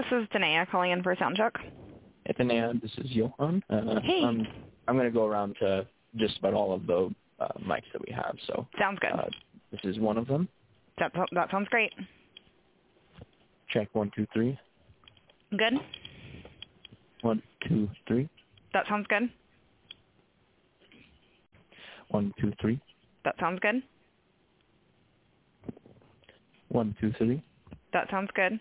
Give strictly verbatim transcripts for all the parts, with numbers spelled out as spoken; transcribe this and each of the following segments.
this is Danae calling in for a sound check. Hey, Danae, this is Johan. Uh, Hey. I'm, I'm going to go around to just about all of the uh, mics that we have. So Sounds good. Uh, this is one of them. That, that sounds great. Check one, two, three. Good. One, two, three. That sounds good. One, two, three. That sounds good. One, two, three. That sounds good.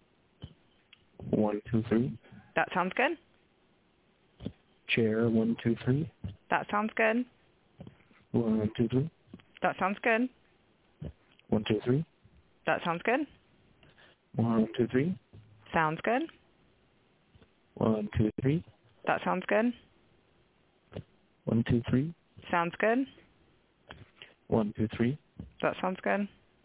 One, two, three. That sounds good. Chair, one, two, three. That sounds good. One, two, three. That sounds good. One, two, three. That sounds good. One, two, three. Sounds good. One, two, three. That sounds good. One, two, three. Sounds good. One, two, three. That sounds good.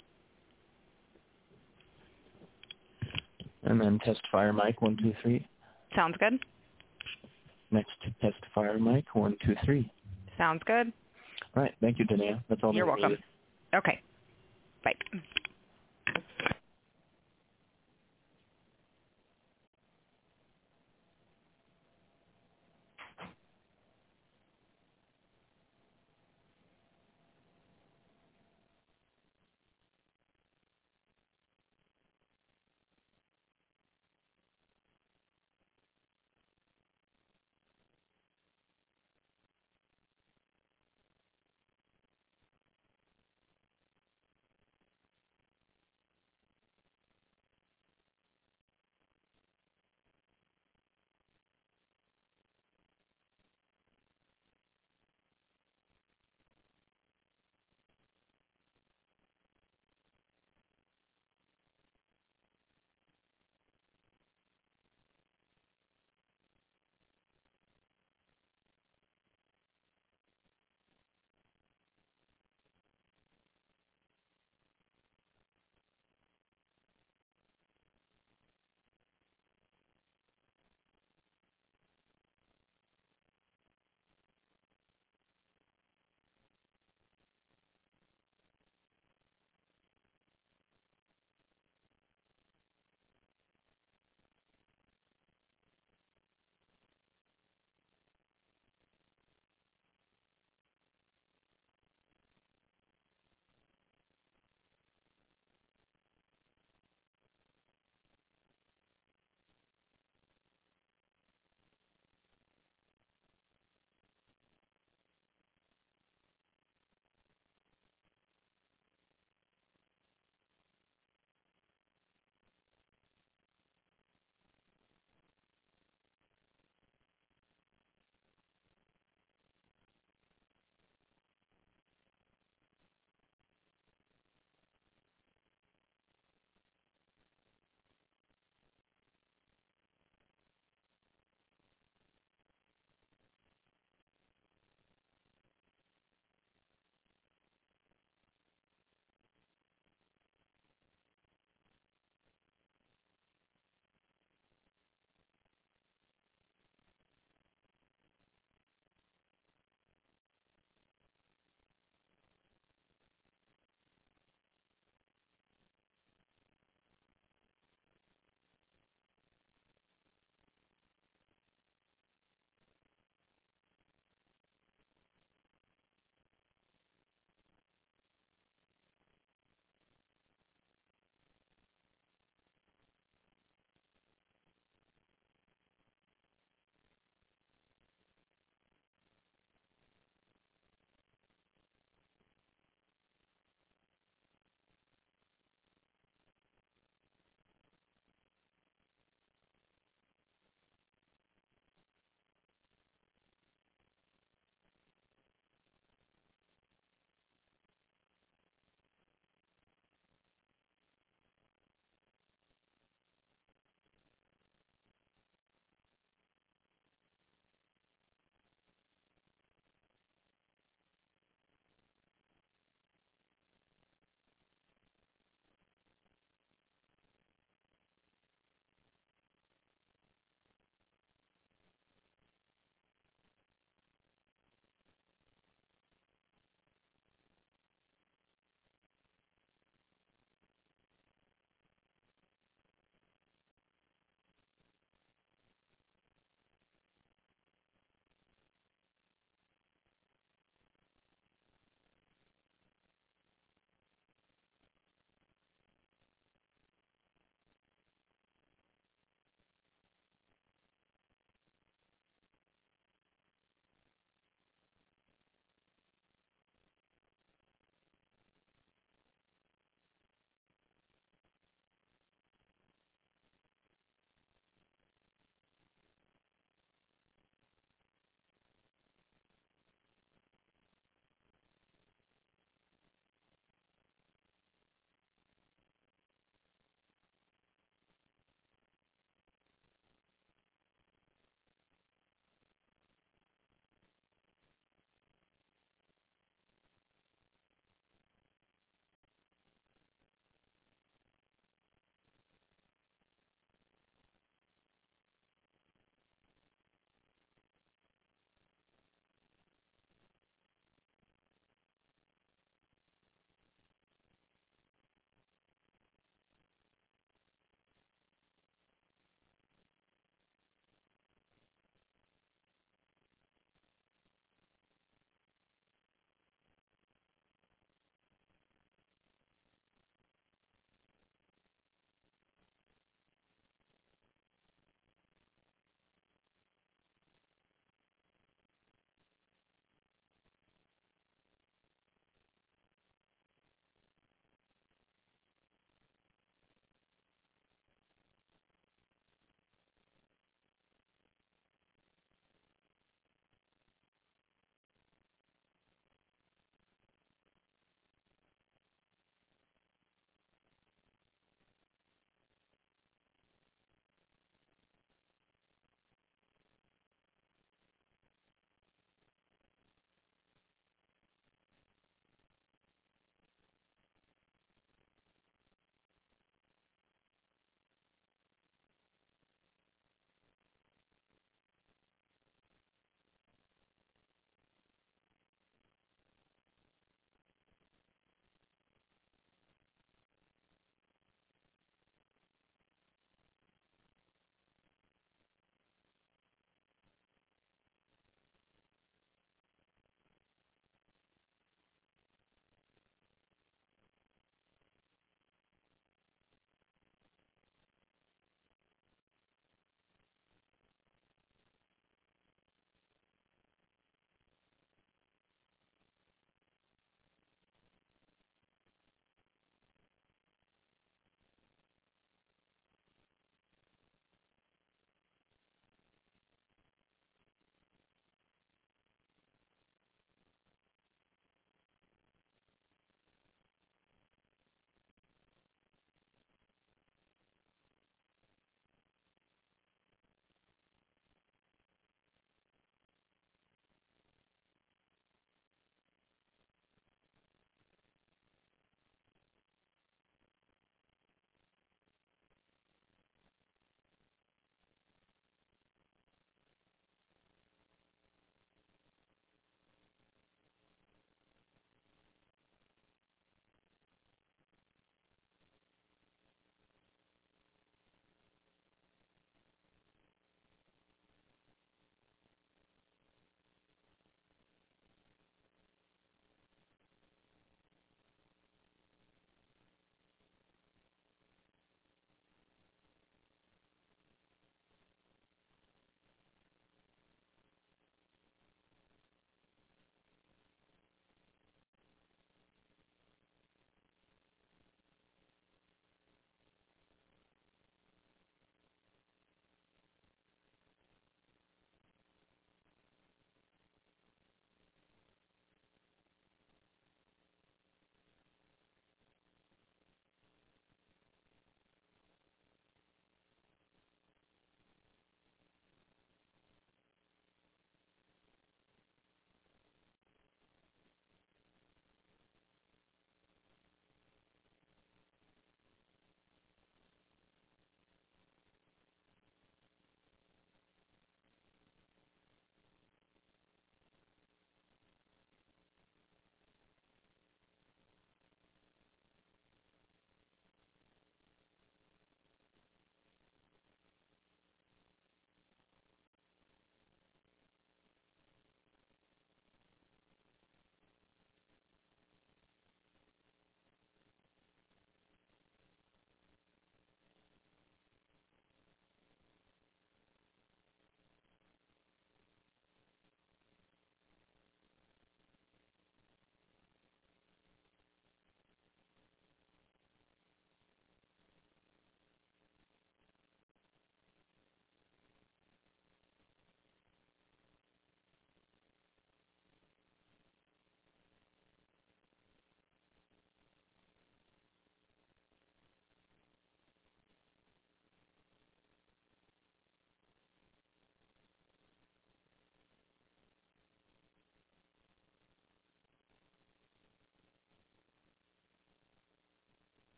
And then test fire mic, one, two, three. Sounds good. Next, test fire mic, one, two, three. Sounds good. All right. Thank you, Danae. That's all. You're that I welcome. needed. Okay. Bye.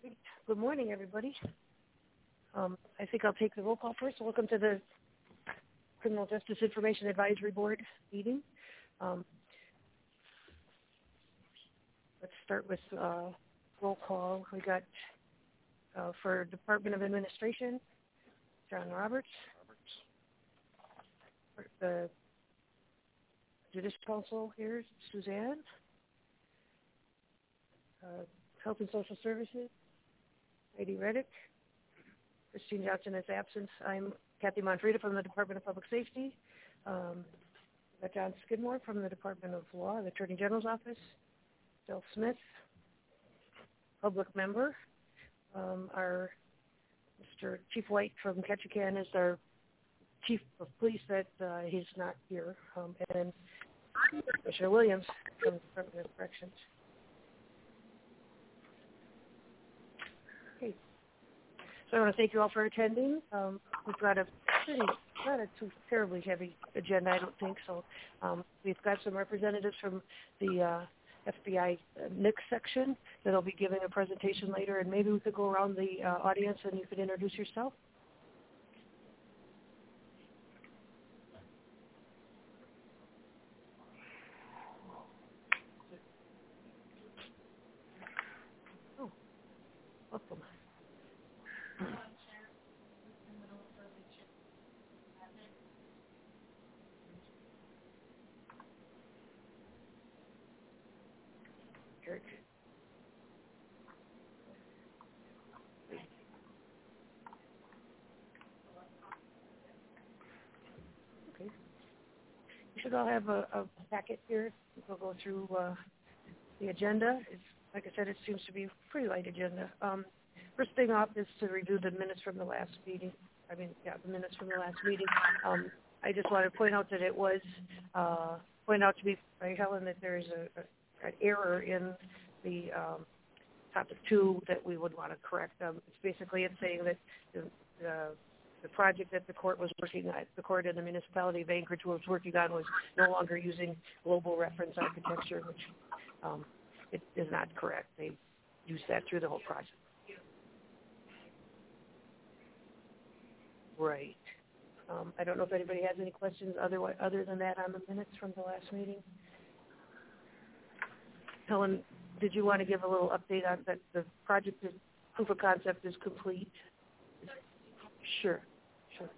Good morning, everybody. Um, I think I'll take the roll call first. Welcome to the Criminal Justice Information Advisory Board meeting. Um, let's start with uh, roll call. We got uh, for Department of Administration, John Roberts. For the Judicial Council here, Suzanne. Uh, Health and Social Services, Heidi Reddick. Christine Johnson is absent. I'm Kathy Monfrida from the Department of Public Safety. Um, got John Skidmore from the Department of Law, the Attorney General's Office. Del Smith, public member. Um, our Mister Chief White from Ketchikan is our Chief of Police that uh, he's not here. Um, and Commissioner Williams from the Department of Corrections. Okay. So I want to thank you all for attending. Um, we've got a pretty, not a too terribly heavy agenda, I don't think so. Um, we've got some representatives from the uh, F B I uh, N I C section that'll be giving a presentation later, and maybe we could go around the uh, audience and you could introduce yourself. Oh, welcome. Eric. Okay. You should all have a, a packet here. We'll go through uh, the agenda. It's, like I said, it seems to be a pretty light agenda. Um, first thing up is to review the minutes from the last meeting. I mean, yeah, the minutes from the last meeting. Um, I just want to point out that it was uh, pointed out to me by Helen that there is a, a, an error in the um, topic two that we would want to correct. Um, it's basically it's saying that the, the the project that the court was working on, the court and the municipality of Anchorage was working on was no longer using global reference architecture, which um, it is not correct. They used that through the whole project. Right. Um, I don't know if anybody has any questions other, other than that on the minutes from the last meeting. Helen, did you want to give a little update on that the project is, proof of concept is complete? Sure, sure.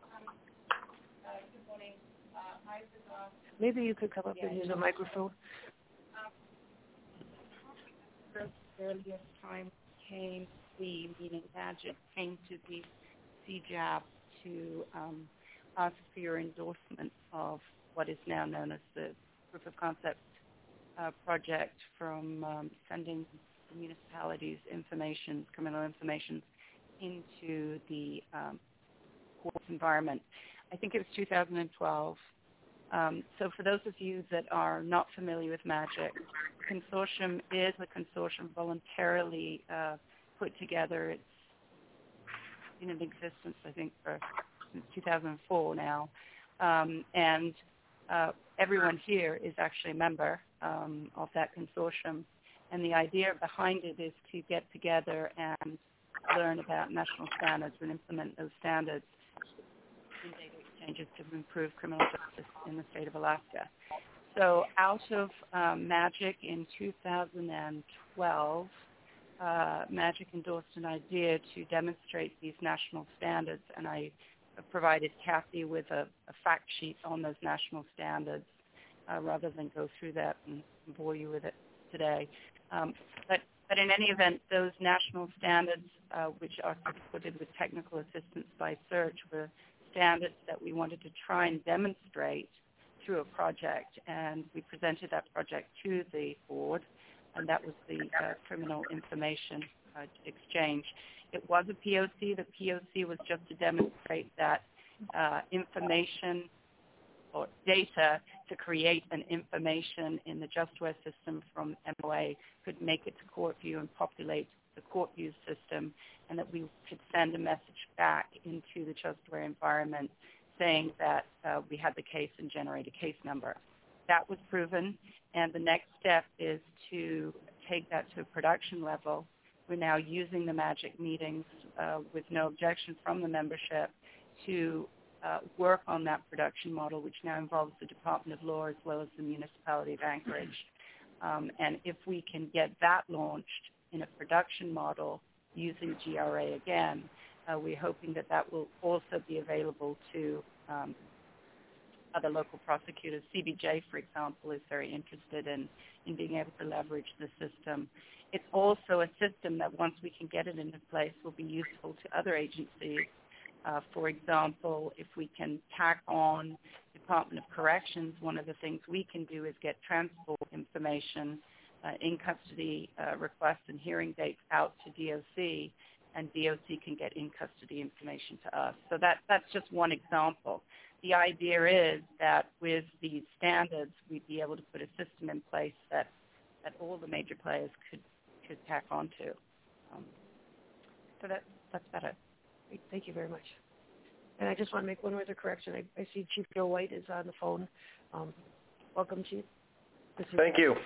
Maybe you could come up and use a microphone. The earliest time came, the meaning Magic came to the C J A B to um, ask for your endorsement of what is now known as the proof of concept uh, project from um, sending the municipalities information, criminal information, into the um, court environment. I think it was two thousand twelve. Um, so for those of you that are not familiar with Magic, the consortium is a consortium voluntarily uh, put together. It's been in existence, I think, for since two thousand four now. Um, and uh, everyone here is actually a member um, of that consortium. And the idea behind it is to get together and learn about national standards and implement those standards in data exchanges to improve criminal justice in the state of Alaska. So out of um, Magic in two thousand twelve, uh, Magic endorsed an idea to demonstrate these national standards, and I provided Kathy with a, a fact sheet on those national standards uh, rather than go through that and bore you with it today. Um, but, but in any event, those national standards, uh, which are supported with technical assistance by search, were standards that we wanted to try and demonstrate through a project, and we presented that project to the board, and that was the uh, criminal information uh, exchange. It was a P O C. The P O C was just to demonstrate that uh, information or data to create an information in the JustWare system from M O A could make it to CourtView and populate the CourtView system, and that we could send a message back into the JustWare environment saying that uh, we had the case and generate a case number. That was proven, and the next step is to take that to a production level we're now using the MAGIC meetings uh, with no objection from the membership to uh, work on that production model, which now involves the Department of Law as well as the Municipality of Anchorage. Um, and if we can get that launched in a production model using G R A again, uh, we're hoping that that will also be available to um, other local prosecutors. C B J, for example, is very interested in, in being able to leverage the system. It's also a system that once we can get it into place will be useful to other agencies. Uh, for example, if we can tack on Department of Corrections, one of the things we can do is get transport information, uh, in custody uh, requests and hearing dates out to D O C, and D O C can get in custody information to us. So that, that's just one example. The idea is that with these standards, we'd be able to put a system in place that, that all the major players could, could tack onto. Um, so that, that's about it. Great. Thank you very much. And I just want to make one other correction. I, I see Chief Joe White is on the phone. Um, welcome, Chief. This is Thank you.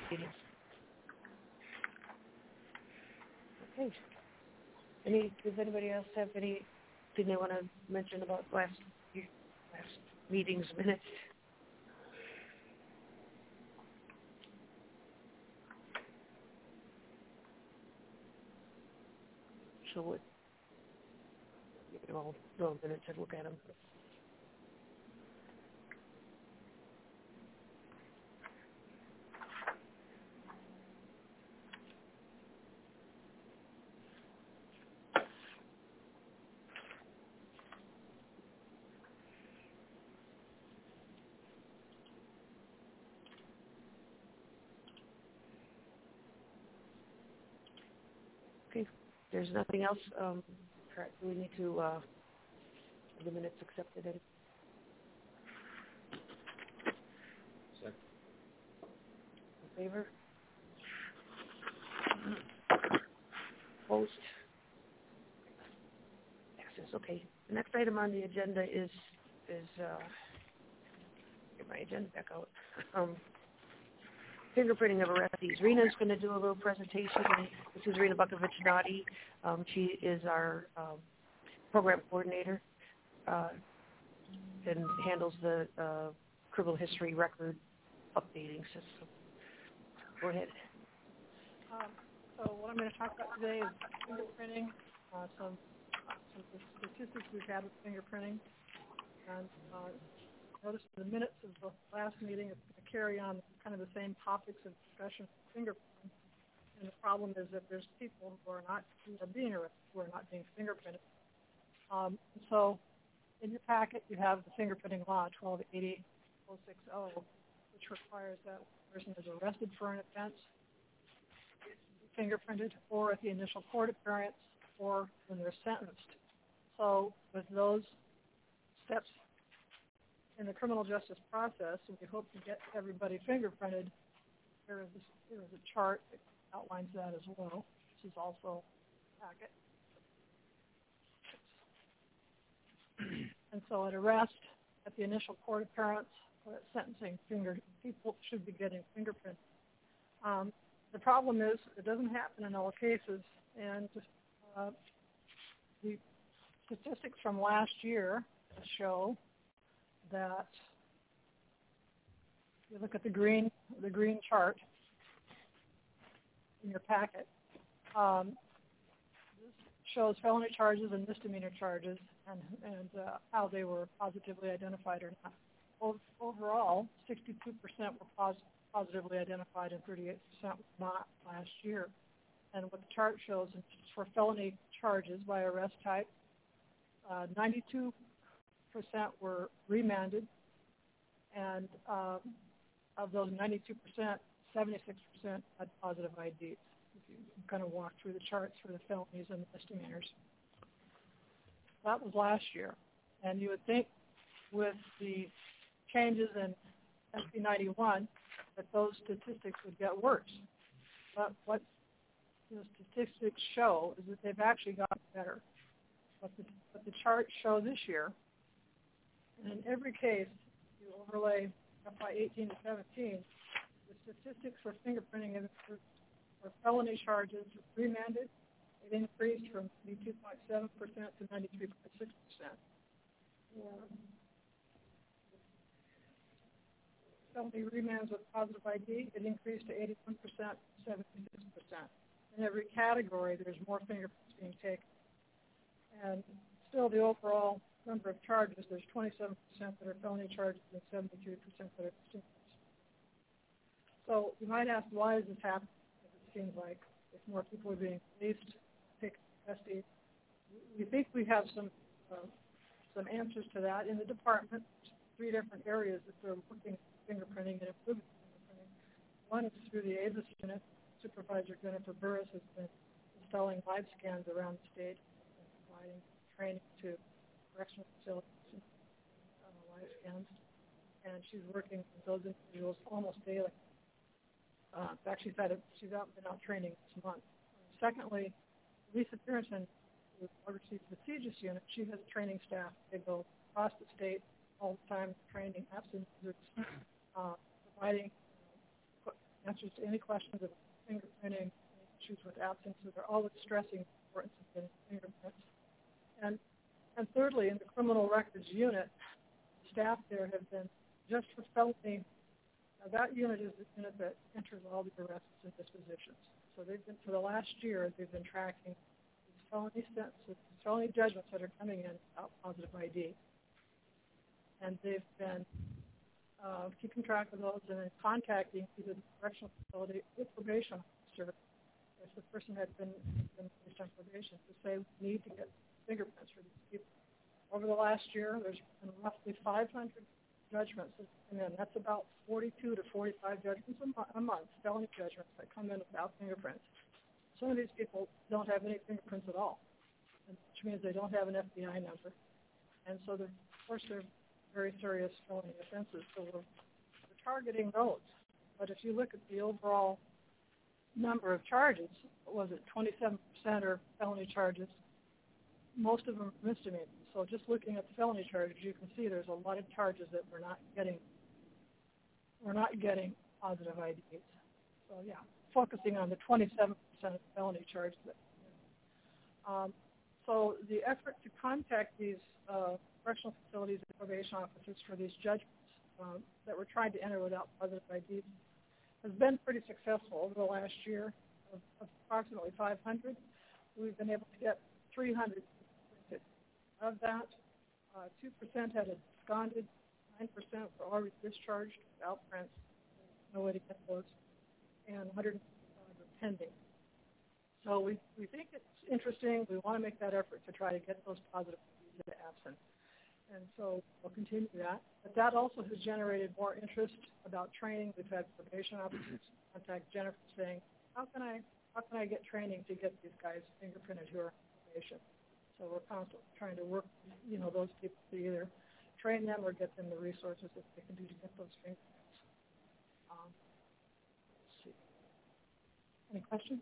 Okay. Any, does anybody else have anything they want to mention about last, last meeting's minutes? So what? I'll go a minute to look at them. Okay, if there's nothing else. Um, correct. Do we need to uh, have the minutes accepted? In? Second. In favor? Opposed? Passes. Okay. The next item on the agenda is is uh, get my agenda back out. Um, fingerprinting of arrestees. Rena's going to do a little presentation. This is Rena Bukovich-Nadi. Um, she is our um, program coordinator uh, and handles the uh, criminal history record updating system. Go ahead. Um, so what I'm going to talk about today is fingerprinting, uh, some, some statistics we've had with fingerprinting. And uh, notice in the minutes of the last meeting, it's going to carry on kind of the same topics of discussion for fingerprinting. And the problem is that there's people who are not who are being arrested, who are not being fingerprinted. Um, so in your packet, you have the fingerprinting law, twelve eighty oh six oh, which requires that a person is arrested for an offense, fingerprinted, or at the initial court appearance, or when they're sentenced. So with those steps in the criminal justice process, and we hope to get everybody fingerprinted, there is, this, there is a chart that outlines that as well. This is also a packet. And so at arrest, at the initial court appearance, or at sentencing, finger, people should be getting fingerprinted. Um, the problem is it doesn't happen in all cases, and uh, the statistics from last year show that you look at the green the green chart in your packet. Um, this shows felony charges and misdemeanor charges and and uh, how they were positively identified or not. O- overall, sixty-two percent were pos- positively identified and thirty-eight percent were not last year. And what the chart shows is for felony charges by arrest type, uh, ninety-two percent were remanded, and um, of those ninety-two percent, seventy-six percent had positive I Ds. If you kind of walk through the charts for the felonies and the misdemeanors. That was last year, and you would think with the changes in S B ninety-one that those statistics would get worse. But what the statistics show is that they've actually gotten better. What the, what the charts show this year, and in every case, you overlay F Y eighteen to seventeen, the statistics for fingerprinting for, for felony charges remanded It increased from ninety-two point seven percent to ninety-three point six percent. Felony remands with positive I D, it increased to eighty-one percent, seventy-six percent. In every category, there's more fingerprints being taken. And still, the overall number of charges, there's twenty-seven percent that are felony charges and seventy-three percent that are misdemeanors. So you might ask, why is this happening? It seems like if more people are being released, taken custody. We think we have some uh, some answers to that in the department. Three different areas that they're looking at fingerprinting and improving fingerprinting. One is through the A V I S unit. Supervisor Jennifer Burris has been installing live scans around the state and providing training to correctional facilities and uh, live scans. And she's working with those individuals almost daily. Uh, in fact, she's, had a, she's out, been out training this month. Secondly, Lisa Pearson, who oversees the C G I S unit, she has training staff. They go across the state all the time, training absent users, uh, providing uh, answers to any questions about fingerprinting, issues with absence. So they're always stressing the importance of getting fingerprints. And and thirdly, in the criminal records unit, staff there have been, just for felony, now that unit is the unit that enters all the arrests and dispositions. So they've been, for the last year, they've been tracking these felony sentences, felony judgments that are coming in without positive I D. And they've been uh, keeping track of those and then contacting either the correctional facility or the probation officer if the person had been, been placed on probation to say we need to get fingerprints for these people. Over the last year, there's been roughly five hundred judgments that come in. That's about forty-two to forty-five judgments a, mo- a month, felony judgments that come in without fingerprints. Some of these people don't have any fingerprints at all, which means they don't have an F B I number. And so, of course, they're very serious felony offenses, so we're, we're targeting those. But if you look at the overall number of charges, was it twenty-seven percent are felony charges? Most of them are misdemeanors. So just looking at the felony charges, you can see there's a lot of charges that we're not getting. We're not getting positive I Ds. So yeah, focusing on the twenty-seven percent of felony charges. That, um, so the effort to contact these uh, correctional facilities and probation officers for these judgments um, that we're trying to enter without positive I Ds has been pretty successful over the last year. Of, of approximately five hundred, we've been able to get three hundred printed. Of that, uh, two percent had absconded, nine percent were already discharged without prints, no way to get those, and one hundred uh, are pending. So we, we think it's interesting. We want to make that effort to try to get those positive I Ds into absent. And so we'll continue that. But that also has generated more interest about training. We've had probation officers contact Jennifer saying, how can I how can I get training to get these guys fingerprinted who are on probation? So we're constantly trying to work, you know, those people to either train them or get them the resources that they can do to get those fingerprints. Um, let's see. Any questions?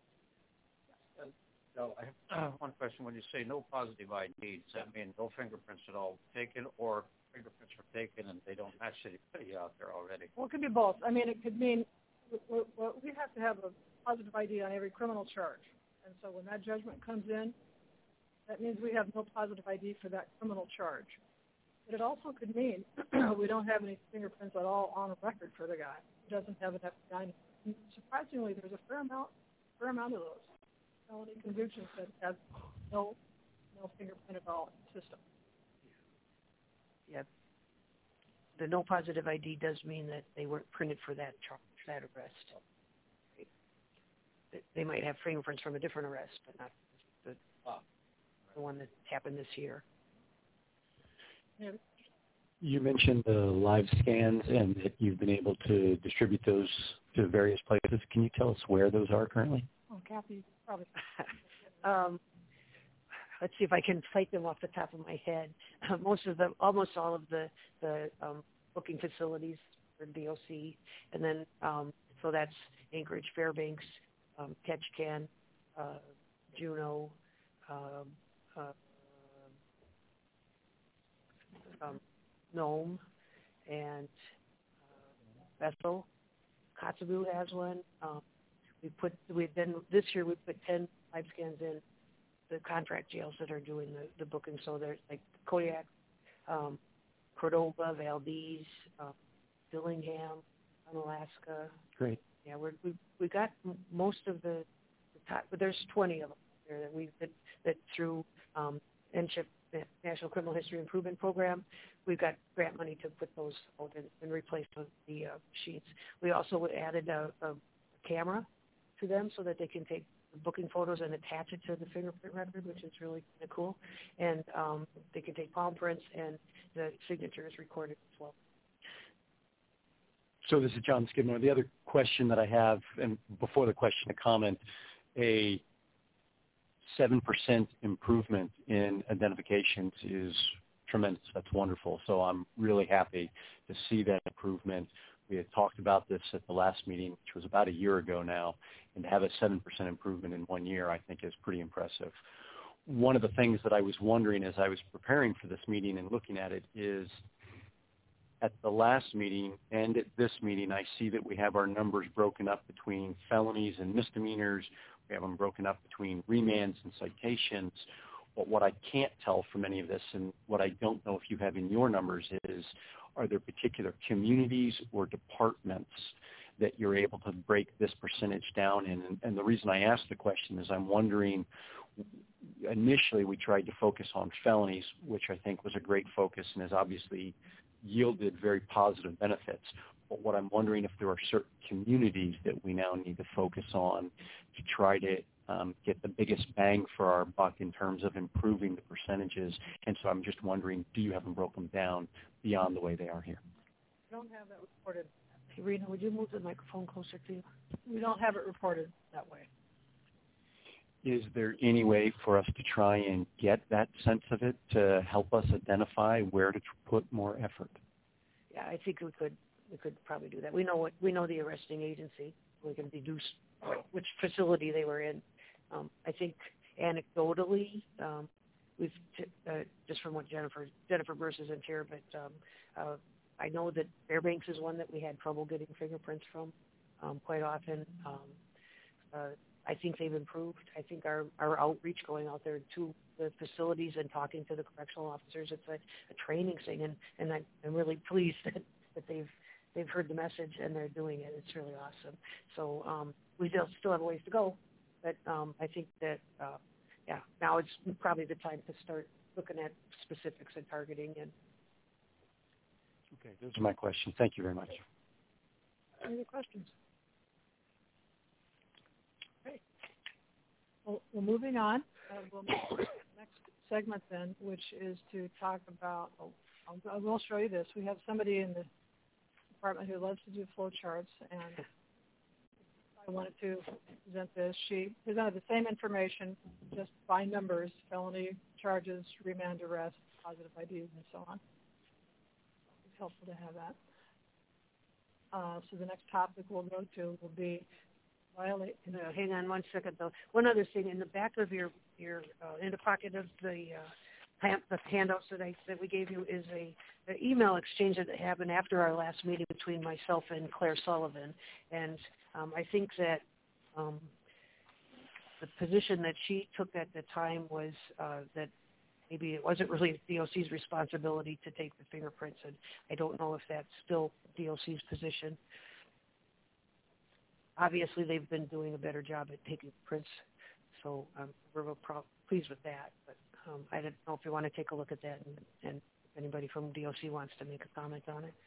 No, I have uh, one question. When you say no positive I D, does that mean no fingerprints at all taken, or fingerprints are taken and they don't match anybody out there already? Well, it could be both. I mean, it could mean well, we have to have a positive I D on every criminal charge. And so when that judgment comes in, that means we have no positive I D for that criminal charge. But it also could mean we don't have any fingerprints at all on a record for the guy. He doesn't have an F B I. And surprisingly, there's a fair amount, fair amount of those felony convictions that have no no fingerprint at all in the system. Yeah. The no positive I D does mean that they weren't printed for that charge, that arrest. They might have fingerprints from a different arrest, but not the, the one that happened this year. Yeah. You mentioned the live scans and that you've been able to distribute those to various places. Can you tell us where those are currently? Oh, Kathy, probably. um, let's see if I can cite them off the top of my head. Uh, most of them, almost all of the the um, booking facilities for D O C, and then um, so that's Anchorage, Fairbanks, um, Ketchikan, uh, Juneau, um, uh, um, Nome, and uh, Bethel. Kotzebue has one. Um, we put we then this year we put ten live scans in the contract jails that are doing the, the booking. So there's like Kodiak, um, Cordova, Valdez, uh, Dillingham, Alaska. Great. Yeah, we're, we we got m- most of the, the top, but there's twenty of them there that we that, that through um, N C H I P, the National Criminal History Improvement Program, we've got grant money to put those out and, and replace the, the uh, sheets. We also added a, a camera to them so that they can take the booking photos and attach it to the fingerprint record, which is really kind of cool. And um, they can take palm prints, and the signature is recorded as well. So this is John Skidmore. The other question that I have, and before the question, a comment, a seven percent improvement in identifications is tremendous. That's wonderful. So I'm really happy to see that improvement. We had talked about this at the last meeting, which was about a year ago now, and to have a seven percent improvement in one year, I think is pretty impressive. One of the things that I was wondering as I was preparing for this meeting and looking at it is, at the last meeting and at this meeting, I see that we have our numbers broken up between felonies and misdemeanors. We have them broken up between remands and citations. But what I can't tell from any of this, and what I don't know if you have in your numbers, is are there particular communities or departments that you're able to break this percentage down in? And, and the reason I ask the question is I'm wondering, initially we tried to focus on felonies, which I think was a great focus and has obviously yielded very positive benefits. But what I'm wondering if there are certain communities that we now need to focus on to try to um, get the biggest bang for our buck in terms of improving the percentages. And so I'm just wondering, do you have them broken down beyond the way they are here? We don't have that reported. Hey, Rena, would you move the microphone closer to you? We don't have it reported that way. Is there any way for us to try and get that sense of it to help us identify where to put more effort? Yeah, I think we could we could probably do that. We know what we know the arresting agency. We can deduce which facility they were in. Um, I think anecdotally, um, we've t- uh, just from what Jennifer Jennifer Burse isn't here, but um, uh, I know that Fairbanks is one that we had trouble getting fingerprints from um, quite often. Um, uh, I think they've improved. I think our, our outreach going out there to the facilities and talking to the correctional officers, it's a, a training thing, and, and I, I'm really pleased that, that they've they've heard the message and they're doing it. It's really awesome. So um, we still, still have a ways to go, but um, I think that, uh, yeah, now it's probably the time to start looking at specifics and targeting. And Okay, those are my questions. Thank you very much. Any other questions? Well, well, moving on, uh, we'll move to the next segment then, which is to talk about, oh, I'll, I will show you this. We have somebody in the department who loves to do flow charts, and I wanted to present this. She presented the same information, just by numbers, felony charges, remand arrest, positive I Ds, and so on. It's helpful to have that. Uh, so the next topic we'll go to will be violate. uh, hang on one second, though. One other thing, in the back of your your uh, in the pocket of the uh, hand, the handouts that I that we gave you is a the email exchange that happened after our last meeting between myself and Claire Sullivan, and um, I think that um, the position that she took at the time was uh, that maybe it wasn't really D O C's responsibility to take the fingerprints, and I don't know if that's still D O C's position. Obviously, they've been doing a better job at taking prints, so um, we're real pro- pleased with that. But um, I don't know if you want to take a look at that, and, and if anybody from D O C wants to make a comment on it.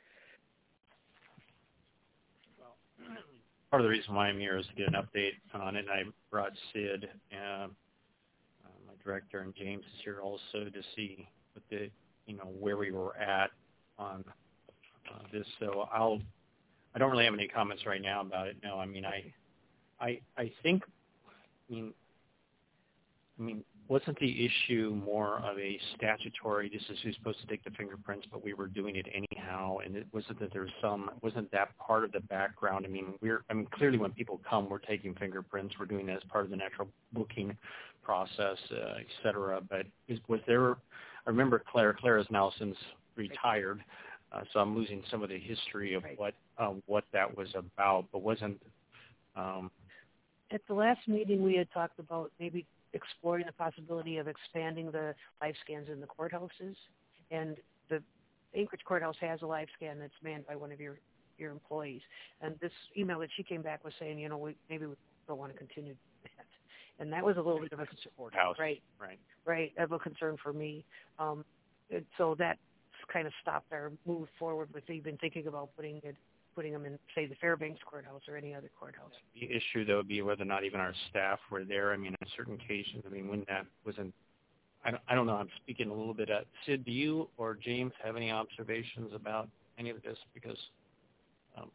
Well, part of the reason why I'm here is to get an update on it. I brought Sid, uh, uh, my director, and James is here also to see what the, you know, where we were at on uh, this. So I'll. I don't really have any comments right now about it. No, I mean, I, I, I think, I mean, I mean, wasn't the issue more of a statutory? This is who's supposed to take the fingerprints, but we were doing it anyhow, and it wasn't that there was some. Wasn't that part of the background? I mean, we're. I mean, clearly, when people come, we're taking fingerprints. We're doing that as part of the natural booking process, uh, et cetera. But is, was there? I remember Claire. Claire is now since retired. Uh, so I'm losing some of the history of right. what uh, what that was about, but wasn't um, at the last meeting, we had talked about maybe exploring the possibility of expanding the live scans in the courthouses. And the Anchorage courthouse has a live scan that's manned by one of your, your employees. And this email that she came back was saying, you know, we, maybe we don't want to continue that. And that was a little bit of a concern. Courthouse. Right. Right. Right. Of a concern for me. Um, and so that kind of stopped our move forward with even thinking about putting it, putting them in, say, the Fairbanks courthouse or any other courthouse. The issue, though, would be whether or not even our staff were there. I mean, on certain occasions, I mean, when that wasn't, I don't, I don't know, I'm speaking a little bit at, Sid, do you or James have any observations about any of this? Because, um,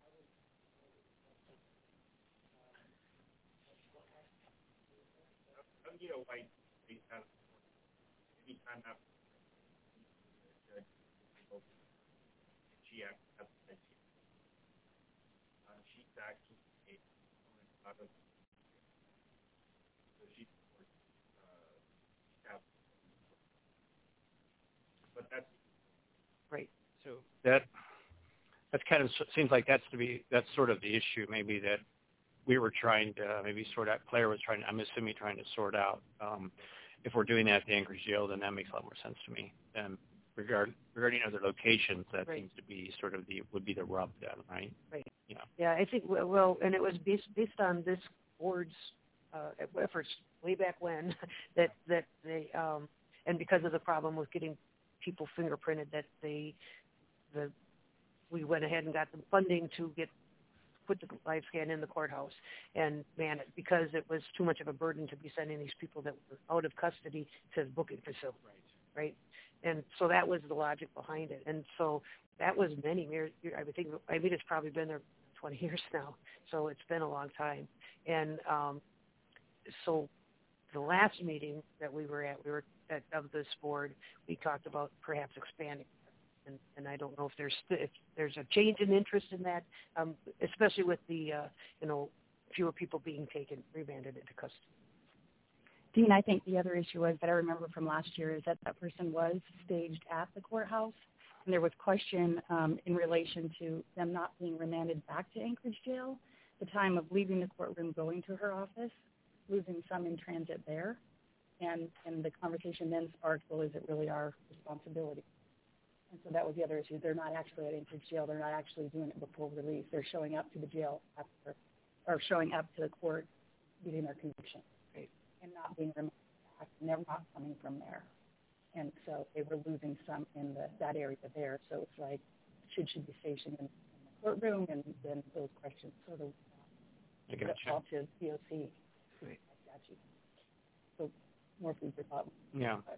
you know, like, anytime after she actually she's actually a component out of so she uh staff. But that's right. So that that's kind of seems like that's to be that's sort of the issue maybe that we were trying to maybe sort out. Claire was trying. I'm assuming trying to sort out. Um, if we're doing that at the Anchorage jail, then that makes a lot more sense to me. Then regard, regarding other locations, that right. seems to be sort of the would be the rub then, right? Right. Yeah. Yeah, I think well, and it was based based on this board's uh, efforts way back when that that they um, and because of the problem with getting people fingerprinted, that they the we went ahead and got the funding to get put the live scan in the courthouse and man it because it was too much of a burden to be sending these people that were out of custody to the booking facility. Right. Right. And so that was the logic behind it. And so that was many years. I would think. I mean, it's probably been there twenty years now. So it's been a long time. And um, so the last meeting that we were at, we were at, of this board, we talked about perhaps expanding. And, and I don't know if there's if there's a change in interest in that, um, especially with the uh, you know fewer people being taken remanded into custody. Dean, I think the other issue was that I remember from last year is that that person was staged at the courthouse, and there was question um, in relation to them not being remanded back to Anchorage jail, the time of leaving the courtroom, going to her office, losing some in transit there, and, and the conversation then sparked, well, is it really our responsibility? And so that was the other issue. They're not actually at Anchorage jail. They're not actually doing it before release. They're showing up to the jail after, or showing up to the court, getting their conviction, right, and not being remanded back, and they're not coming from there. And so they were losing some in the, that area there. So it's like, should she be stationed in, in the courtroom? And then those questions sort of I gotcha. fall to D O C. Right. Statute. So more food for thought. Yeah. But,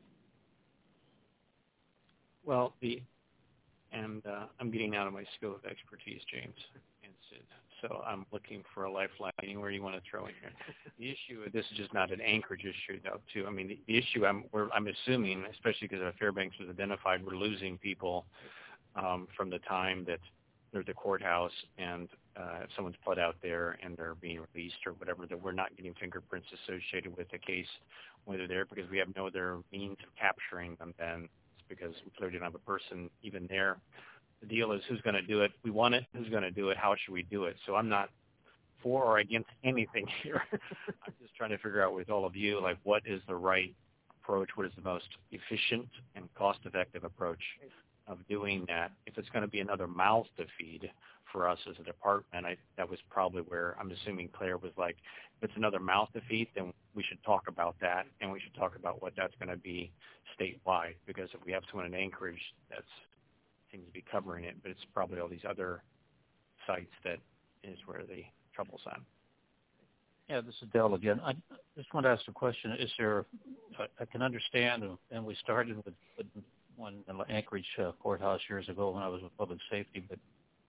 well, the and uh, I'm getting out of my scope of expertise, James and Sid. So I'm looking for a lifeline anywhere you want to throw in here. The issue, this is just not an Anchorage issue, though, too. I mean, the, the issue I'm, we're, I'm assuming, especially because Fairbanks was identified, we're losing people um, from the time that they're at the courthouse and uh, if someone's put out there and they're being released or whatever, that we're not getting fingerprints associated with the case when they're there because we have no other means of capturing them then. Because we clearly don't have a person even there. The deal is who's going to do it. We want it. Who's going to do it? How should we do it? So I'm not for or against anything here. I'm just trying to figure out with all of you, like, what is the right approach? What is the most efficient and cost-effective approach of doing that? If it's going to be another mouth to feed for us as a department, I, that was probably where I'm assuming Claire was like, if it's another mouth to feed, then we should talk about that, and we should talk about what that's going to be statewide, because if we have someone in Anchorage that seems to be covering it, but it's probably all these other sites that is where the trouble's at. Yeah, this is Dell again. I just want to ask a question. Is there, I can understand, and we started with, with one in the Anchorage uh, courthouse years ago when I was with public safety, but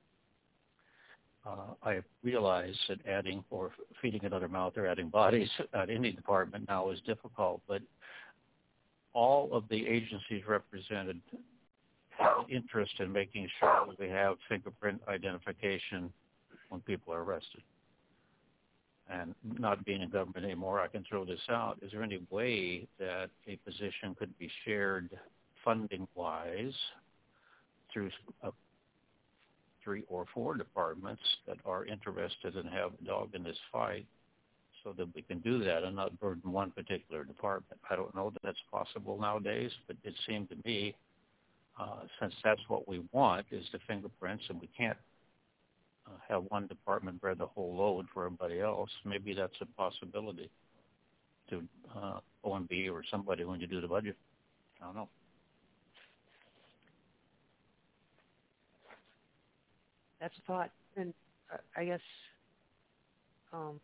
uh, I realize that adding or feeding another mouth or adding bodies at any department now is difficult, but all of the agencies represented have interest in making sure that we have fingerprint identification when people are arrested. And not being in government anymore, I can throw this out. Is there any way that a position could be shared funding-wise through uh, three or four departments that are interested and have a dog in this fight so that we can do that and not burden one particular department. I don't know that that's possible nowadays, but it seemed to me, uh, since that's what we want is the fingerprints, and we can't uh, have one department bear the whole load for everybody else, maybe that's a possibility to uh, O M B or somebody when you do the budget. I don't know. That's a thought, and uh, I guess um,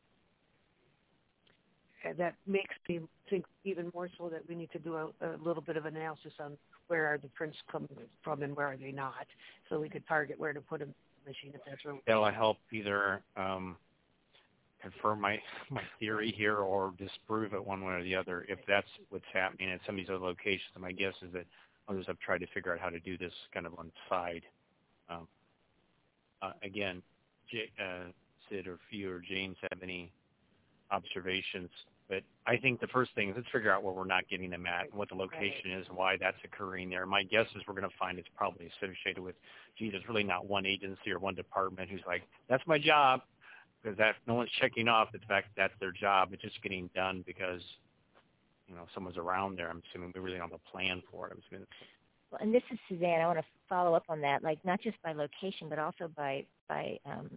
that makes me think even more so that we need to do a, a little bit of analysis on where are the prints coming from and where are they not, so we could target where to put them in the machine if that's right. That'll help either um, confirm my my theory here or disprove it one way or the other. If that's what's happening at some of these other locations, my guess is that others have tried to figure out how to do this kind of on the side. Um, uh, again, J, uh, Sid or Few or James have any observations? But I think the first thing is let's figure out where we're not getting them at and what the location is and why that's occurring there. My guess is we're going to find it's probably associated with, gee, there's really not one agency or one department who's like, that's my job, because that no one's checking off the fact that that's their job. It's just getting done because, you know, someone's around there. I'm assuming we really don't have a plan for it. I'm assuming Well, and this is Suzanne. I want to follow up on that, like not just by location, but also by by um,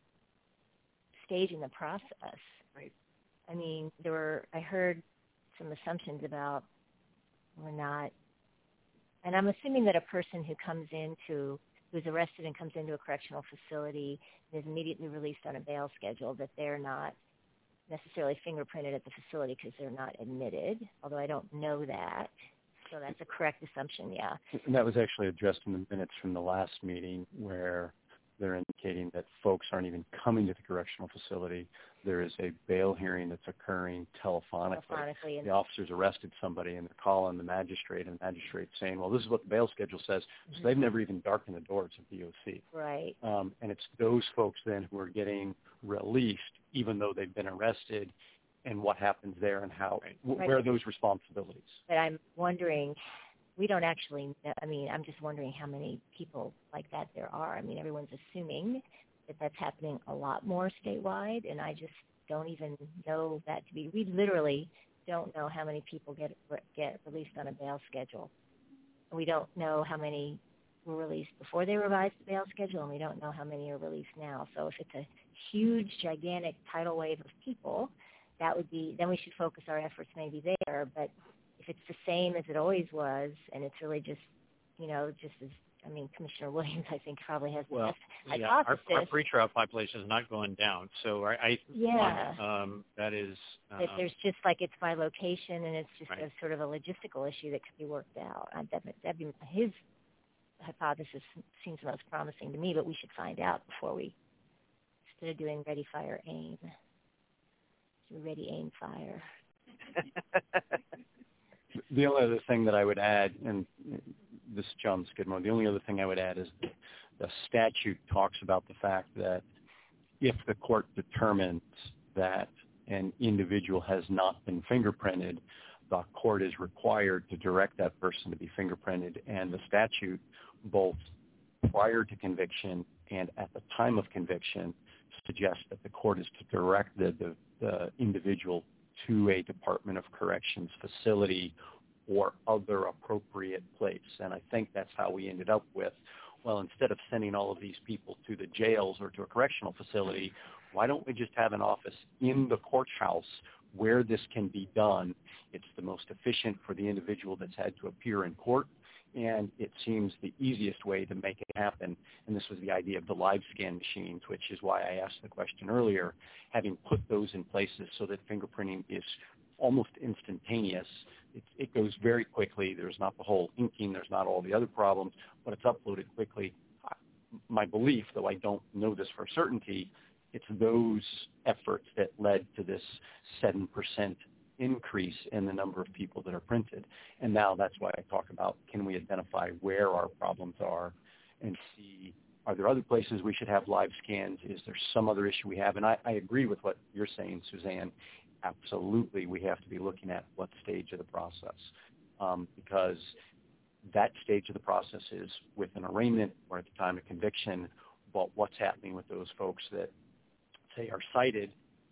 stage in the process. Right. I mean, there were. I heard some assumptions about we're not, and I'm assuming that a person who comes into who's arrested and comes into a correctional facility and is immediately released on a bail schedule, that they're not necessarily fingerprinted at the facility because they're not admitted. Although I don't know that. So that's a correct assumption, yeah. And that was actually addressed in the minutes from the last meeting where they're indicating that folks aren't even coming to the correctional facility. There is a bail hearing that's occurring telephonically. Telephonically. The officers arrested somebody and they're calling the magistrate, and the magistrate's saying, well, this is what the bail schedule says. Mm-hmm. So they've never even darkened the doors of the O C. Right. Um, and it's those folks then who are getting released even though they've been arrested, and what happens there and how, right. where are those responsibilities? But I'm wondering, we don't actually know, I mean, I'm just wondering how many people like that there are. I mean, everyone's assuming that that's happening a lot more statewide, and I just don't even know that to be, we literally don't know how many people get get released on a bail schedule. We don't know how many were released before they revised the bail schedule, and we don't know how many are released now. So if it's a huge, gigantic tidal wave of people, that would be, then we should focus our efforts maybe there. But if it's the same as it always was, and it's really just, you know, just as, I mean, Commissioner Williams, I think, probably has the well, best yeah, hypothesis. Our, our pretrial population is not going down. So I, I yeah. um, that is. Um, that there's just like it's by location, and it's just right. a sort of a logistical issue that could be worked out. Uh, that, that'd be, his hypothesis seems most promising to me, but we should find out before we, instead of doing ready, fire, aim. Ready, aim, fire. The only other thing that I would add, and this is John Skidmore, the only other thing I would add is that the statute talks about the fact that if the court determines that an individual has not been fingerprinted, the court is required to direct that person to be fingerprinted, and the statute, both prior to conviction and at the time of conviction, suggests that the court is to direct the, the, the individual to a Department of Corrections facility or other appropriate place. And I think that's how we ended up with, well, instead of sending all of these people to the jails or to a correctional facility, why don't we just have an office in the courthouse where this can be done? It's the most efficient for the individual that's had to appear in court, and it seems the easiest way to make it happen. And this was the idea of the live scan machines, which is why I asked the question earlier, having put those in places so that fingerprinting is almost instantaneous. It, it goes very quickly. There's not the whole inking. There's not all the other problems, but it's uploaded quickly. My belief, though I don't know this for certainty, it's those efforts that led to this seven percent increase in the number of people that are printed. And now that's why I talk about, can we identify where our problems are and see, are there other places we should have live scans? Is there some other issue we have? And I, I agree with what you're saying, Suzanne. Absolutely, we have to be looking at what stage of the process, um, because that stage of the process is with an arraignment or at the time of conviction, but what's happening with those folks that, say, are cited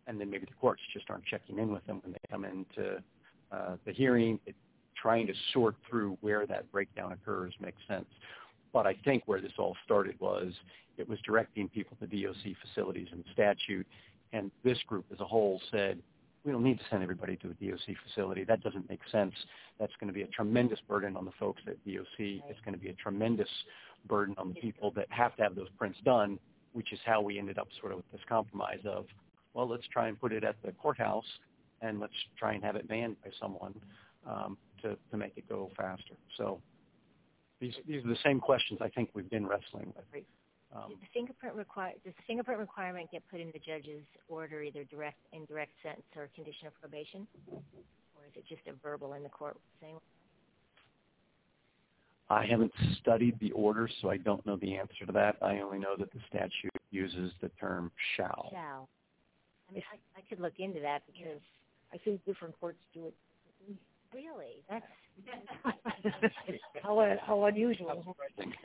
and then maybe the courts just aren't checking in with them when they come into uh, the hearing. It, trying to sort through where that breakdown occurs makes sense. But I think where this all started was it was directing people to D O C facilities in the statute, and this group as a whole said, we don't need to send everybody to a D O C facility. That doesn't make sense. That's going to be a tremendous burden on the folks at D O C. It's going to be a tremendous burden on the people that have to have those prints done, which is how we ended up sort of with this compromise of, well, let's try and put it at the courthouse, and let's try and have it manned by someone um, to, to make it go faster. So these, these are the same questions I think we've been wrestling with. Um, Does the fingerprint require does the fingerprint requirement get put in the judge's order, either direct indirect sentence or condition of probation, or is it just a verbal in the court saying? I haven't studied the order, so I don't know the answer to that. I only know that the statute uses the term shall. Shall. I mean, I, I could look into that because I think different courts do it. Really, that's how uh, how unusual.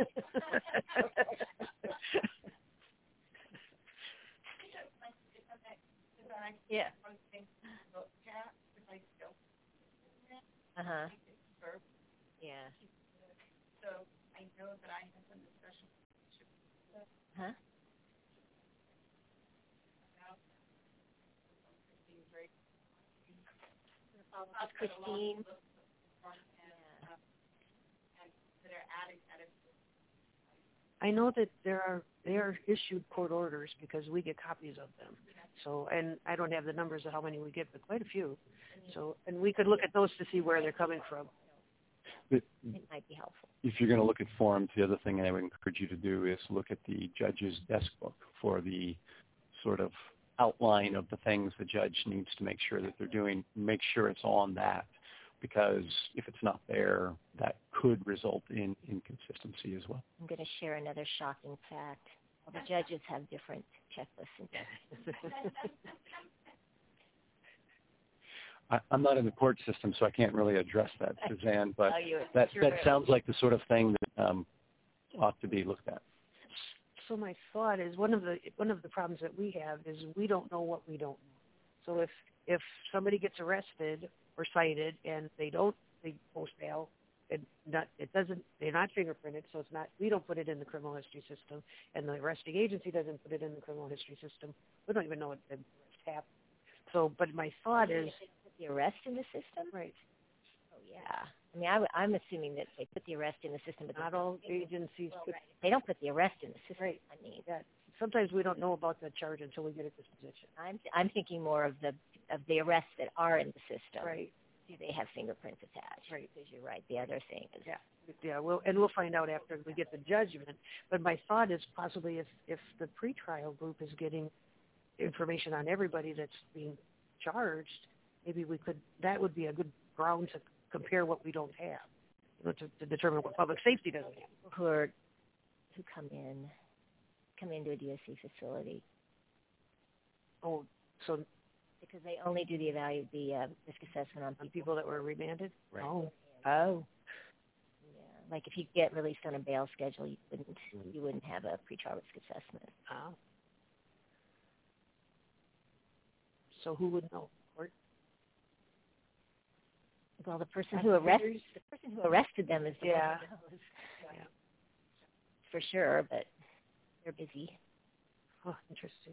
Yeah. Uh huh. Yeah. So I know that I have some discussion. Huh? About Christine. I know that there are they are issued court orders because we get copies of them. So, and I don't have the numbers of how many we get, but quite a few. So, and we could look at those to see where they're coming from. But it might be helpful. If you're going to look at forms, the other thing I would encourage you to do is look at the judge's desk book for the sort of outline of the things the judge needs to make sure that they're doing. Make sure it's on that, because if it's not there, that could result in inconsistency as well. I'm going to share another shocking fact. Well, the judges have different checklists. I, I'm not in the court system, so I can't really address that, Suzanne, but oh, that, that sounds like the sort of thing that um, ought to be looked at. So my thought is one of the one of the problems that we have is we don't know what we don't know. So if if somebody gets arrested or cited and they don't they post bail, it not it doesn't they're not fingerprinted, so it's not we don't put it in the criminal history system, and the arresting agency doesn't put it in the criminal history system. We don't even know what the arrest happened. So, but my thought is the arrest in the system, right? Oh yeah. I mean, I, I'm assuming that they put the arrest in the system, but not all agencies well, put. Right. They don't put the arrest in the system. Right. I mean, yeah. Sometimes we don't know about the charge until we get a disposition. I'm I'm thinking more of the of the arrests that are in the system. Right. Do they have fingerprints attached? Right. Because you're right. The other thing is. Yeah. Yeah. We'll and we'll find out after we get the judgment. But my thought is possibly if if the pretrial group is getting information on everybody that's being charged, maybe we could. That would be a good ground to compare what we don't have. To, to determine what public safety doesn't have. Who are who come in, come into a D O C facility. Oh, so because they only do the evalu- the uh, risk assessment on people. on people that were remanded. Right. Oh, oh. Yeah, like if you get released on a bail schedule, you wouldn't you wouldn't have a pretrial risk assessment. Oh. So who would know? Court? Well, the person who arrested the person who arrested them is the yeah. one who knows. Yeah. For sure, but they're busy. Oh, interesting.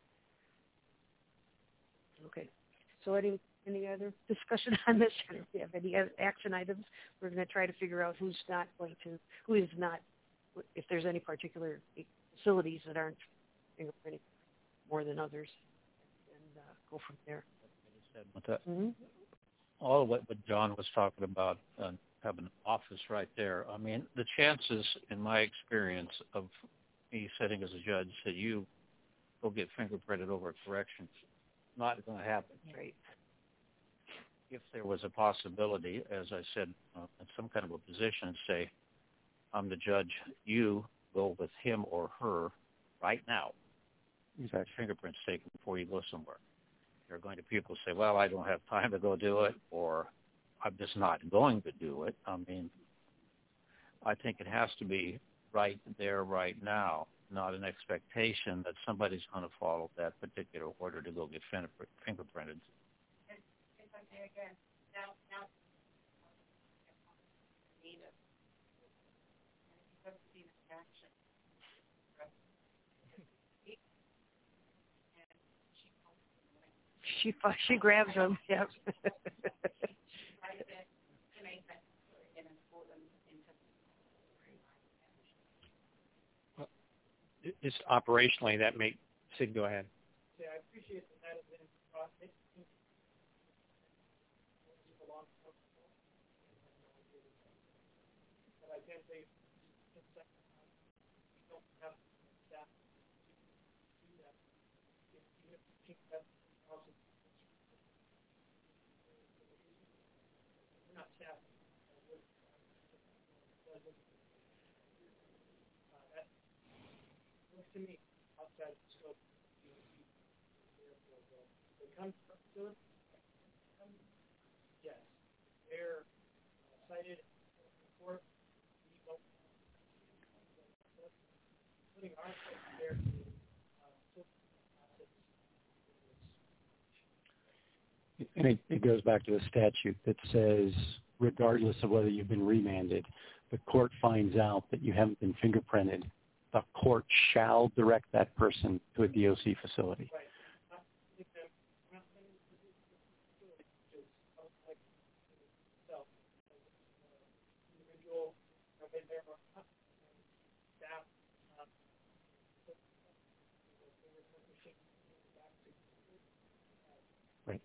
Okay. So any any other discussion on this? Do you have any other action items? We're going to try to figure out who's not going to, who is not, if there's any particular facilities that aren't fingerprinting more than others, and uh, go from there. With that. Mm-hmm. All of what, what John was talking about, uh, having an office right there. I mean, the chances, in my experience, of me sitting as a judge that you go get fingerprinted over a correction, not going to happen. Right. If there was a possibility, as I said, uh, in some kind of a position, say, I'm the judge, you go with him or her right now. Exactly. Fingerprints taken before you go somewhere. There are going to people say, well, I don't have time to go do it, or I'm just not going to do it. I mean, I think it has to be right there, right now, not an expectation that somebody's going to follow that particular order to go get finger, fingerprinted. And if I may again, now, now, need it. And if you have seen it in action, She she grabs them. Yep. Just operationally, that make Sid go ahead. Yeah, I appreciate that that has been processed. But I can't say we don't have staff to do that. If you keep that process, we're not staff. To me, outside the scope of the they come to it, yes, they're uh, cited in court. We don't putting our place there. And it, it goes back to a statute that says, regardless of whether you've been remanded, the court finds out that you haven't been fingerprinted, the court shall direct that person to a D O C facility. Right. Right.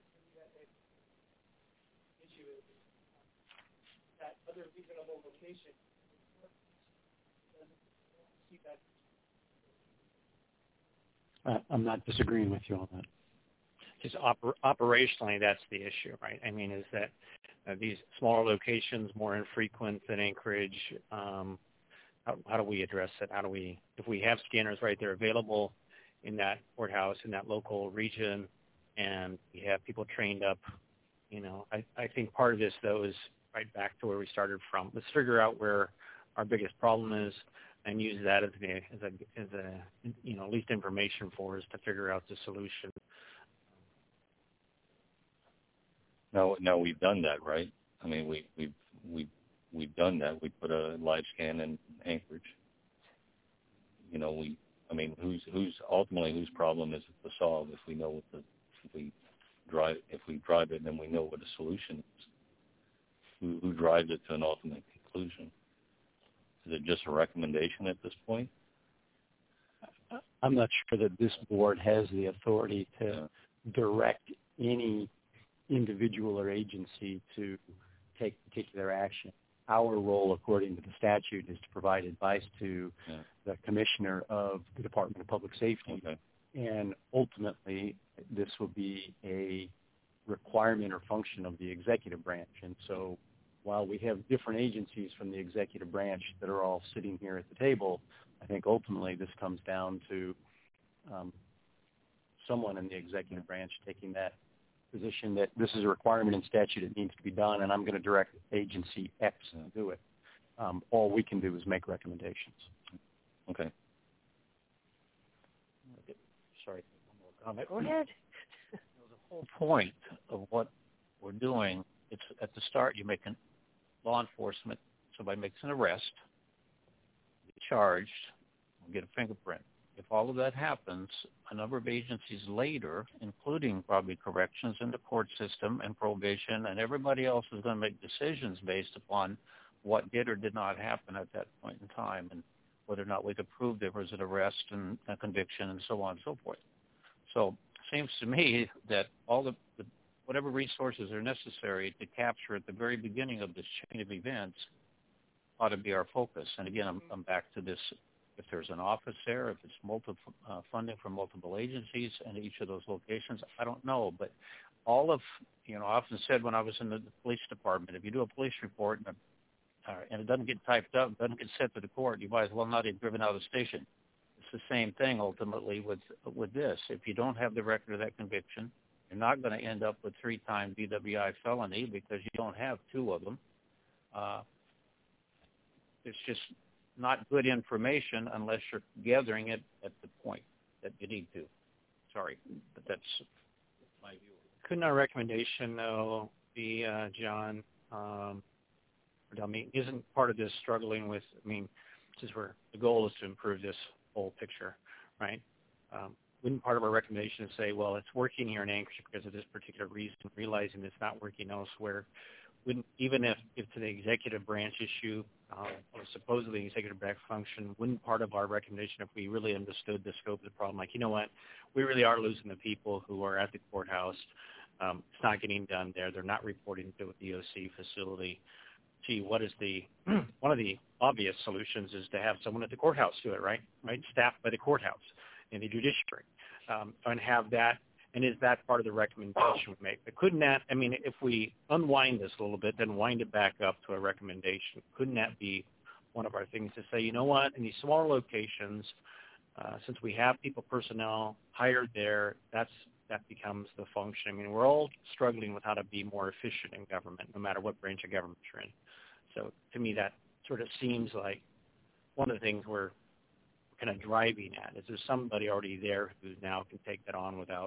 Issue is that other reasonable location doesn't see that. Uh, I'm not disagreeing with you on that. Just oper- operationally, that's the issue, right? I mean, is that uh, these smaller locations more infrequent than Anchorage? Um, how, how do we address it? How do we, if we have scanners right there available in that courthouse, in that local region, and we have people trained up, you know, I, I think part of this, though, is right back to where we started from. Let's figure out where our biggest problem is and use that as a, as a, as a you know, least information for us to figure out the solution. No, no, we've done that, right? I mean, we, we've, we've, we've done that. We put a live scan in Anchorage. You know, we, I mean, who's, who's ultimately whose problem is it to solve if we know what the, if we drive, if we drive it, then we know what the solution is. Who, who drives it to an ultimate conclusion? Is it just a recommendation at this point? I'm not sure that this board has the authority to Yeah. direct any individual or agency to take particular action. Our role, according to the statute, is to provide advice to Yeah. the commissioner of the Department of Public Safety. Okay. And ultimately, this will be a requirement or function of the executive branch. And so while we have different agencies from the executive branch that are all sitting here at the table, I think ultimately this comes down to um, someone in the executive branch taking that position that this is a requirement in statute, it needs to be done, and I'm going to direct agency X to do it. Um, all we can do is make recommendations. Okay. Sorry, one more comment. Go ahead. The whole point of what we're doing, it's at the start you make an law enforcement, somebody makes an arrest, be charged, get a fingerprint. If all of that happens, a number of agencies later, including probably corrections in the court system and probation, and everybody else is going to make decisions based upon what did or did not happen at that point in time and whether or not we could prove there was an arrest and a conviction and so on and so forth. So it seems to me that all the, the whatever resources are necessary to capture at the very beginning of this chain of events ought to be our focus. And again, I'm, I'm back to this. If there's an office there, if it's multiple uh, funding from multiple agencies in each of those locations, I don't know. But all of, you know, I often said when I was in the police department, if you do a police report and, a, uh, and it doesn't get typed up, doesn't get sent to the court, you might as well not have driven out of the station. It's the same thing ultimately with with this. If you don't have the record of that conviction, you're not going to end up with three-time D W I felony because you don't have two of them. Uh, it's just not good information unless you're gathering it at the point that you need to. Sorry, but that's my view. Couldn't our recommendation, though, be, uh, John, um, I mean, isn't part of this struggling with, I mean, since we're, the goal is to improve this whole picture, right? Um, wouldn't part of our recommendation say, well, it's working here in Anchorage because of this particular reason, realizing it's not working elsewhere? Wouldn't, even if, if to the executive branch issue, uh, or supposedly executive branch function, wouldn't part of our recommendation, if we really understood the scope of the problem, like, you know what, we really are losing the people who are at the courthouse. Um, it's not getting done there. They're not reporting to a D O C facility. Gee, what is the, one of the obvious solutions is to have someone at the courthouse do it, right? Right, staffed by the courthouse and the judiciary, um, and have that. And is that part of the recommendation we make? But couldn't that, I mean, if we unwind this a little bit, then wind it back up to a recommendation, couldn't that be one of our things to say, you know what, in these smaller locations, uh, since we have people, personnel hired there, that's that becomes the function. I mean, we're all struggling with how to be more efficient in government, no matter what branch of government you're in. So to me, that sort of seems like one of the things we're kind of driving at. Is there somebody already there who now can take that on without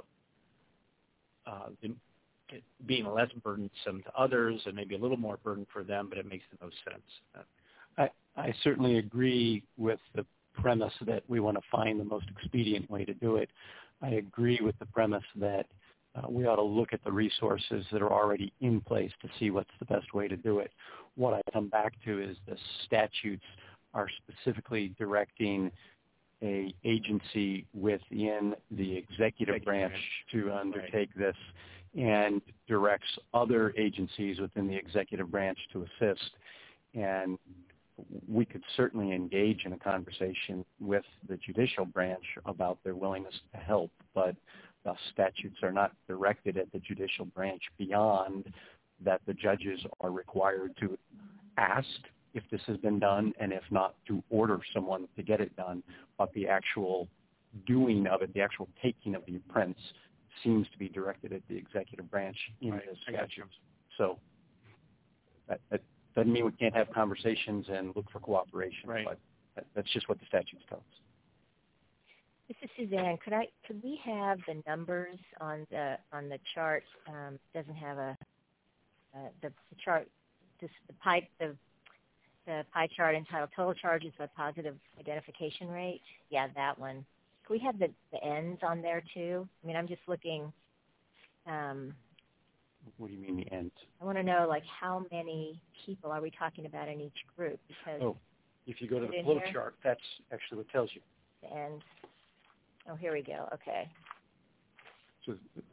uh, being less burdensome to others and maybe a little more burden for them, but it makes the most sense. I, I certainly agree with the premise that we want to find the most expedient way to do it. I agree with the premise that uh, we ought to look at the resources that are already in place to see what's the best way to do it. What I come back to is the statutes are specifically directing a agency within the executive branch to undertake this, and directs other agencies within the executive branch to assist. And we could certainly engage in a conversation with the judicial branch about their willingness to help, but the statutes are not directed at the judicial branch beyond that the judges are required to ask if this has been done, and if not, to order someone to get it done. But the actual doing of it, the actual taking of the prints, seems to be directed at the executive branch in Right. the I got you. statutes. So that, that doesn't mean we can't have conversations and look for cooperation, Right. but that, that's just what the statutes tell us. This is Suzanne. Could I could we have the numbers on the on the chart? Um, doesn't have a uh, the, the chart, just the pie the the pie chart entitled "Total Charges by Positive Identification Rate." Yeah, that one. Could we have the, the ends on there too? I mean, I'm just looking. Um, What do you mean the ends? I want to know, like, how many people are we talking about in each group? Because Oh, if you go to Is it the in flow here? chart, that's actually what tells you. the ends. Oh, here we go. Okay. So,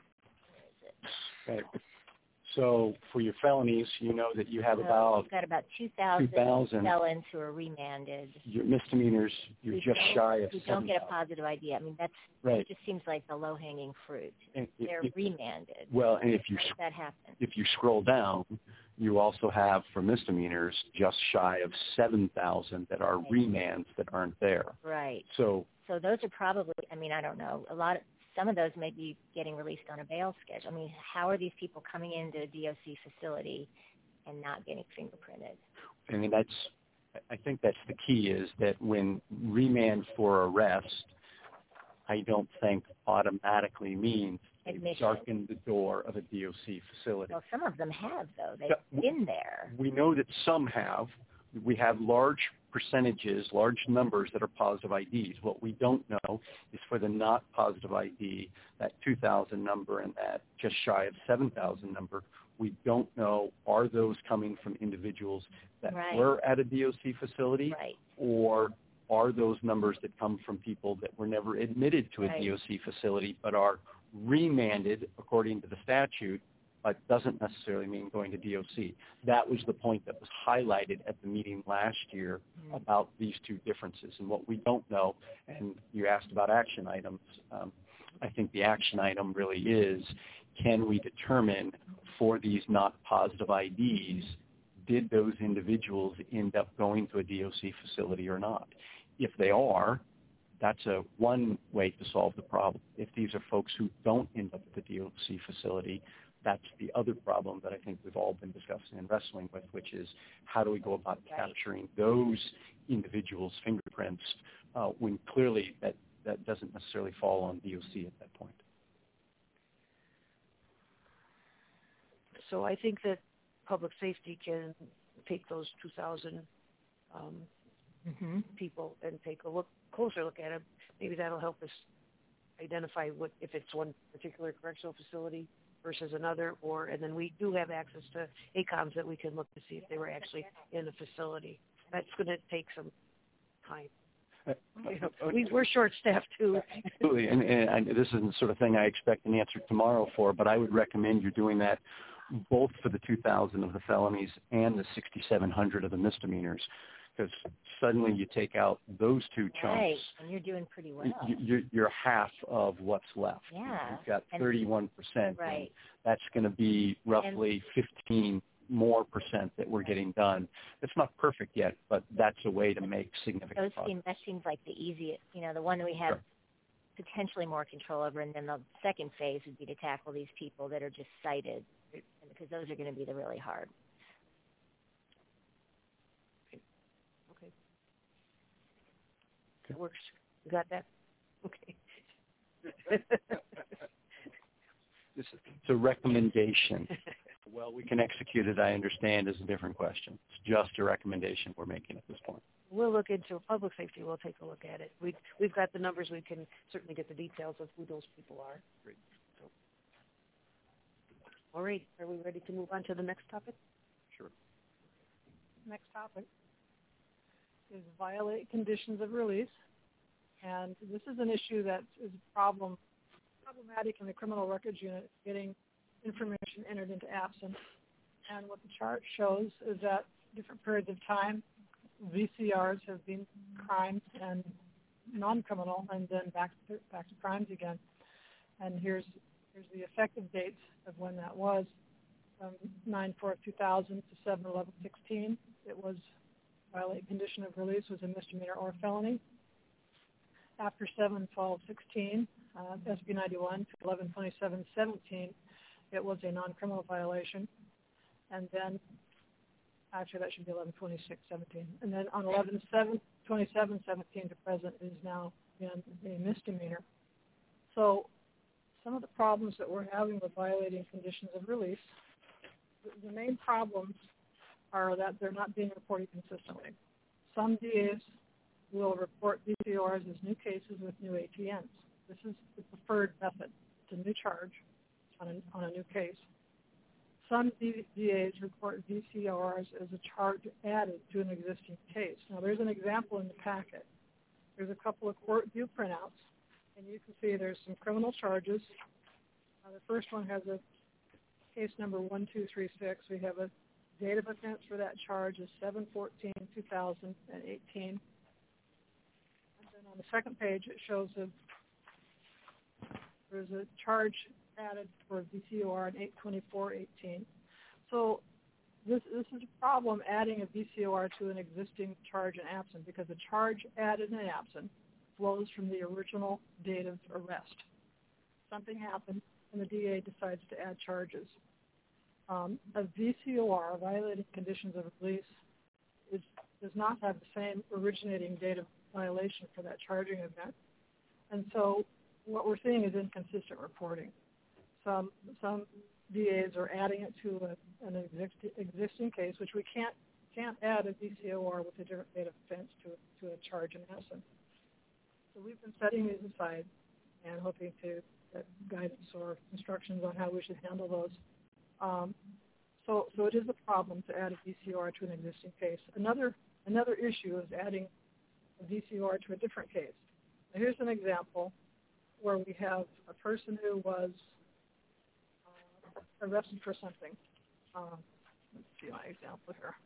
right. So for your felonies, you know that you have So about we've got about two thousand two thousand. felons who are remanded. your misdemeanors, you're who just don't- shy of who seven don't get a thousand. positive I D. I mean, that's Right. it. Just seems like the low-hanging fruit. And if- They're if- remanded. well, and if you How does that happen? if you scroll down, you also have for misdemeanors just shy of seven thousand that are Right. remands that aren't there. Right. So So those are probably. I mean, I don't know. A lot of some of those may be getting released on a bail schedule. I mean, how are these people coming into a D O C facility and not getting fingerprinted? I mean, that's, I think that's the key, is that when remand for arrest, I don't think automatically means they've Admission. darkened the door of a D O C facility. Well, some of them have, though. They've Yeah, been there. We know that some have. We have large percentages, large numbers that are positive I Ds. What we don't know is for the not positive I D, that two thousand number and that just shy of seven thousand number, we don't know, are those coming from individuals that Right. were at a D O C facility, Right. or are those numbers that come from people that were never admitted to a Right. D O C facility but are remanded according to the statute, but doesn't necessarily mean going to D O C. That was the point that was highlighted at the meeting last year Mhm. about these two differences. And what we don't know, and you asked about action items, um, I think the action item really is, can we determine for these not positive I Ds, did those individuals end up going to a D O C facility or not? If they are, that's a one way to solve the problem. If these are folks who don't end up at the D O C facility, that's the other problem that I think we've all been discussing and wrestling with, which is how do we go about capturing those individuals' fingerprints uh, when clearly that, that doesn't necessarily fall on D O C at that point. So I think that public safety can take those two thousand um, mm-hmm. people and take a look, closer look at them. Maybe that'll help us identify what if it's one particular correctional facility versus another, or and then we do have access to A COMs that we can look to see if they were actually in a facility. That's going to take some time. Uh, you know, we, we're short-staffed too. Absolutely, and, and I, this isn't the sort of thing I expect an answer tomorrow for, but I would recommend you're doing that both for the two thousand of the felonies and the sixty-seven hundred of the misdemeanors, because suddenly you take out those two chunks. Right, and you're doing pretty well. You, you're, you're half of what's left. Yeah. You've got and, thirty-one percent. Right. That's going to be roughly and, fifteen more percent that we're getting done. It's not perfect yet, but that's a way to make significant those progress. seem, that seems like the easiest, you know, the one that we have sure. potentially more control over, and then the second phase would be to tackle these people that are just cited, because those are going to be the really hard. Okay. Okay. That works. You got that? Okay. It's a recommendation. Well, we can execute it, I understand, is a different question. It's just a recommendation we're making at this point. We'll look into public safety. We'll take a look at it. We've, we've got the numbers. We can certainly get the details of who those people are. Great. So. All right. Are we ready to move on to the next topic? Sure. Next topic is violate conditions of release. And this is an issue that is a problem, problematic in the criminal records unit, getting information entered into absent. And what the chart shows is that different periods of time, V C Rs have been crimes and non-criminal, and then back to, back to crimes again. And here's here's the effective dates of when that was. From nine four two thousand to seven eleven sixteen, it was violate condition of release was a misdemeanor or felony. After seven twelve sixteen, uh, S B ninety-one to eleven twenty-seven seventeen, it was a non-criminal violation. And then, actually that should be eleven twenty-six seventeen. And then on eleven twenty-seven seventeen to present is now been a misdemeanor. So some of the problems that we're having with violating conditions of release, the, the main problems are that they're not being reported consistently. Some D As will report V C Rs as new cases with new A T Ns. This is the preferred method. It's a new charge on a, on a new case. Some D As report V C Rs as a charge added to an existing case. Now, there's an example in the packet. There's a couple of court view printouts, and you can see there's some criminal charges. Uh, the first one has a case number one two three six. We have a date of offense for that charge is seven fourteen two thousand eighteen. And then on the second page, it shows a there's a charge added for V C O R on eight twenty-four eighteen. So this this is a problem adding a V C O R to an existing charge in absent, because a charge added in absent flows from the original date of arrest. Something happened, and the D A decides to add charges. Um, a V C O R, violating conditions of release, is, does not have the same originating date of violation for that charging event. And so what we're seeing is inconsistent reporting. Some some D As are adding it to a, an exist, existing case, which we can't can't add a V C O R with a different date of offense to to a charge in absence. So we've been setting these aside and hoping to get guidance or instructions on how we should handle those. Um, so so it is a problem to add a V C O R to an existing case. Another another issue is adding a V C O R to a different case. Now here's an example where we have a person who was uh, arrested for something. Um, let's see my example here.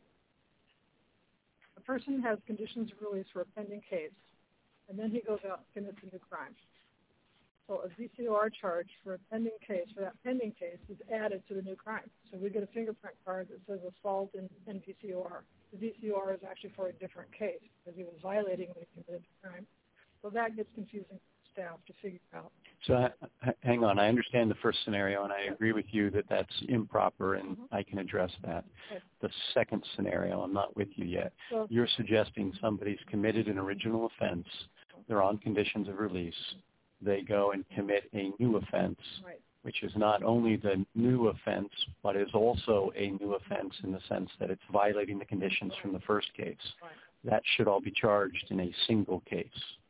A person has conditions of release for a pending case, and then he goes out and commits a new crime. So a V C O R charge for a pending case, for that pending case, is added to the new crime. So we get a fingerprint card that says assault and, and V C O R. The V C O R is actually for a different case because he was violating when he committed the crime. So that gets confusing for staff to figure out. So h- h- hang on. I understand the first scenario, and I agree with you that that's improper, and mm-hmm. I can address that. Okay. The second scenario, I'm not with you yet. So, you're suggesting somebody's committed an original offense. They're on conditions of release. They go and commit a new offense, right. which is not only the new offense, but is also a new offense in the sense that it's violating the conditions right. from the first case. Right. That should all be charged in a single case,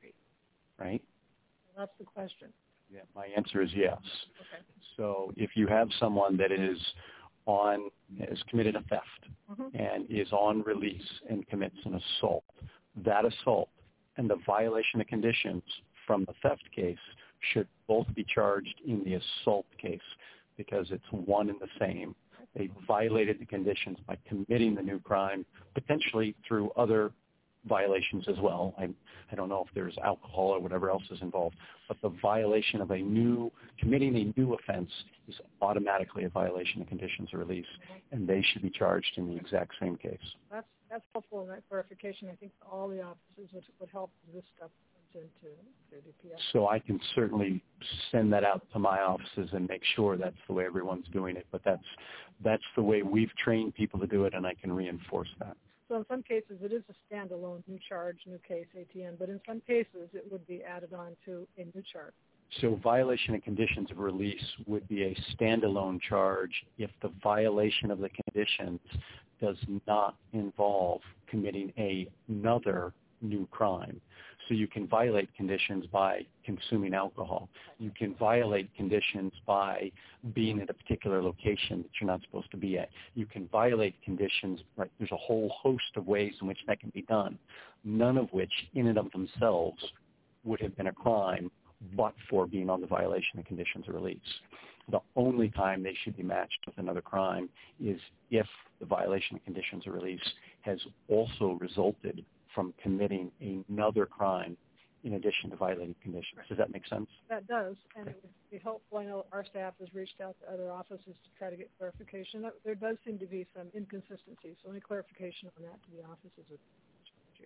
right? Well, that's the question. Yeah, my answer is yes. Okay. So if you have someone that is on, has committed a theft mm-hmm. and is on release and commits an assault, that assault and the violation of conditions from the theft case should both be charged in the assault case because it's one and the same. They violated the conditions by committing the new crime, potentially through other violations as well. I, I don't know if there's alcohol or whatever else is involved, but the violation of a new, committing a new offense is automatically a violation of conditions of release, and they should be charged in the exact same case. That's that's helpful, that clarification. I think all the offices would, would help this stuff into the D P S. So I can certainly send that out to my offices and make sure that's the way everyone's doing it, but that's that's the way we've trained people to do it, and I can reinforce that. So in some cases, it is a standalone new charge, new case, A T N, but in some cases, it would be added on to a new charge. So violation of conditions of release would be a standalone charge if the violation of the conditions does not involve committing a, another new crime. So you can violate conditions by consuming alcohol. You can violate conditions by being at a particular location that you're not supposed to be at. You can violate conditions, right? There's a whole host of ways in which that can be done, none of which in and of themselves would have been a crime but for being on the violation of conditions of release. The only time they should be matched with another crime is if the violation of conditions of release has also resulted from committing another crime in addition to violating conditions. Does that make sense? That does, and it would be helpful. I know our staff has reached out to other offices to try to get clarification. There does seem to be some inconsistency, so any clarification on that to the offices would be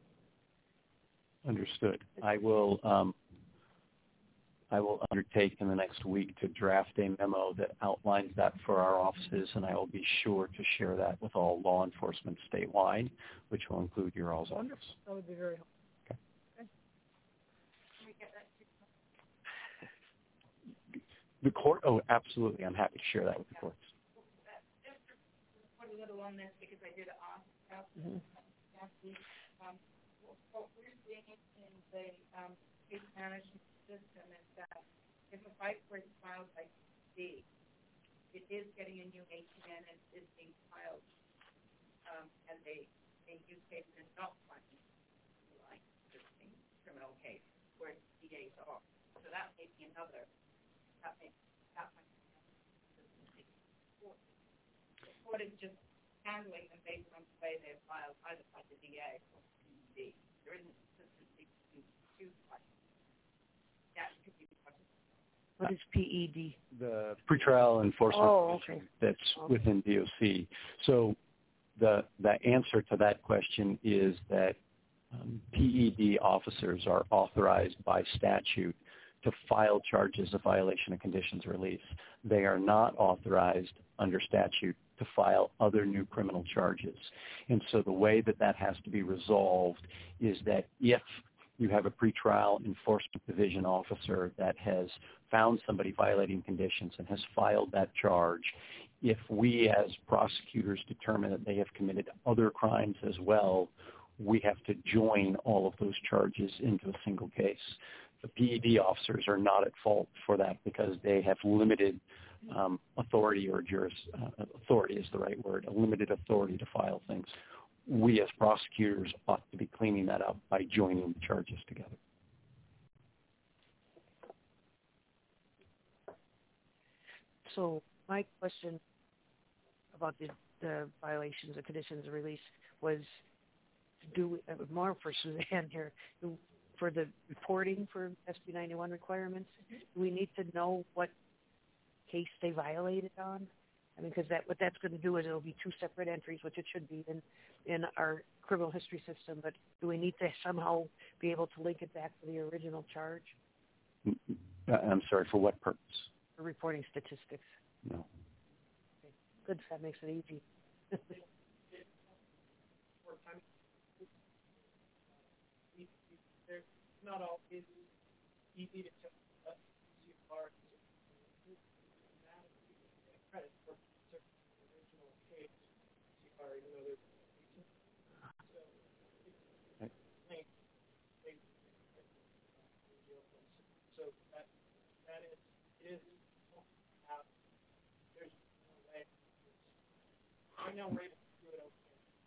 understood. I will um, I will undertake in the next week to draft a memo that outlines that for our offices, and I will be sure to share that with all law enforcement statewide, which will include your all's office. Wonderful. That would be very helpful. Okay. Okay. Can we get that to the court? Oh, absolutely. I'm happy to share that with the courts. Just to put a little on this because I did ask about mm-hmm. um, what we're seeing in the um, case management system is that if a fight was filed by C, it is getting a new A T N and is being filed um, as a, a new case and not finding like existing criminal case where D As are. So that may be another, that may, that might be another. The court is just handling them based on the way they're filed either by the D A or the P E D. There isn't consistency between the two fights. That could be the question. What is P E D? The pretrial enforcement oh, okay. that's okay. within D O C. So the the answer to that question is that um, P E D officers are authorized by statute to file charges of violation of conditions of release. They are not authorized under statute to file other new criminal charges. And so the way that that has to be resolved is that if you have a pretrial enforcement division officer that has found somebody violating conditions and has filed that charge, if we as prosecutors determine that they have committed other crimes as well, we have to join all of those charges into a single case. The P E D officers are not at fault for that because they have limited um, authority or juris, uh, authority is the right word, a limited authority to file things. We as prosecutors ought to be cleaning that up by joining the charges together. So my question about the, the violations of conditions of release was, do uh, more for Suzanne here, do, for the reporting for S B ninety-one requirements, do we need to know what case they violated on? I mean, because that, what that's going to do is it'll be two separate entries, which it should be in, in our criminal history system, but do we need to somehow be able to link it back to the original charge? I'm sorry, for what purpose? For reporting statistics. No. Okay. Good, that makes it easy. Not always easy to tell what you are credit for certain original case you are, even though there's so it's linked so that that is it is uh, there's no way right now we're able to do it okay.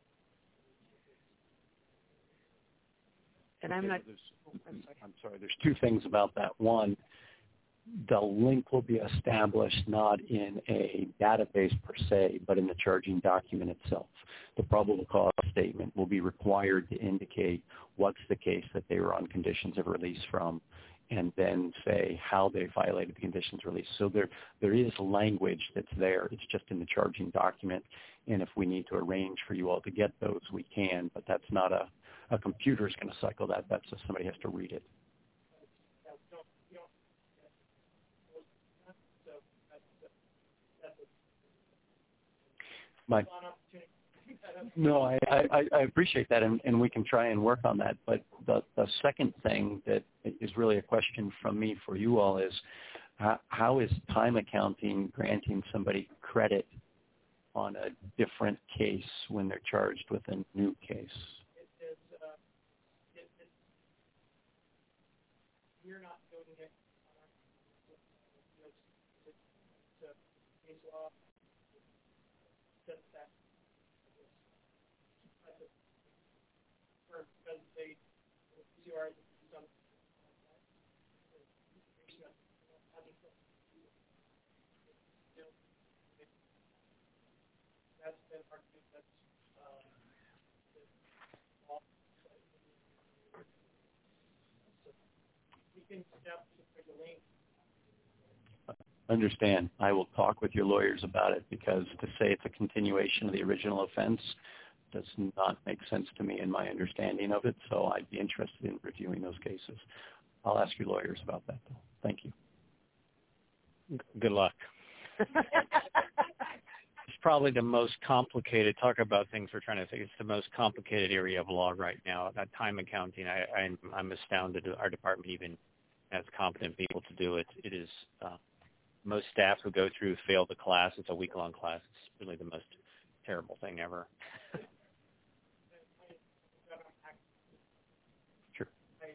And I'm not. I'm sorry. I'm sorry. There's two things about that. One, the link will be established not in a database per se, but in the charging document itself. The probable cause statement will be required to indicate what's the case that they were on conditions of release from, and then say how they violated the conditions of release. So there, there is language that's there. It's just in the charging document. And if we need to arrange for you all to get those, we can, but that's not a A computer is going to cycle that. That's just somebody has to read it. My, no, I, I, I appreciate that, and, and we can try and work on that. But the, the second thing that is really a question from me for you all is, how, how is time accounting granting somebody credit on a different case when they're charged with a new case? We're not doing it on our case law says that because they C R some that's been our that's uh Understand. I will talk with your lawyers about it, because to say it's a continuation of the original offense does not make sense to me in my understanding of it, so I'd be interested in reviewing those cases. I'll ask your lawyers about that, though. Thank you. Good luck. It's probably the most complicated, talk about things we're trying to think, it's the most complicated area of law right now. That time accounting, I, I'm, I'm astounded our department even has competent people to do it. It is, uh, most staff who go through fail the class. It's a week-long class. It's really the most terrible thing ever. Sure.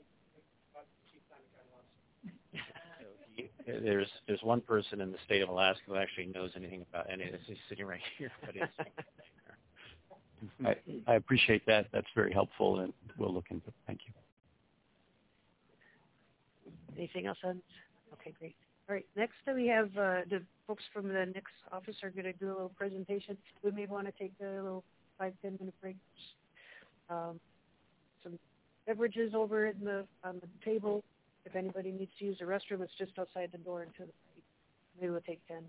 There's there's one person in the state of Alaska who actually knows anything about any of this. He's sitting right here, but it's. I, I appreciate that. That's very helpful, and we'll look into it. Thank you. Anything else on? Okay, great. All right, next uh, we have uh, the folks from the N I C S office are going to do a little presentation. We may want to take a little five, ten minute break. Um, some beverages over in the on the table. If anybody needs to use the restroom, it's just outside the door and to the right. Maybe we'll take ten.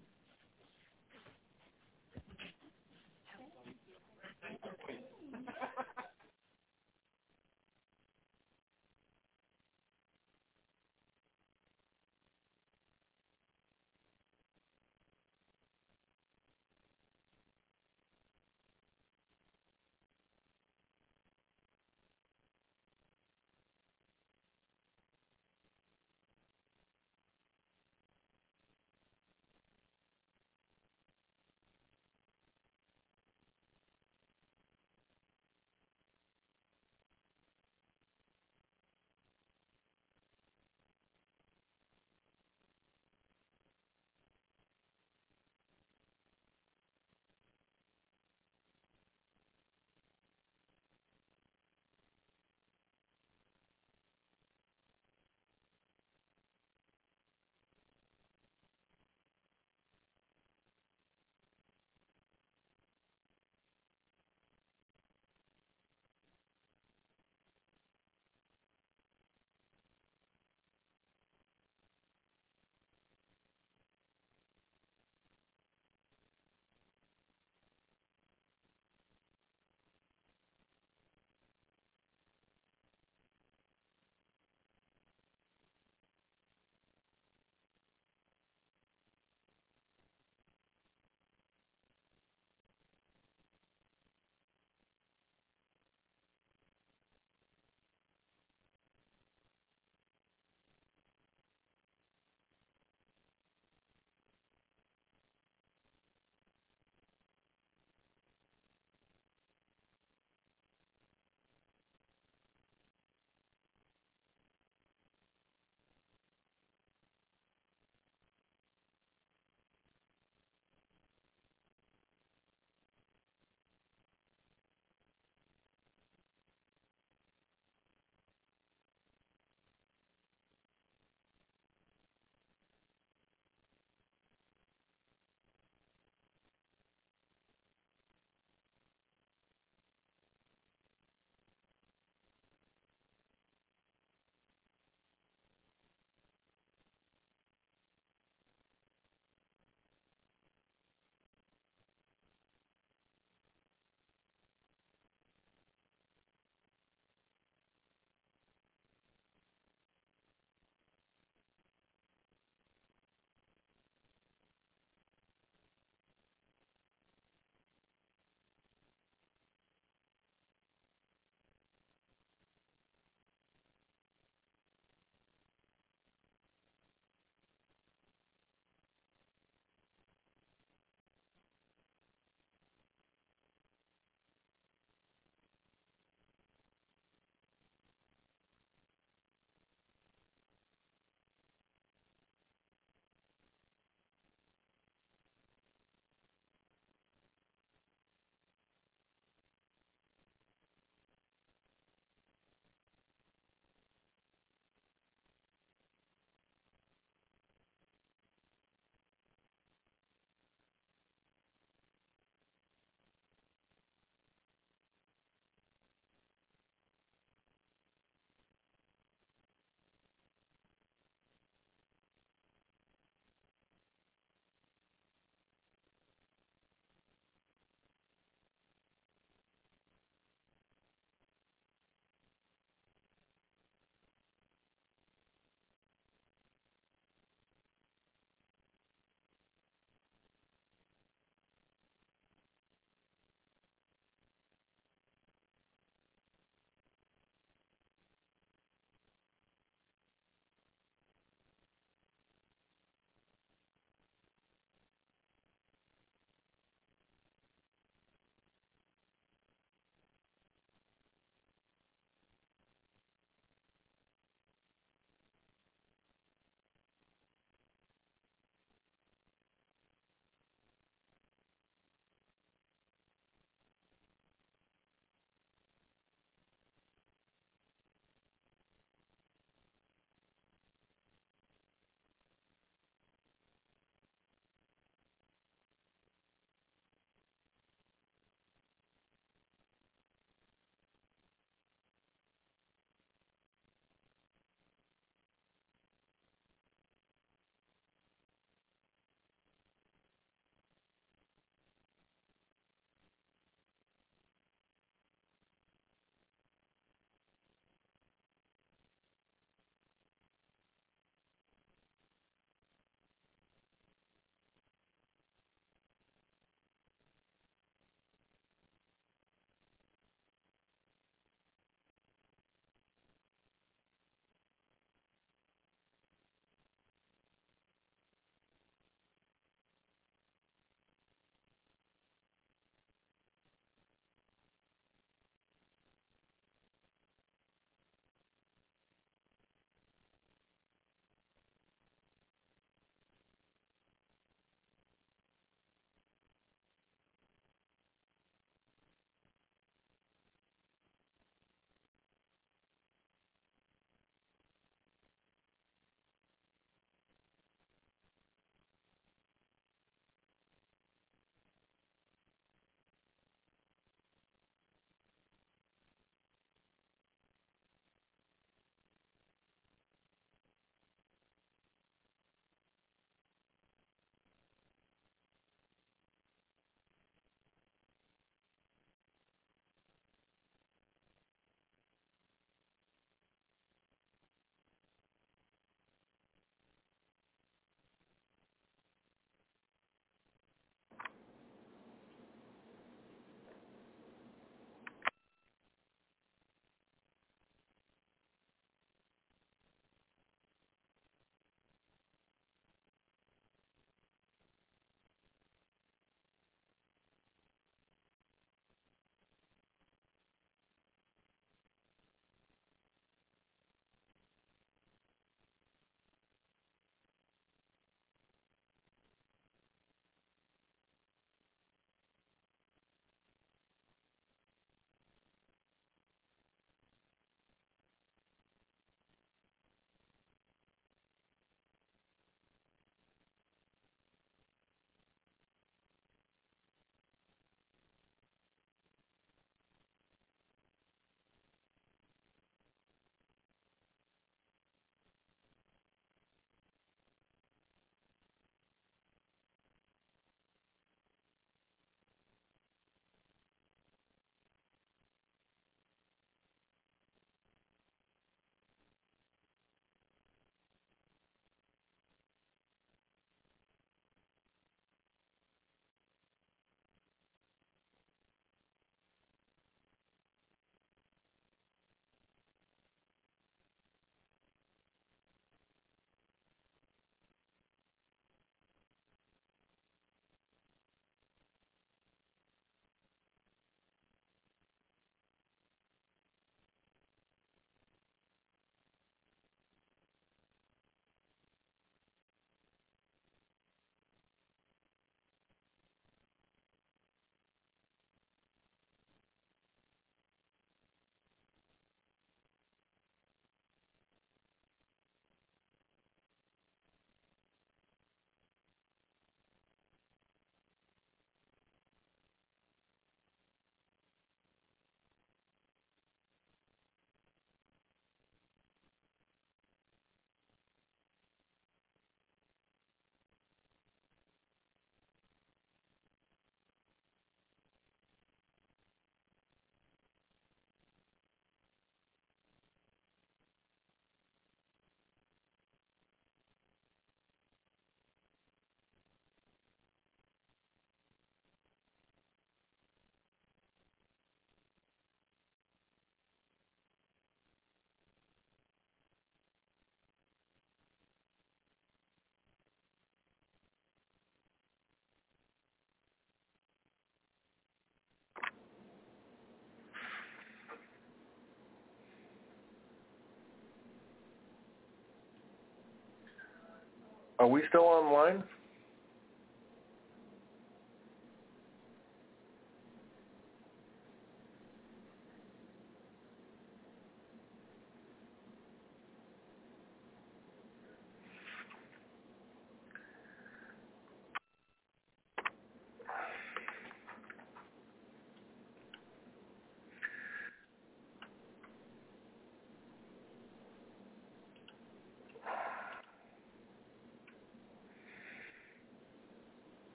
Are we still online?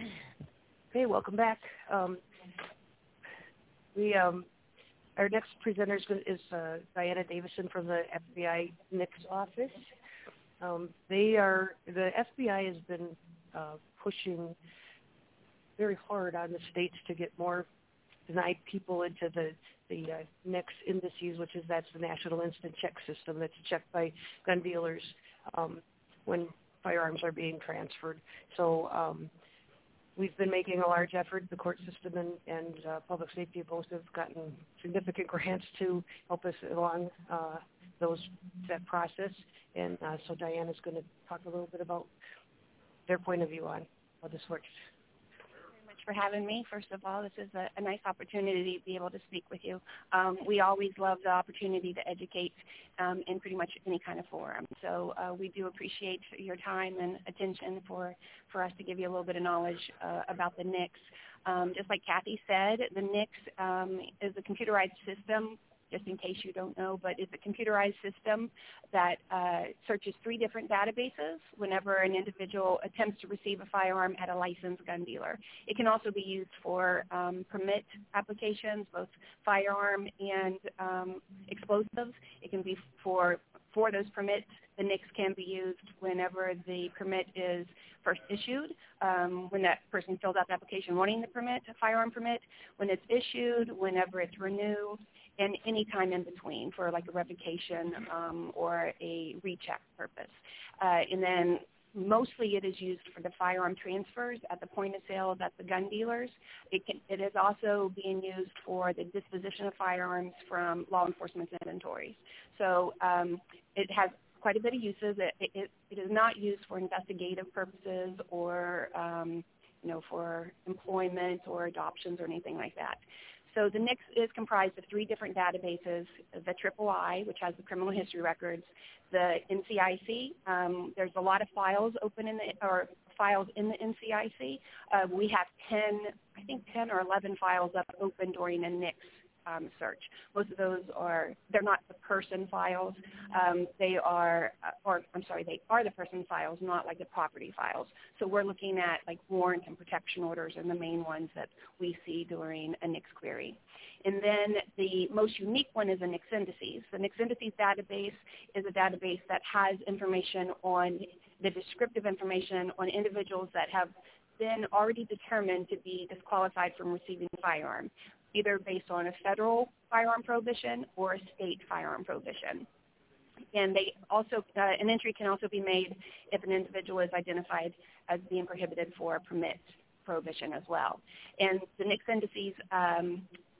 Okay, welcome back. Um, we um, our next presenter is, is uh, Diana Davison from the F B I N I C S office. Um, they are the F B I has been uh, pushing very hard on the states to get more denied people into the the uh, N I C S indices, which is that's the National Instant Check System that's checked by gun dealers um, when firearms are being transferred. So um, we've been making a large effort. The court system and, and uh, public safety both have gotten significant grants to help us along uh, those that process. And uh, so Diana's going to talk a little bit about their point of view on how this works. For having me. First of all, this is a, a nice opportunity to be able to speak with you. Um, we always love the opportunity to educate um, in pretty much any kind of forum. So uh, we do appreciate your time and attention for, for us to give you a little bit of knowledge uh, about the N I C S. Um, just like Kathy said, the N I C S um, is a computerized system, just in case you don't know, but it's a computerized system that uh, searches three different databases whenever an individual attempts to receive a firearm at a licensed gun dealer. It can also be used for um, permit applications, both firearm and um, explosives. It can be for, for those permits. The N I C S can be used whenever the permit is first issued, um, when that person filled out the application wanting the permit, a firearm permit, when it's issued, whenever it's renewed, and any time in between for like a revocation um, or a recheck purpose. Uh, and then mostly it is used for the firearm transfers at the point of sale at the gun dealers. It, can, it is also being used for the disposition of firearms from law enforcement inventories. So um, it has quite a bit of uses. It, it, it is not used for investigative purposes or um, you know, for employment or adoptions or anything like that. So the N I C S is comprised of three different databases: the Triple I, which has the criminal history records, the N C I C. Um, there's a lot of files open in the or files in the N C I C. Uh, we have ten, I think ten or eleven files up open during a N I C S um, search. Most of those are, they're not the person files. Um, they are, or I'm sorry, they are the person files, not like the property files. So we're looking at like warrant and protection orders and the main ones that we see during a N I C S query. And then the most unique one is a N I C S indices. The N I C S indices database is a database that has information on the descriptive information on individuals that have been already determined to be disqualified from receiving a firearm, either based on a federal firearm prohibition or a state firearm prohibition. And they also, uh, an entry can also be made if an individual is identified as being prohibited for a permit prohibition as well. And the N I C S indices um,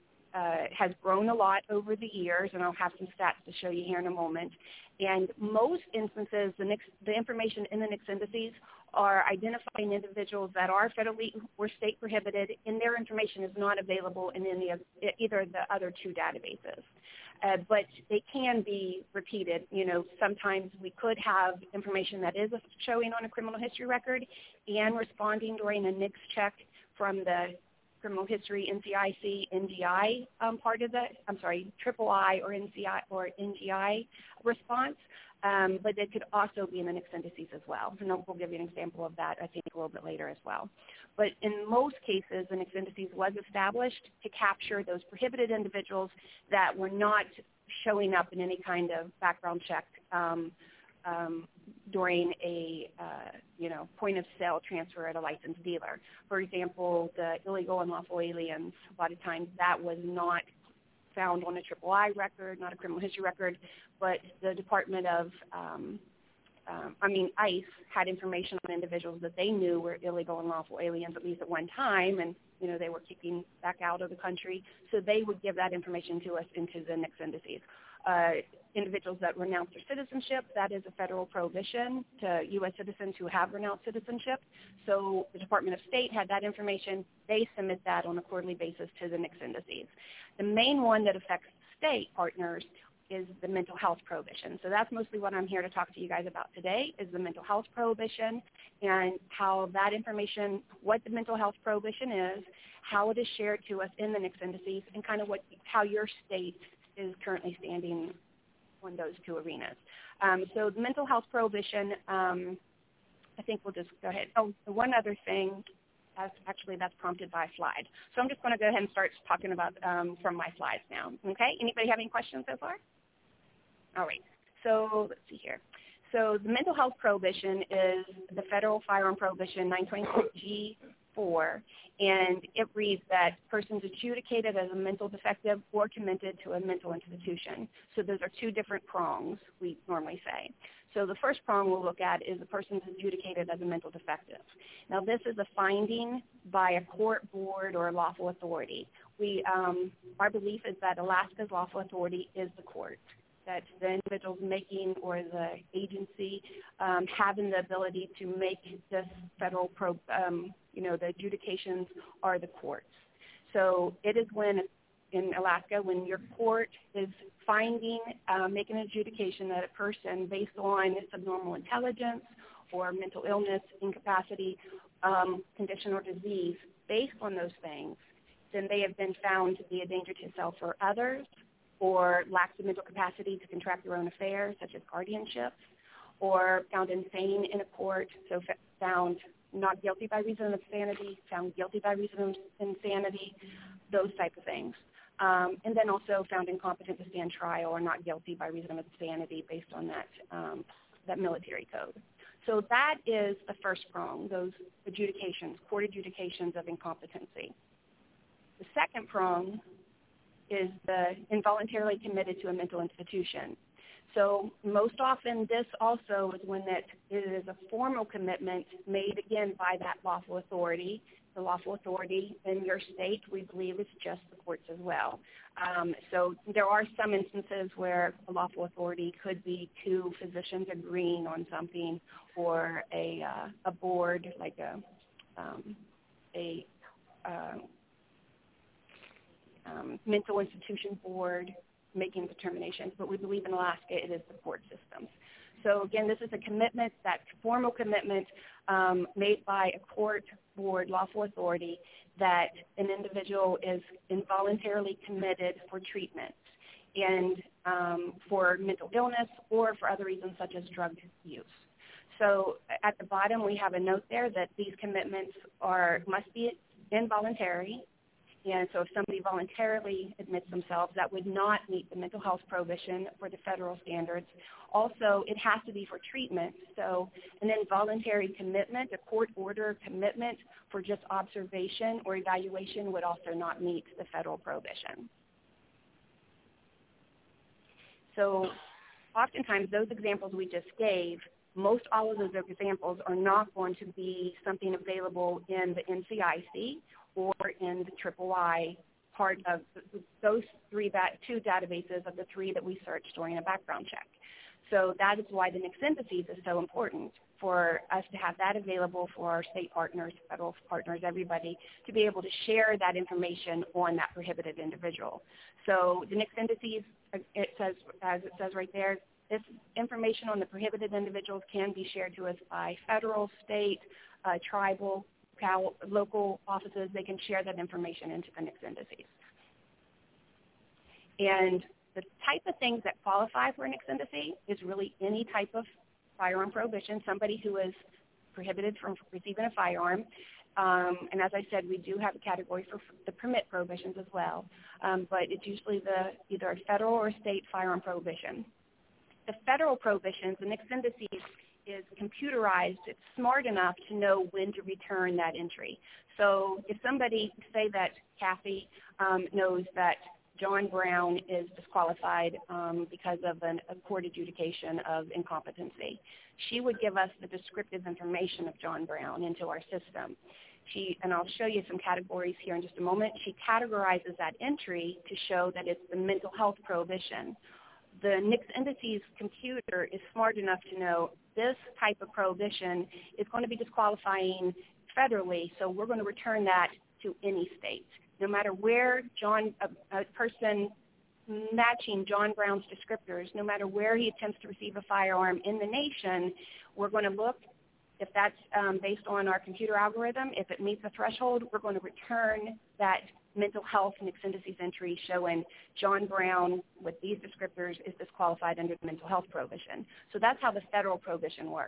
uh, has grown a lot over the years, and I'll have some stats to show you here in a moment. And most instances, the, N I C S, the information in the N I C S indices are identifying individuals that are federally or state prohibited, and their information is not available in any of either of the other two databases. Uh, but they can be repeated. You know, sometimes we could have information that is showing on a criminal history record and responding during a N I C S check from the criminal history N C I C, N G I um, part of the, I'm sorry, Triple I or N C I or N G I response. Um, but they could also be in the N I C S indices as well. And we'll give you an example of that, I think, a little bit later as well. But in most cases, the N I C S indices was established to capture those prohibited individuals that were not showing up in any kind of background check um, um, during a, uh, you know, point-of-sale transfer at a licensed dealer. For example, the illegal and lawful aliens, a lot of times that was not found on a Triple I record, not a criminal history record, but the Department of, um, um, I mean, ICE had information on individuals that they knew were illegal and lawful aliens at least at one time, and, you know, they were kicking back out of the country. So they would give that information to us into the N I C S indices. Uh, individuals that renounce their citizenship, that is a federal prohibition to U S citizens who have renounced citizenship. So the Department of State had that information. They submit that on a quarterly basis to the N I C S indices. The main one that affects state partners is the mental health prohibition. So that's mostly what I'm here to talk to you guys about today, is the mental health prohibition and how that information, what the mental health prohibition is, how it is shared to us in the N I C S indices, and kind of what how your state is currently standing on those two arenas. Um, so the mental health prohibition, um, I think we'll just go ahead. Oh, one other thing as actually that's prompted by a slide. So I'm just going to go ahead and start talking about um, from my slides now. Okay, anybody have any questions so far? All right, so let's see here. So the mental health prohibition is the federal firearm prohibition nine twenty-six G four, and it reads that persons adjudicated as a mental defective or committed to a mental institution. So those are two different prongs, we normally say. So the first prong we'll look at is the person's adjudicated as a mental defective. Now this is a finding by a court, board, or a lawful authority. We, um, our belief is that Alaska's lawful authority is the court, that the individuals making or the agency um, having the ability to make this federal, pro, um, you know, the adjudications are the courts. So it is when, in Alaska, when your court is finding, uh, making an adjudication that a person, based on subnormal intelligence or mental illness, incapacity, um, condition, or disease, based on those things, then they have been found to be a danger to self or others, or lacks the mental capacity to contract their own affairs, such as guardianship, or found insane in a court, so f- found not guilty by reason of insanity, found guilty by reason of insanity, those types of things. Um, and then also found incompetent to stand trial or not guilty by reason of insanity based on that, um, that military code. So that is the first prong, those adjudications, court adjudications of incompetency. The second prong is the involuntarily committed to a mental institution. So most often this also is when that it is a formal commitment made, again, by that lawful authority. The lawful authority in your state, we believe, is just the courts as well. Um, so there are some instances where a lawful authority could be two physicians agreeing on something, or a, uh, a board, like a, um, a uh, um, mental institution board making determinations, but we believe in Alaska it is the court systems. So again, this is a commitment, that formal commitment um, made by a court, board, lawful authority, that an individual is involuntarily committed for treatment and um, for mental illness or for other reasons such as drug use. So at the bottom we have a note there that these commitments are must be involuntary. And so if somebody voluntarily admits themselves, that would not meet the mental health prohibition for the federal standards. Also, it has to be for treatment. So an involuntary commitment, a court order commitment for just observation or evaluation would also not meet the federal prohibition. So oftentimes those examples we just gave, most all of those examples are not going to be something available in the N C I C or in the triple I part of those three, two databases of the three that we searched during a background check. So that is why the N I C S indices is so important for us to have that available for our state partners, federal partners, everybody, to be able to share that information on that prohibited individual. So the N I C S indices, it says, as it says right there, this information on the prohibited individuals can be shared to us by federal, state, uh, tribal, local offices. They can share that information into the N I C S indices. And the type of things that qualify for an N I C S indice is really any type of firearm prohibition, somebody who is prohibited from receiving a firearm. Um, and as I said, we do have a category for the permit prohibitions as well, um, but it's usually the either a federal or state firearm prohibition. The federal prohibitions, the N I C S indices, is computerized. It's smart enough to know when to return that entry. So if somebody, say that Kathy um, knows that John Brown is disqualified um, because of an, a court adjudication of incompetency, she would give us the descriptive information of John Brown into our system. She, and I'll show you some categories here in just a moment. She categorizes that entry to show that it's the mental health prohibition. The N I C S indices computer is smart enough to know this type of prohibition is going to be disqualifying federally, so we're going to return that to any state. No matter where John, a, a person matching John Brown's descriptors, no matter where he attempts to receive a firearm in the nation, we're going to look, if that's um, based on our computer algorithm, if it meets the threshold, we're going to return that mental health N I C S indices entry showing John Brown with these descriptors is disqualified under the mental health prohibition. So that's how the federal prohibition works.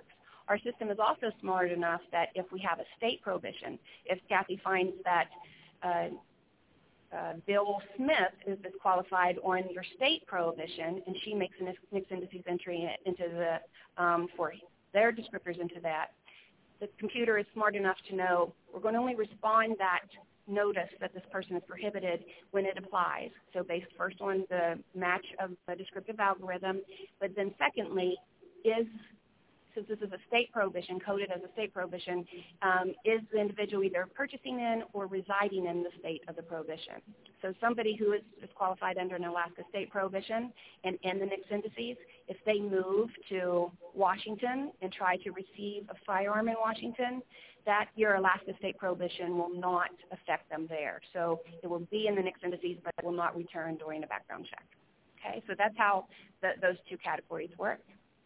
our system is also smart enough that if we have a state prohibition, if Kathy finds that uh, uh, Bill Smith is disqualified on your state prohibition, and she makes an mixed indices entry into the um, for their descriptors into that, the computer is smart enough to know we're going to only respond that notice that this person is prohibited when it applies. So based first on the match of the descriptive algorithm, but then secondly, is, since this is a state prohibition, coded as a state prohibition, um, is the individual either purchasing in or residing in the state of the prohibition. So somebody who is disqualified under an Alaska state prohibition and in the NICS indices, if they move to Washington and try to receive a firearm in Washington, that your Alaska state prohibition will not affect them there. So it will be in the NICS indices, but it will not return during a background check. Okay, so that's how the, those two categories work.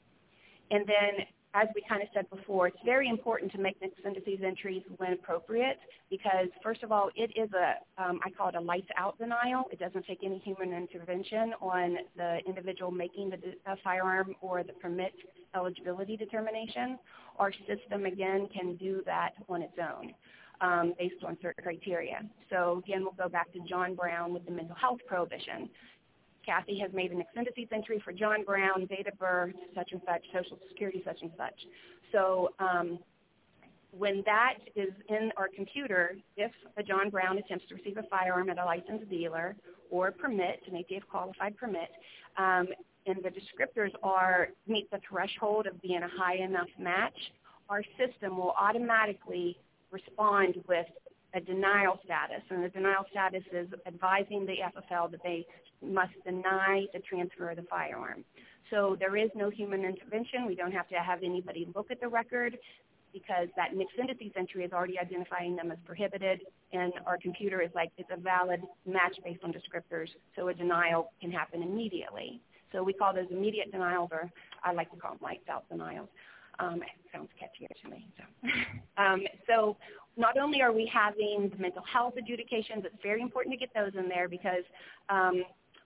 And then, as we kind of said before, it's very important to make NICS indices entries when appropriate because, first of all, it is a, um, I call it a lights-out denial. It doesn't take any human intervention on the individual making the uh, firearm or the permit eligibility determination. Our system, again, can do that on its own um, based on certain criteria. So, again, we'll go back to John Brown with the mental health prohibition. Kathy has made an NICS indices entry for John Brown, date of birth, such and such, Social Security, such and such. So um, when that is in our computer, if a John Brown attempts to receive a firearm at a licensed dealer or a permit, an A T F qualified permit, um, and the descriptors are meet the threshold of being a high enough match, our system will automatically respond with a denial status, and the denial status is advising the F F L that they must deny the transfer of the firearm. So there is no human intervention. We don't have to have anybody look at the record because that NICS indices entry is already identifying them as prohibited, and our computer is like, it's a valid match based on descriptors, so a denial can happen immediately. So we call those immediate denials, or I like to call them lights-out denials. Um, it sounds catchier to me. So. um, so not only are we having the mental health adjudications, it's very important to get those in there because um,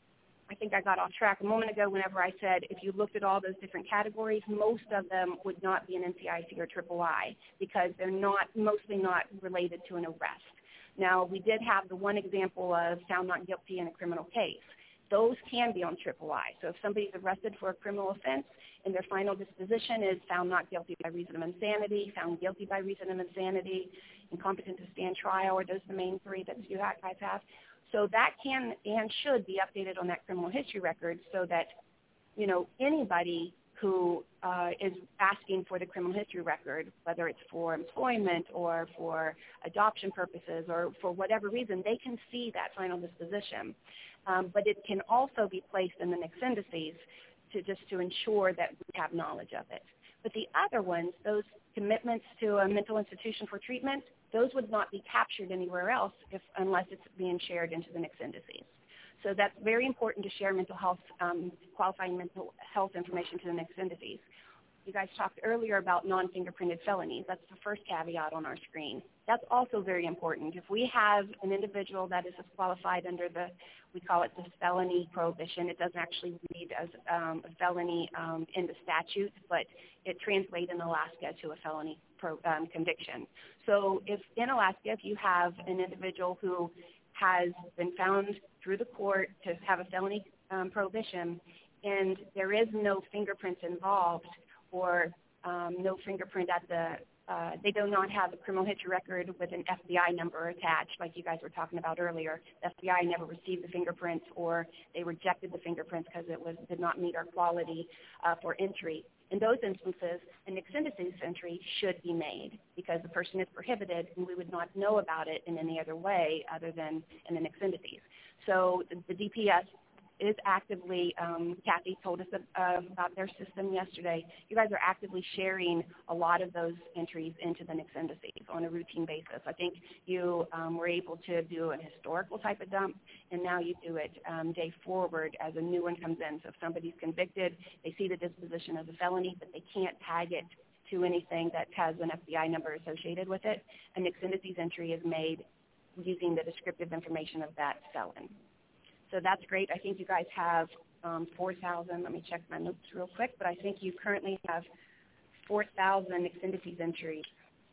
I think I got off track a moment ago whenever I said if you looked at all those different categories, most of them would not be an N C I C or triple I because they're not, mostly not related to an arrest. Now, we did have the one example of found not guilty in a criminal case. Those can be on triple I. So if somebody's arrested for a criminal offense and their final disposition is found not guilty by reason of insanity, found guilty by reason of insanity, incompetent to stand trial, are those the main three that you guys have? So that can and should be updated on that criminal history record so that, you know, anybody who uh, is asking for the criminal history record, whether it's for employment or for adoption purposes or for whatever reason, they can see that final disposition. Um, but it can also be placed in the NICS indices to just to ensure that we have knowledge of it. But the other ones, those commitments to a mental institution for treatment, those would not be captured anywhere else if, unless it's being shared into the NICS indices. So that's very important to share mental health, um, qualifying mental health information to the NICS indices. You guys talked earlier about non-fingerprinted felonies. That's the first caveat on our screen. That's also very important. If we have an individual that is disqualified under the, we call it the felony prohibition. It doesn't actually read as um, a felony um, in the statute, but it translates in Alaska to a felony pro, um, conviction. So if in Alaska, if you have an individual who has been found through the court to have a felony um, prohibition and there is no fingerprints involved, or um, no fingerprint at the, uh, they do not have a criminal history record with an F B I number attached, like you guys were talking about earlier. The F B I never received the fingerprints, or they rejected the fingerprints because it was did not meet our quality uh, for entry. In those instances, a NICS indices entry should be made because the person is prohibited, and we would not know about it in any other way other than in the NICS indices. So the, the D P S is actively, um, Kathy told us uh, about their system yesterday, you guys are actively sharing a lot of those entries into the NICS indices on a routine basis. I think you um, were able to do a historical type of dump, and now you do it um, day forward as a new one comes in. So if somebody's convicted, they see the disposition as a felony, but they can't tag it to anything that has an F B I number associated with it. A NICS indices entry is made using the descriptive information of that felon. So that's great. I think you guys have um, four thousand. Let me check my notes real quick. But I think you currently have four thousand Nix indices entries,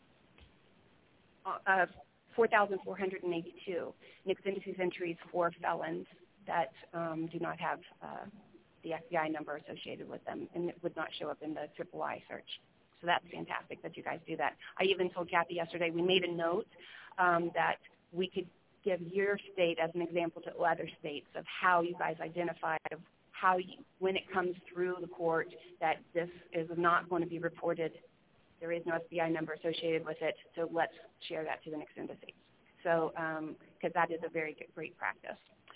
uh, four thousand four hundred eighty-two Nix indices entries for felons that um, do not have uh, the F B I number associated with them, and it would not show up in the triple I search. So that's fantastic that you guys do that. I even told Kathy yesterday we made a note um, that we could give your state as an example to other states of how you guys identify how you, when it comes through the court that this is not going to be reported. There is no F B I number associated with it, so let's share that to the Nix indices. So, because um, that is a very good, great practice.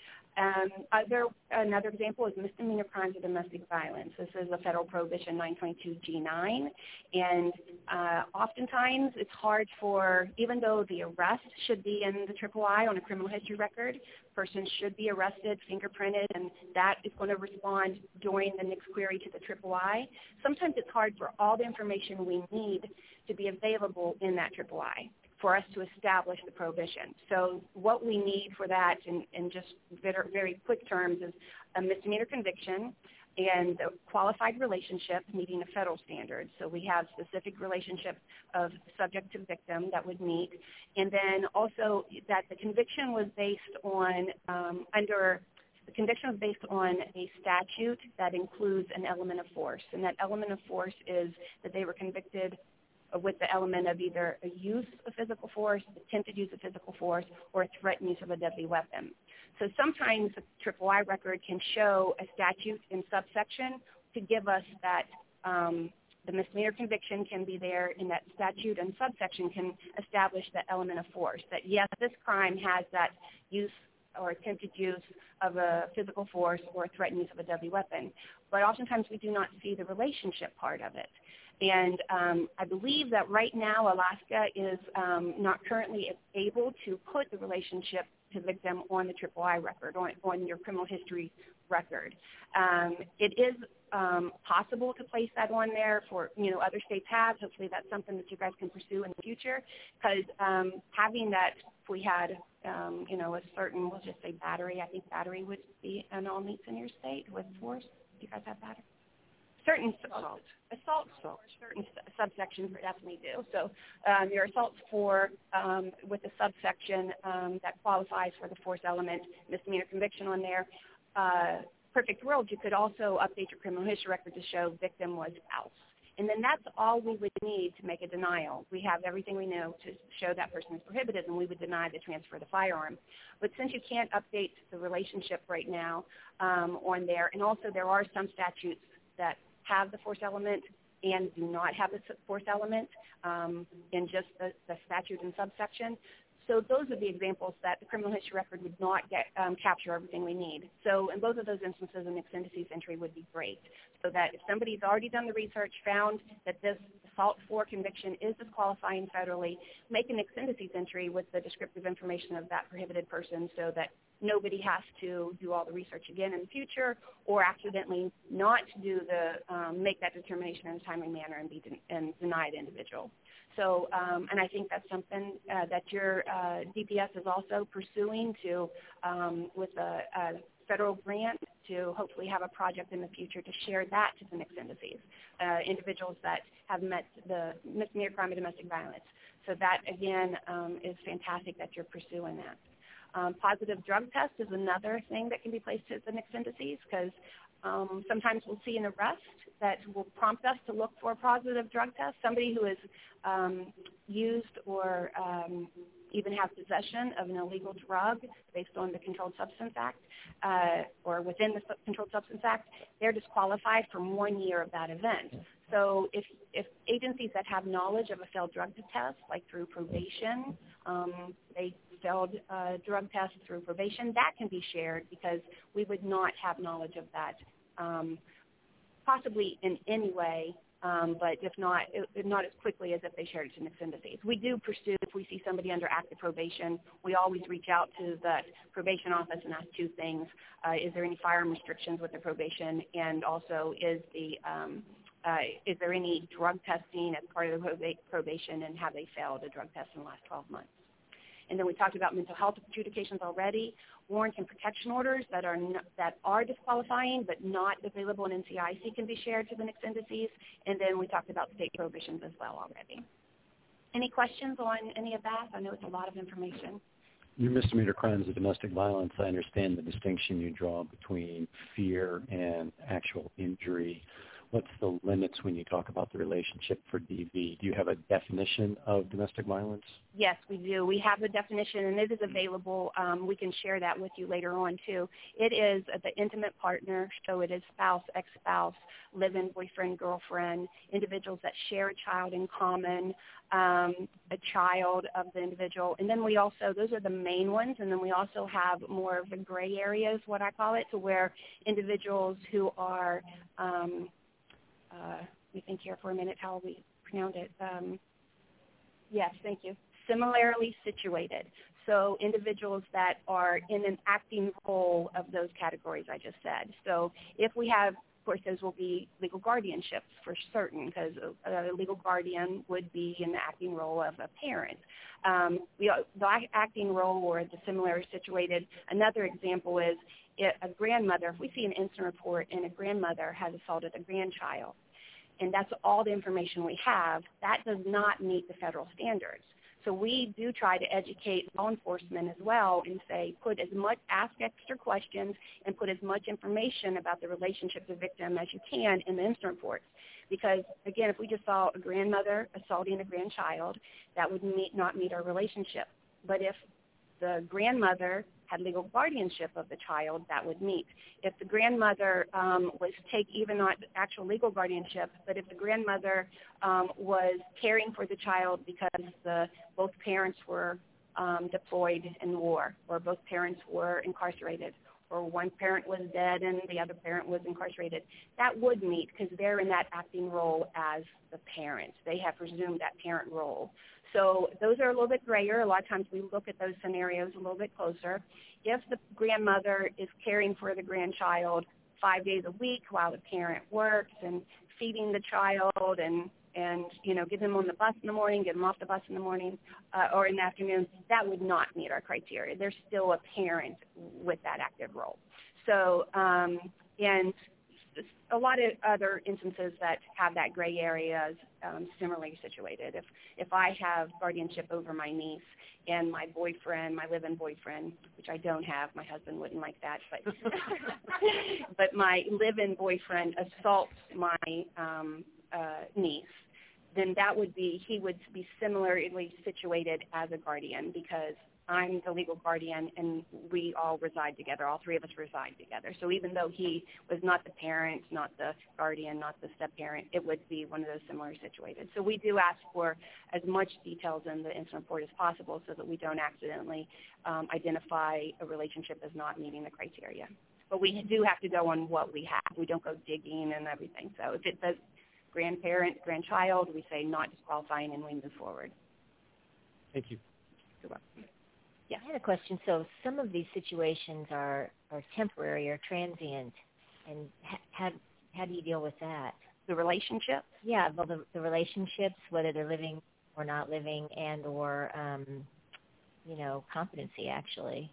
Um, other, another example is misdemeanor crimes of domestic violence. This is a federal prohibition nine twenty-two G nine, and uh, oftentimes it's hard for, even though the arrest should be in the triple I on a criminal history record, person should be arrested, fingerprinted, and that is going to respond during the Nix query to the triple I. Sometimes it's hard for all the information we need to be available in that triple I for us to establish the prohibition. So what we need for that in, in just very, very quick terms is a misdemeanor conviction and a qualified relationship meeting a federal standard. So we have specific relationship of subject to victim that would meet. And then also that the conviction was based on um, under the conviction was based on a statute that includes an element of force. And that element of force is that they were convicted with the element of either a use of physical force, attempted use of physical force, or a threatened use of a deadly weapon. So sometimes the triple I record can show a statute in subsection to give us that um, the misdemeanor conviction can be there, and that statute and subsection can establish that element of force, that yes, this crime has that use or attempted use of a physical force or a threatened use of a deadly weapon. But oftentimes we do not see the relationship part of it. And um, I believe that right now Alaska is um, not currently able to put the relationship to victim on the triple I record, on, on your criminal history record. Um, it is um, possible to place that on there for, you know, other states have. Hopefully that's something that you guys can pursue in the future, because um, having that, if we had, um, you know, a certain, we'll just say battery, I think battery would be an all meets in your state with force. Do you guys have battery? Certain assault, assault, assault. certain subsections definitely do. So um, your assaults for um, with the subsection um, that qualifies for the force element, misdemeanor conviction on there. Uh, perfect world, you could also update your criminal history record to show victim was spouse. And then that's all we would need to make a denial. We have everything we know to show that person is prohibited, and we would deny the transfer of the firearm. But since you can't update the relationship right now um, on there, and also there are some statutes that have the force element and do not have the force element um, in just the, the statute and subsection. So those are the examples that the criminal history record would not get um, capture everything we need. So in both of those instances, an Nix indices entry would be great, so that if somebody's already done the research, found that this assault for conviction is disqualifying federally, make an Nix indices entry with the descriptive information of that prohibited person, so that nobody has to do all the research again in the future, or accidentally not do the um, make that determination in a timely manner and be de- and deny the individual. So, um, and I think that's something uh, that your uh, D P S is also pursuing to, um, with a, a federal grant, to hopefully have a project in the future to share that to the Nix indices, uh, individuals that have met the misdemeanor crime of domestic violence. So that, again, um, is fantastic that you're pursuing that. Um, positive drug test is another thing that can be placed at the Nix indices, because um, sometimes we'll see an arrest that will prompt us to look for a positive drug test. Somebody who has um, used or um, even has possession of an illegal drug based on the Controlled Substance Act uh, or within the Controlled Substance Act, they're disqualified from one year of that event. So if, if agencies that have knowledge of a failed drug test, like through probation, um, they failed uh, drug test through probation, that can be shared, because we would not have knowledge of that, um, possibly in any way, um, but if not, it, not as quickly as if they shared it to Nix indices. We do pursue, if we see somebody under active probation, we always reach out to the probation office and ask two things. Uh, is there any firearm restrictions with the probation? And also, is the um, uh, is there any drug testing as part of the probation, and have they failed a drug test in the last twelve months? And then we talked about mental health adjudications already, warrant and protection orders that are n- that are disqualifying but not available in N C I C can be shared to the next indices. And then we talked about state prohibitions as well already. Any questions on any of that? I know it's a lot of information. Your misdemeanor crimes of domestic violence, I understand the distinction you draw between fear and actual injury. What's the limits when you talk about the relationship for D V? Do you have a definition of domestic violence? Yes, we do. We have a definition, and it is available. Um, we can share that with you later on, too. It is uh, the intimate partner, so it is spouse, ex-spouse, live-in, boyfriend, girlfriend, individuals that share a child in common, um, a child of the individual. And then we also, those are the main ones, and then we also have more of the gray areas, what I call it, to where individuals who are, um, uh, let me think here for a minute how we pronounce it. Um, yes, thank you. Similarly situated. So individuals that are in an acting role of those categories I just said. So if we have, of course, those will be legal guardianships for certain, because a, a legal guardian would be in the acting role of a parent. Um, we, the acting role or the similarly situated, another example is a grandmother. If we see an incident report and a grandmother has assaulted a grandchild, and that's all the information we have, that does not meet the federal standards. So we do try to educate law enforcement as well and say, put as much, ask extra questions and put as much information about the relationship of the victim as you can in the incident reports. Because, again, if we just saw a grandmother assaulting a grandchild, that would meet, not meet our relationship. But if the grandmother had legal guardianship of the child, that would meet. If the grandmother um, was take even not actual legal guardianship, but if the grandmother um, was caring for the child because the both parents were um, deployed in war, or both parents were incarcerated, or one parent was dead and the other parent was incarcerated, that would meet because they're in that acting role as the parent. They have presumed that parent role. So those are a little bit grayer. A lot of times we look at those scenarios a little bit closer. If the grandmother is caring for the grandchild five days a week while the parent works and feeding the child and, and you know, get them on the bus in the morning, get them off the bus in the morning uh, or in the afternoon, that would not meet our criteria. There's still a parent with that active role. So, um, and a lot of other instances that have that gray area is um, similarly situated. If if I have guardianship over my niece and my boyfriend, my live-in boyfriend, which I don't have, my husband wouldn't like that, but but my live-in boyfriend assaults my um, uh, niece, then that would be, he would be similarly situated as a guardian because I'm the legal guardian, and we all reside together. All three of us reside together. So even though he was not the parent, not the guardian, not the step-parent, it would be one of those similar situated. So we do ask for as much details in the incident report as possible so that we don't accidentally um, identify a relationship as not meeting the criteria. But we do have to go on what we have. We don't go digging and everything. So if it says grandparent, grandchild, we say not disqualifying, and we move forward. Thank you. You're welcome. Yeah. I had a question. So some of these situations are, are temporary or transient, and ha- how how do you deal with that? The relationship? Yeah, well, the, the relationships, whether they're living or not living, and or um, you know, competency actually.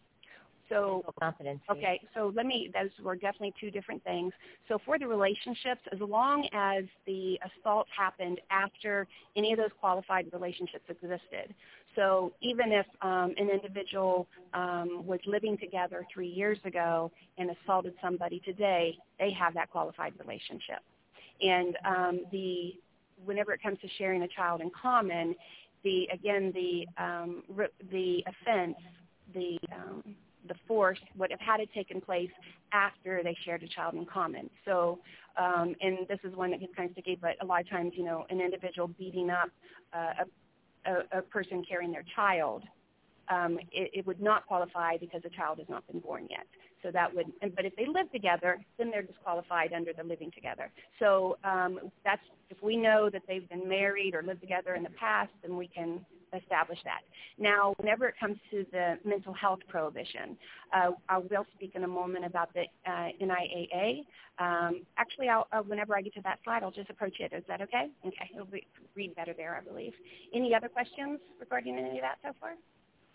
So competency. Okay, so let me, those were definitely two different things. So for the relationships, as long as the assault happened after any of those qualified relationships existed. So even if um, an individual um, was living together three years ago and assaulted somebody today, they have that qualified relationship. And um, the whenever it comes to sharing a child in common, the again the um, re- the offense, the um, the force would have had it taken place after they shared a child in common. So, um, and this is one that gets kind of sticky, but a lot of times, you know, an individual beating up uh, a, a, a person carrying their child, um, it, it would not qualify because the child has not been born yet. So that would, but if they live together, then they're disqualified under the living together. So um, that's, if we know that they've been married or lived together in the past, then we can establish that. Now, whenever it comes to the mental health prohibition, uh, I will speak in a moment about the uh, N I A A. Um, actually, I'll, uh, whenever I get to that slide, I'll just approach it. Is that okay? Okay, it'll be, read better there, I believe. Any other questions regarding any of that so far?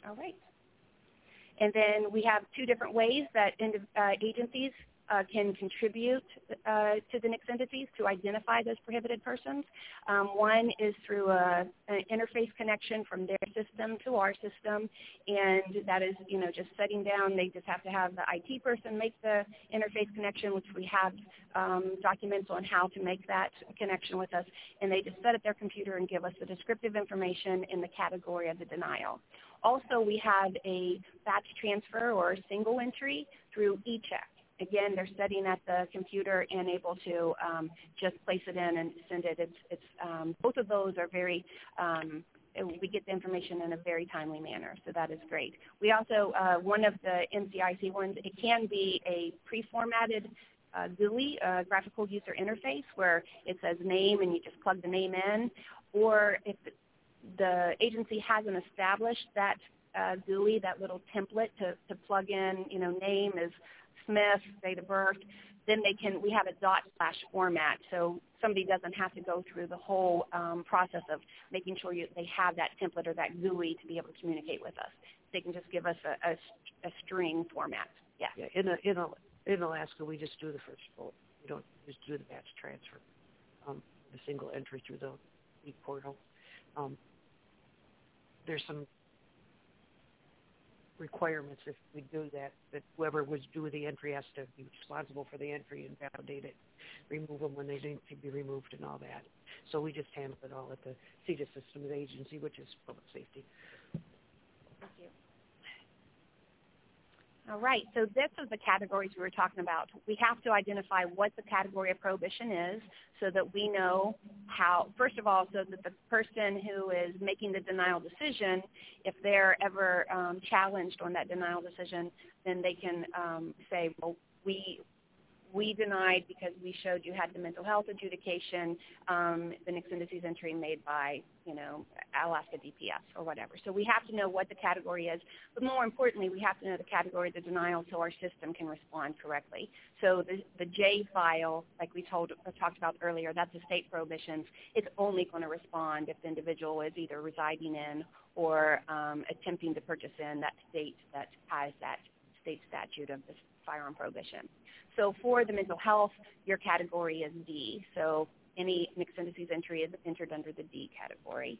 All right. And then we have two different ways that uh, agencies uh, can contribute uh, to the NICS entities to identify those prohibited persons. Um, one is through a, an interface connection from their system to our system, and that is, you know, just setting down. They just have to have the I T person make the interface connection, which we have um, documents on how to make that connection with us, and they just set up their computer and give us the descriptive information in the category of the denial. Also, we have a batch transfer or a single entry through eCheck. Again, they're sitting at the computer and able to um, just place it in and send it. It's, it's um, both of those are very, um, we get the information in a very timely manner, so that is great. We also, uh, one of the N C I C ones, it can be a pre-formatted uh, G U I, uh, graphical user interface, where it says name and you just plug the name in, or if the agency hasn't established that uh, G U I, that little template to, to plug in, you know, name is Smith, date of birth, then they can, we have a dot slash format, so somebody doesn't have to go through the whole um, process of making sure you, they have that template or that G U I to be able to communicate with us. They can just give us a, a, a string format. Yeah. Yeah. In a, in a, in Alaska, we just do the first bullet. We don't just do the batch transfer, um, the single entry through the e-portal. Um, there's some requirements if we do that, that whoever was doing the entry has to be responsible for the entry and validate it, remove them when they need to be removed and all that. So we just handle it all at the C D I S system of the agency, which is public safety. Thank you. All right, so this is the categories we were talking about. We have to identify what the category of prohibition is so that we know how, first of all, so that the person who is making the denial decision, if they're ever um, challenged on that denial decision, then they can um, say, well, we we denied because we showed you had the mental health adjudication, um, the NICS indices entry made by, you know, Alaska D P S or whatever. So we have to know what the category is, but more importantly, we have to know the category of the denial so our system can respond correctly. So the, the J file, like we told, uh, talked about earlier, that's the state prohibitions. It's only going to respond if the individual is either residing in or um, attempting to purchase in that state that has that state statute of the firearm prohibition. So for the mental health, your category is D. So any NICS indices entry is entered under the D category.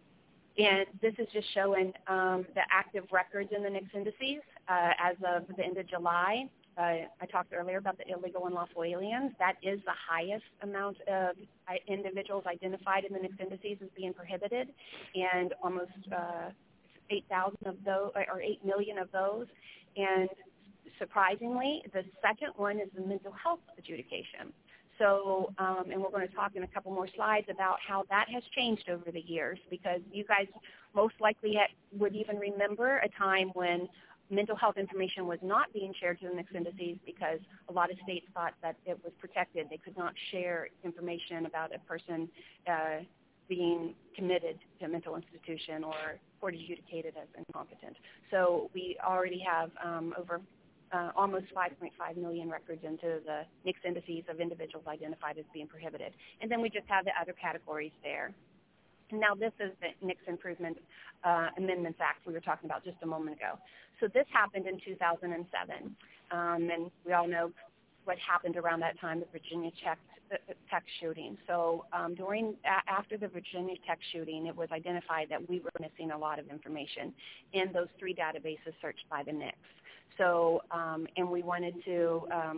And this is just showing um, the active records in the NICS indices uh, as of the end of July. Uh, I talked earlier about the illegal and lawful aliens. That is the highest amount of individuals identified in the NICS indices as being prohibited, and almost uh, eight thousand of those, or eight million of those. And surprisingly, the second one is the mental health adjudication. So, um, and we're going to talk in a couple more slides about how that has changed over the years, because you guys most likely ha- would even remember a time when mental health information was not being shared to the NICS indices because a lot of states thought that it was protected. They could not share information about a person uh, being committed to a mental institution or court adjudicated as incompetent. So we already have um, over Uh, almost five point five million records into the NICS indices of individuals identified as being prohibited. And then we just have the other categories there. And now this is the NICS Improvement uh, Amendments Act we were talking about just a moment ago. So this happened in two thousand seven. Um, and we all know what happened around that time, the Virginia Tech, uh, Tech shooting. So um, during, a- after the Virginia Tech shooting, it was identified that we were missing a lot of information in those three databases searched by the NICS. So, um, and we wanted to um,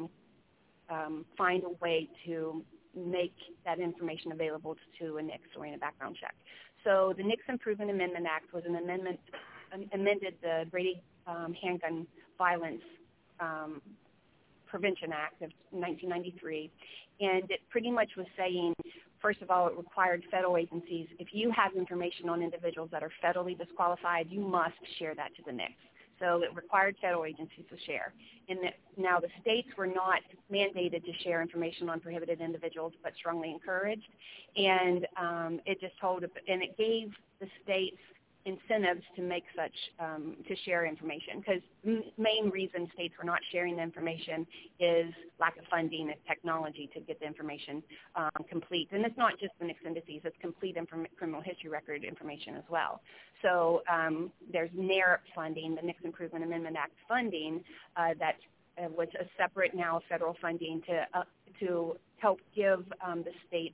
um, find a way to make that information available to a NICS during a background check. So the NICS Improvement Amendment Act was an amendment, um, amended the Brady um, Handgun Violence um, Prevention Act of nineteen ninety-three, and it pretty much was saying, first of all, it required federal agencies, if you have information on individuals that are federally disqualified, you must share that to the NICS. So it required federal agencies to share. And that now the states were not mandated to share information on prohibited individuals, but strongly encouraged. And um, it just told, and it gave the states incentives to make such, um, to share information, because the main reason states were not sharing the information is lack of funding and technology to get the information um, complete. And it's not just the NICS indices, it's complete inform- criminal history record information as well. So um, there's NARIP funding, the NICS Improvement Amendment Act funding, uh, that uh, was a separate now federal funding to, uh, to help give um, the states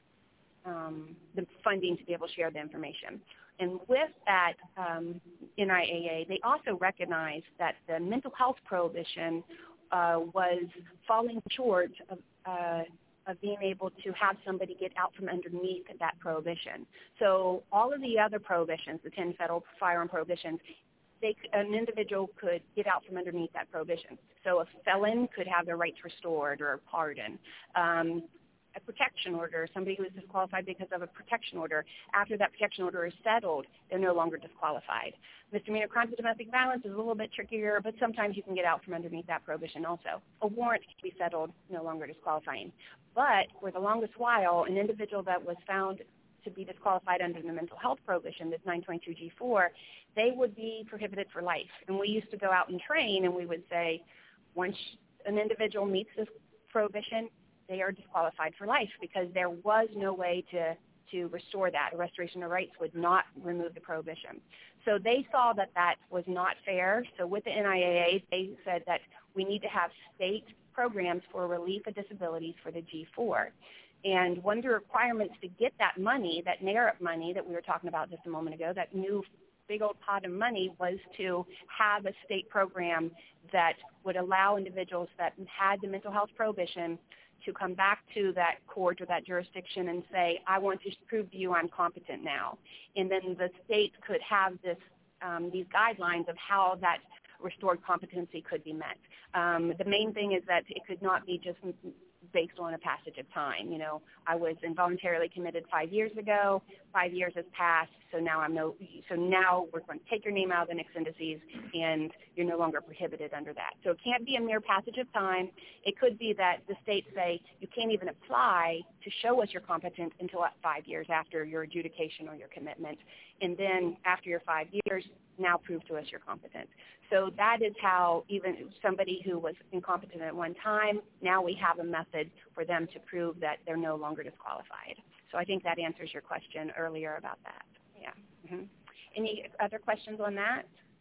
um, the funding to be able to share the information. And with that um, N I A A, they also recognized that the mental health prohibition uh, was falling short of, uh, of being able to have somebody get out from underneath that prohibition. So all of the other prohibitions, the ten federal firearm prohibitions, they, an individual could get out from underneath that prohibition. So a felon could have their rights restored or pardoned. Um, a protection order, somebody who is disqualified because of a protection order, after that protection order is settled, they're no longer disqualified. Misdemeanor crimes of domestic violence is a little bit trickier, but sometimes you can get out from underneath that prohibition also. A warrant can be settled, no longer disqualifying. But for the longest while, an individual that was found to be disqualified under the mental health prohibition, this nine twenty-two G four, they would be prohibited for life. And we used to go out and train, and we would say, once an individual meets this prohibition, they are disqualified for life because there was no way to, to restore that. A restoration of rights would not remove the prohibition. So they saw that that was not fair. So with the N I A A, they said that we need to have state programs for relief of disabilities for the G four. And one of the requirements to get that money, that NARIP money that we were talking about just a moment ago, that new big old pot of money, was to have a state program that would allow individuals that had the mental health prohibition to come back to that court or that jurisdiction and say, I want to prove to you I'm competent now. And then the state could have this, um, these guidelines of how that restored competency could be met. Um, the main thing is that it could not be just based on a passage of time. You know, I was involuntarily committed five years ago. Five years has passed, so now I'm no. So now we're going to take your name out of the NICS indices, and you're no longer prohibited under that. So it can't be a mere passage of time. It could be that the states say you can't even apply to show us you're competent until five years after your adjudication or your commitment, and then after your five years, now prove to us you're competent. So that is how even somebody who was incompetent at one time, now we have a method for them to prove that they're no longer disqualified. So I think that answers your question earlier about that. Yeah. Mm-hmm. Any other questions on that?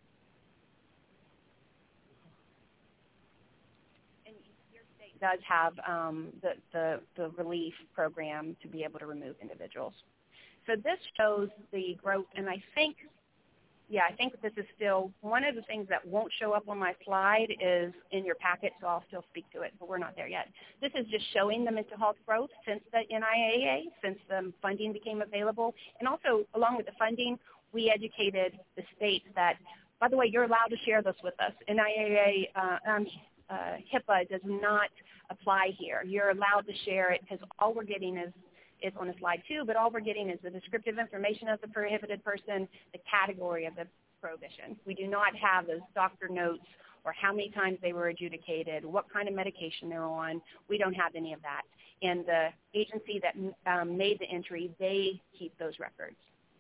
And your state does have um, the, the, the relief program to be able to remove individuals. So this shows the growth, and I think Yeah, I think this is still one of the things that won't show up on my slide is in your packet, so I'll still speak to it, but we're not there yet. This is just showing the mental health growth since the N I A A, since the funding became available. And also, along with the funding, we educated the states that, by the way, you're allowed to share this with us. N I A A, uh, um, uh, HIPAA does not apply here. You're allowed to share it because all we're getting is is on a slide too, but all we're getting is the descriptive information of the prohibited person, the category of the prohibition. We do not have those doctor notes or how many times they were adjudicated, what kind of medication they're on. We don't have any of that. And the agency that um, made the entry, they keep those records.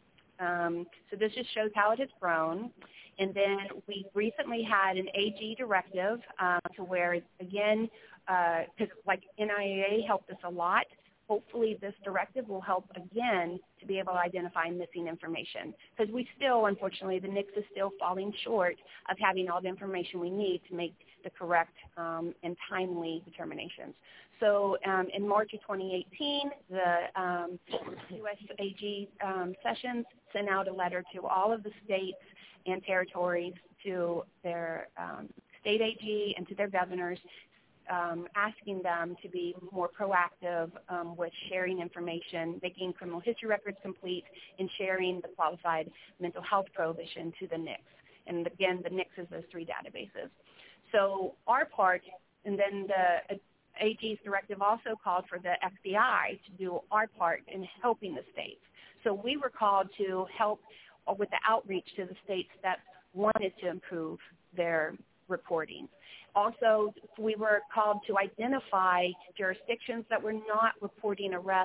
Um, so this just shows how it has grown. And then we recently had an A G directive uh, to where, again, because uh, like N I A A helped us a lot, hopefully this directive will help again to be able to identify missing information, because we still, unfortunately, the NICS is still falling short of having all the information we need to make the correct um, and timely determinations. So um, in March of twenty eighteen, the um, U S A G um, Sessions sent out a letter to all of the states and territories, to their um, state A G and to their governors, Um, asking them to be more proactive um, with sharing information, making criminal history records complete, and sharing the qualified mental health prohibition to the NICS. And again, the NICS is those three databases. So our part, and then the A G's directive also called for the F B I to do our part in helping the states. So we were called to help with the outreach to the states that wanted to improve their reporting. Also, we were called to identify jurisdictions that were not reporting arrests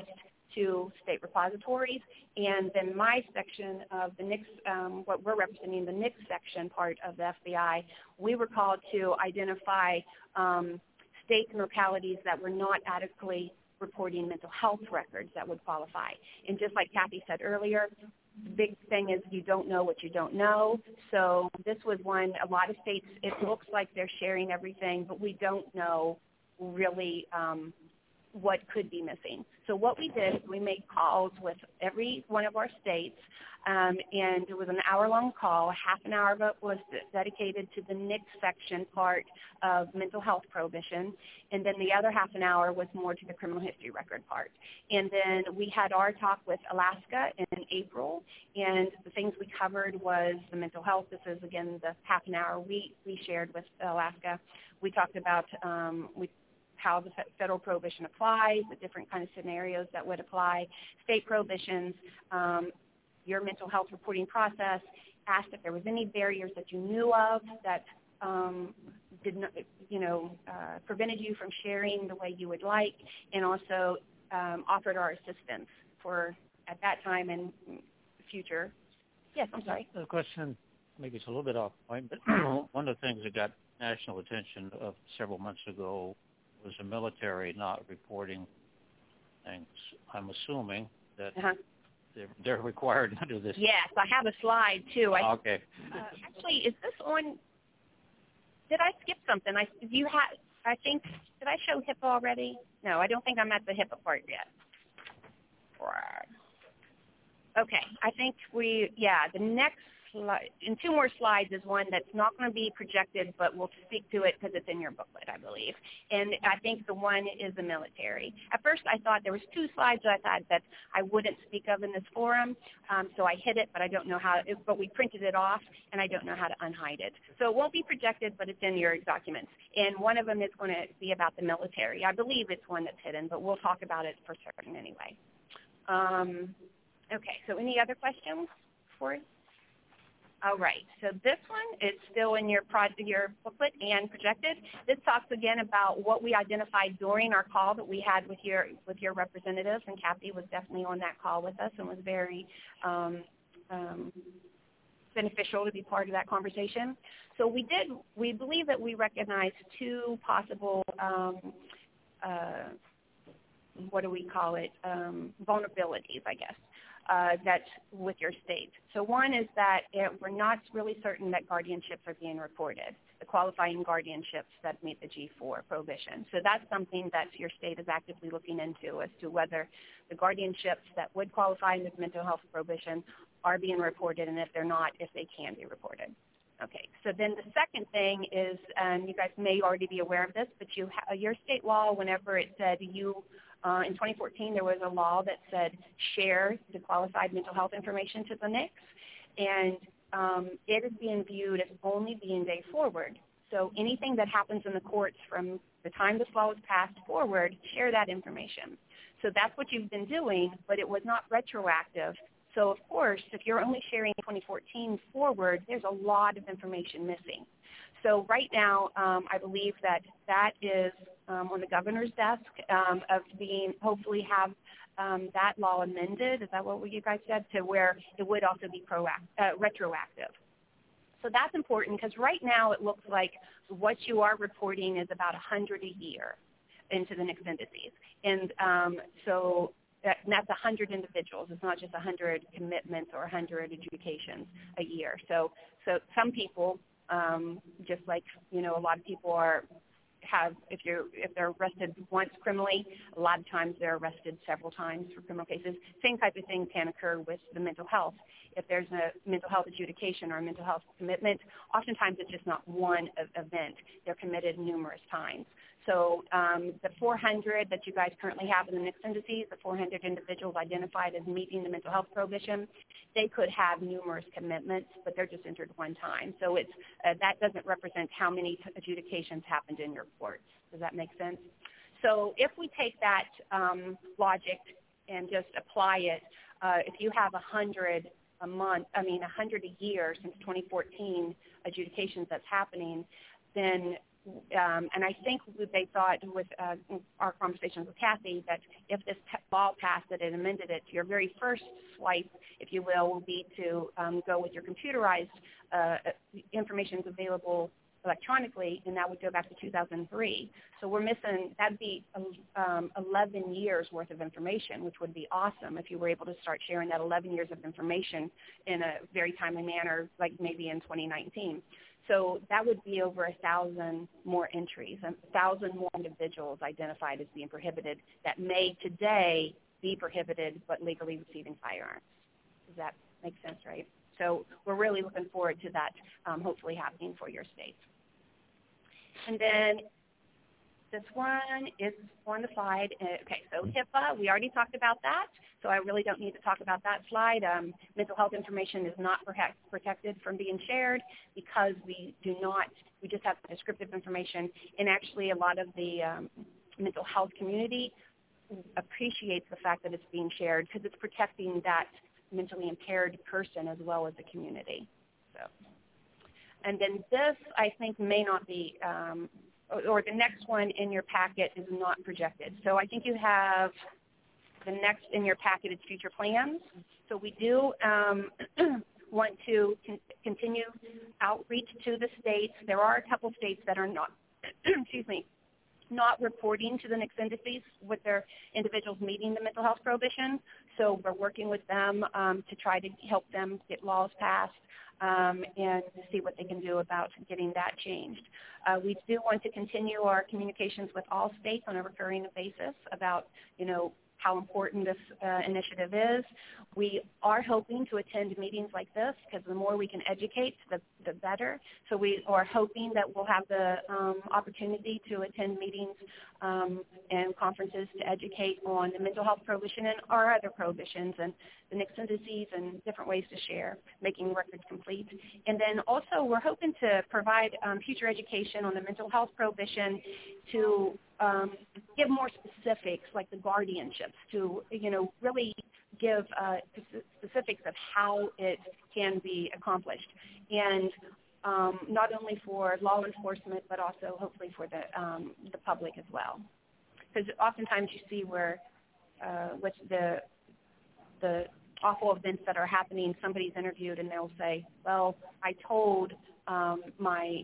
to state repositories, and then my section of the N I C S, um, what we're representing, the N I C S section part of the F B I, we were called to identify um, states and localities that were not adequately reporting mental health records that would qualify. And just like Kathy said earlier, the big thing is you don't know what you don't know. So this was one, a lot of states, it looks like they're sharing everything, but we don't know really um, what could be missing. So what we did is we made calls with every one of our states, um, and it was an hour-long call. Half an hour of it was dedicated to the N I C S section part of mental health prohibition, and then the other half an hour was more to the criminal history record part. And then we had our talk with Alaska in April, and the things we covered was the mental health. This is, again, the half an hour we, we shared with Alaska. We talked about um, we how the federal prohibition applies, the different kind of scenarios that would apply, state prohibitions, um, your mental health reporting process, asked if there was any barriers that you knew of that um, did not, you know, uh, prevented you from sharing the way you would like, and also um, offered our assistance for, at that time and future. Yes, I'm sorry. The question, maybe it's a little bit off point, but one of the things that got national attention of several months ago was the military not reporting things. I'm assuming that uh-huh. they're, they're required under this. Yes, I have a slide too. I, okay. Uh, actually, is this on? Did I skip something? I you had. I think did I show HIPAA already? No, I don't think I'm at the HIPAA part yet. Okay, I think we. Yeah, the next slide, in two more slides, is one that's not going to be projected, but we'll speak to it because it's in your booklet, I believe. And I think the one is the military. At first, I thought there was two slides that I thought that I wouldn't speak of in this forum, um, so I hid it, but I don't know how. It, but we printed it off, and I don't know how to unhide it. So it won't be projected, but it's in your documents. And one of them is going to be about the military. I believe it's one that's hidden, but we'll talk about it for certain anyway. Um, okay. So any other questions for you? All right, so this one is still in your project, your booklet and projected. This talks again about what we identified during our call that we had with your with your representatives, and Kathy was definitely on that call with us and was very um, um, beneficial to be part of that conversation. So we did, we believe that we recognized two possible, um, uh, what do we call it, um, vulnerabilities, I guess. Uh, that's with your state. So one is that it, we're not really certain that guardianships are being reported, the qualifying guardianships that meet the G four prohibition. So that's something that your state is actively looking into as to whether the guardianships that would qualify in this mental health prohibition are being reported, and if they're not, if they can be reported. Okay, so then the second thing is, and you guys may already be aware of this, but you ha- your state law, whenever it said you Uh, in twenty fourteen, there was a law that said share the qualified mental health information to the N I C S, and um, it is being viewed as only being day forward. So anything that happens in the courts from the time this law was passed forward, share that information. So that's what you've been doing, but it was not retroactive. So, of course, if you're only sharing twenty fourteen forward, there's a lot of information missing. So right now, um, I believe that that is um, on the governor's desk um, of being, hopefully have um, that law amended. Is that what you guys said? To where it would also be proact- uh, retroactive. So that's important because right now it looks like what you are reporting is about one hundred a year into the N I C S indices. And um, so that, and that's one hundred individuals. It's not just one hundred commitments or one hundred adjudications a year. So, so some people, Um, just like, you know, a lot of people are have, if you're if they're arrested once criminally, a lot of times they're arrested several times for criminal cases. Same type of thing can occur with the mental health. If there's a mental health adjudication or a mental health commitment, oftentimes it's just not one event. They're committed numerous times. So um, the four hundred that you guys currently have in the N I C S indices, the four hundred individuals identified as meeting the mental health prohibition, they could have numerous commitments, but they're just entered one time. So it's uh, that doesn't represent how many adjudications happened in your courts. Does that make sense? So if we take that um, logic and just apply it, uh, if you have one hundred a month, I mean one hundred a year since twenty fourteen adjudications that's happening, then um, and I think they thought with uh, our conversations with Kathy that if this law passed it and amended it, your very first swipe, if you will, will be to um, go with your computerized uh, information available electronically, and that would go back to two thousand three. So we're missing, that'd be um, eleven years worth of information, which would be awesome if you were able to start sharing that eleven years of information in a very timely manner, like maybe in twenty nineteen. So that would be over a thousand more entries, a thousand more individuals identified as being prohibited that may today be prohibited but legally receiving firearms. Does that make sense, right? So we're really looking forward to that um, hopefully happening for your state. And then this one is on the slide. Okay, so HIPAA, we already talked about that, so I really don't need to talk about that slide. Um, mental health information is not protect, protected from being shared because we do not, we just have descriptive information, and actually a lot of the um, mental health community appreciates the fact that it's being shared because it's protecting that mentally impaired person as well as the community. So, and then this, I think, may not be, um, or, or the next one in your packet is not projected. So I think you have the next in your packet is future plans. So we do um, want to con- continue outreach to the states. There are a couple states that are not, excuse me, not reporting to the N I C S indices with their individuals meeting the mental health prohibition. So we're working with them um, to try to help them get laws passed um, and see what they can do about getting that changed. Uh, we do want to continue our communications with all states on a recurring basis about, you know, how important this uh, initiative is. We are hoping to attend meetings like this because the more we can educate, the, the better. So we are hoping that we'll have the um, opportunity to attend meetings um, and conferences to educate on the mental health prohibition and our other prohibitions and the N I C S indices and different ways to share, making records complete. And then also we're hoping to provide um, future education on the mental health prohibition to um, give more specifics like the guardianships to, you know, really give uh, specifics of how it can be accomplished. And um, not only for law enforcement, but also hopefully for the, um, the public as well. Because oftentimes you see where uh, with the, the awful events that are happening, somebody's interviewed and they'll say, well, I told um, my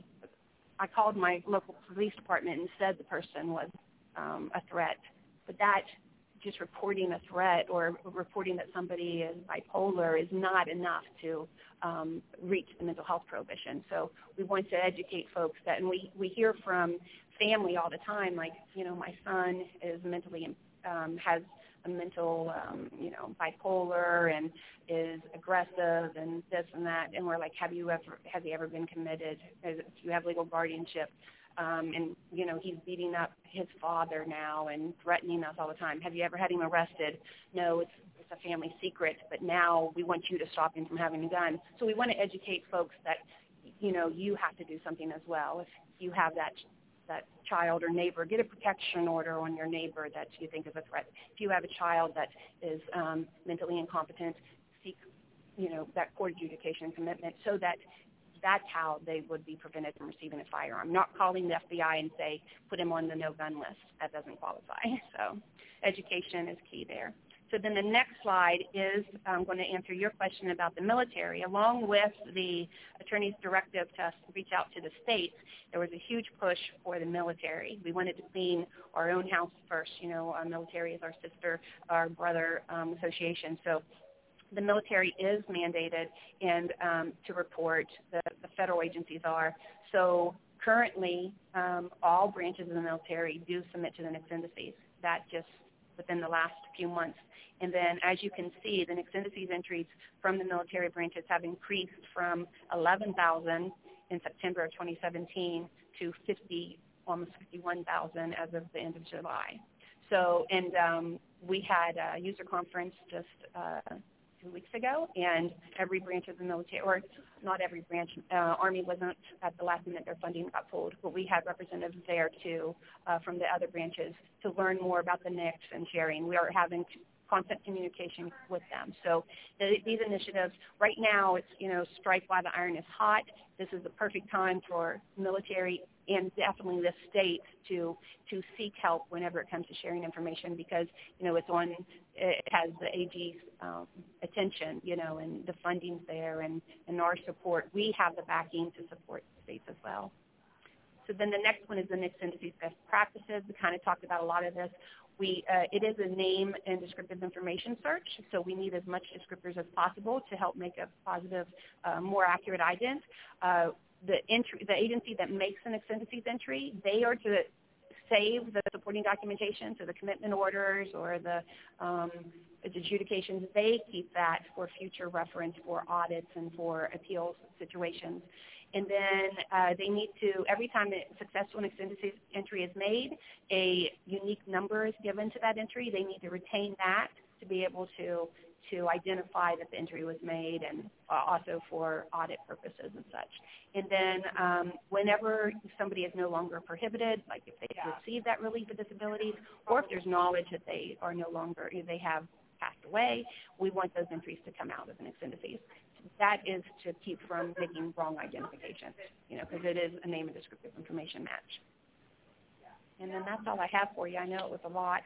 I called my local police department and said the person was um, a threat. But that, just reporting a threat or reporting that somebody is bipolar is not enough to um, reach the mental health prohibition. So we want to educate folks that, and we, we hear from family all the time, like, you know, my son is mentally, um, has a mental, um, you know, bipolar and is aggressive and this and that. And we're like, have you ever, has he ever been committed? Do you have legal guardianship? Um, and, you know, he's beating up his father now and threatening us all the time. Have you ever had him arrested? No, it's, it's a family secret, but now we want you to stop him from having a gun. So we want to educate folks that, you know, you have to do something as well. If you have that that child or neighbor, get a protection order on your neighbor that you think is a threat. If you have a child that is um, mentally incompetent, seek, you know, that court adjudication commitment so that that's how they would be prevented from receiving a firearm, not calling the F B I and say, put him on the no-gun list. That doesn't qualify. So education is key there. So then the next slide is I'm going to answer your question about the military. Along with the attorney's directive to reach out to the states, there was a huge push for the military. We wanted to clean our own house first. You know, our military is our sister, our brother um, association. So the military is mandated and um, to report. The, the federal agencies are. So currently, um, all branches of the military do submit to the N I C S indices. That just within the last few months. And then, as you can see, the N I C S indices entries from the military branches have increased from eleven thousand in September of twenty seventeen to fifty, almost fifty-one thousand as of the end of July. So, and um, we had a user conference just uh, two weeks ago, and every branch of the military, or not every branch, uh, Army wasn't at the last minute, their funding got pulled, but we had representatives there too uh, from the other branches to learn more about the N I C S and sharing. We are having to constant communication with them. So the, these initiatives, right now it's, you know, strike while the iron is hot. This is the perfect time for military and definitely the state to to seek help whenever it comes to sharing information, because you know it's on it has the A G's um, attention, you know, and the funding's there, and and our support. We have the backing to support states as well. So then the next one is the NICS Indices Best Practices. We kind of talked about a lot of this. We, uh, it is a name and descriptive information search, so we need as much descriptors as possible to help make a positive, uh, more accurate ident. Uh, the, entry, the agency that makes an NICS Indices entry, they are to save the supporting documentation, so the commitment orders or the um, adjudications. They keep that for future reference for audits and for appeals situations. And then uh, they need to, every time a successful NICS Indices entry is made, a unique number is given to that entry. They need to retain that to be able to to identify that the entry was made, and uh, also for audit purposes and such. And then um, whenever somebody is no longer prohibited, like if they receive that relief of disabilities, or if there's knowledge that they are no longer, they have passed away, we want those entries to come out of the NICS Indices. That is to keep from making wrong identification, you know, because it is a name and descriptive information match. And then that's all I have for you. I know it was a lot.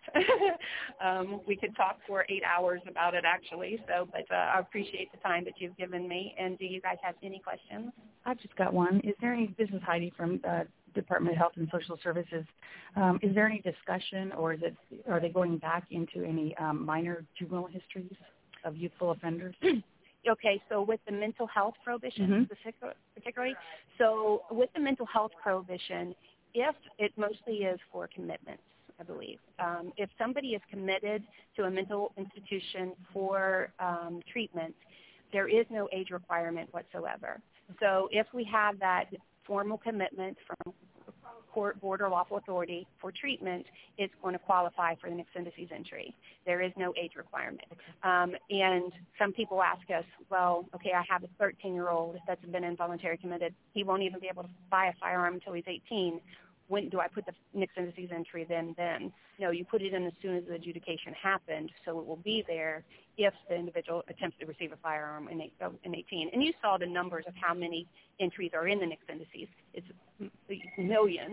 um, we could talk for eight hours about it, actually. So, but uh, I appreciate the time that you've given me. And do you guys have any questions? I've just got one. Is there any, this is Heidi from the Department of Health and Social Services. Um, is there any discussion, or is it, are they going back into any um, minor juvenile histories of youthful offenders? Okay, so with the mental health prohibition mm-hmm. particularly, so with the mental health prohibition, if it mostly is for commitments, I believe. Um, if somebody is committed to a mental institution for um, treatment, there is no age requirement whatsoever. So if we have that formal commitment from court, board, or lawful authority for treatment, it's going to qualify for the NICS Indices entry. There is no age requirement. Um, and some people ask us, well, okay, I have a thirteen-year-old that's been involuntary committed. He won't even be able to buy a firearm until he's eighteen. When do I put the NICS Indices entry then? Then no, you put it in as soon as the adjudication happened, so it will be there if the individual attempts to receive a firearm in, eight, oh, in eighteen. And you saw the numbers of how many entries are in the NICS Indices. It's millions.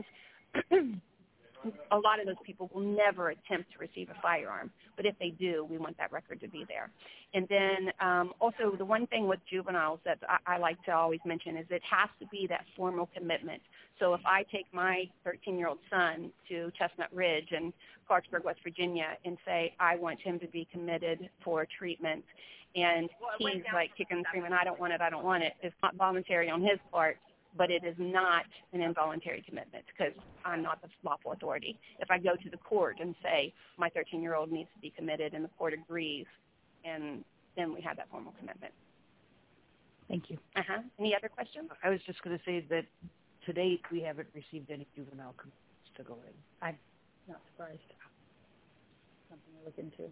A lot of those people will never attempt to receive a firearm, but if they do, we want that record to be there. And then um, also the one thing with juveniles that I, I like to always mention is it has to be that formal commitment. So if I take my thirteen-year-old son to Chestnut Ridge in Clarksburg, West Virginia, and say I want him to be committed for treatment, and he's like kicking and screaming, I don't want it, I don't want it, it's not voluntary on his part, but it is not an involuntary commitment because I'm not the lawful authority. If I go to the court and say my thirteen-year-old needs to be committed and the court agrees, and then we have that formal commitment. Thank you. Uh-huh. Any other questions? I was just going to say that to date we haven't received any juvenile commitments to go in. I'm not surprised. Something to look into.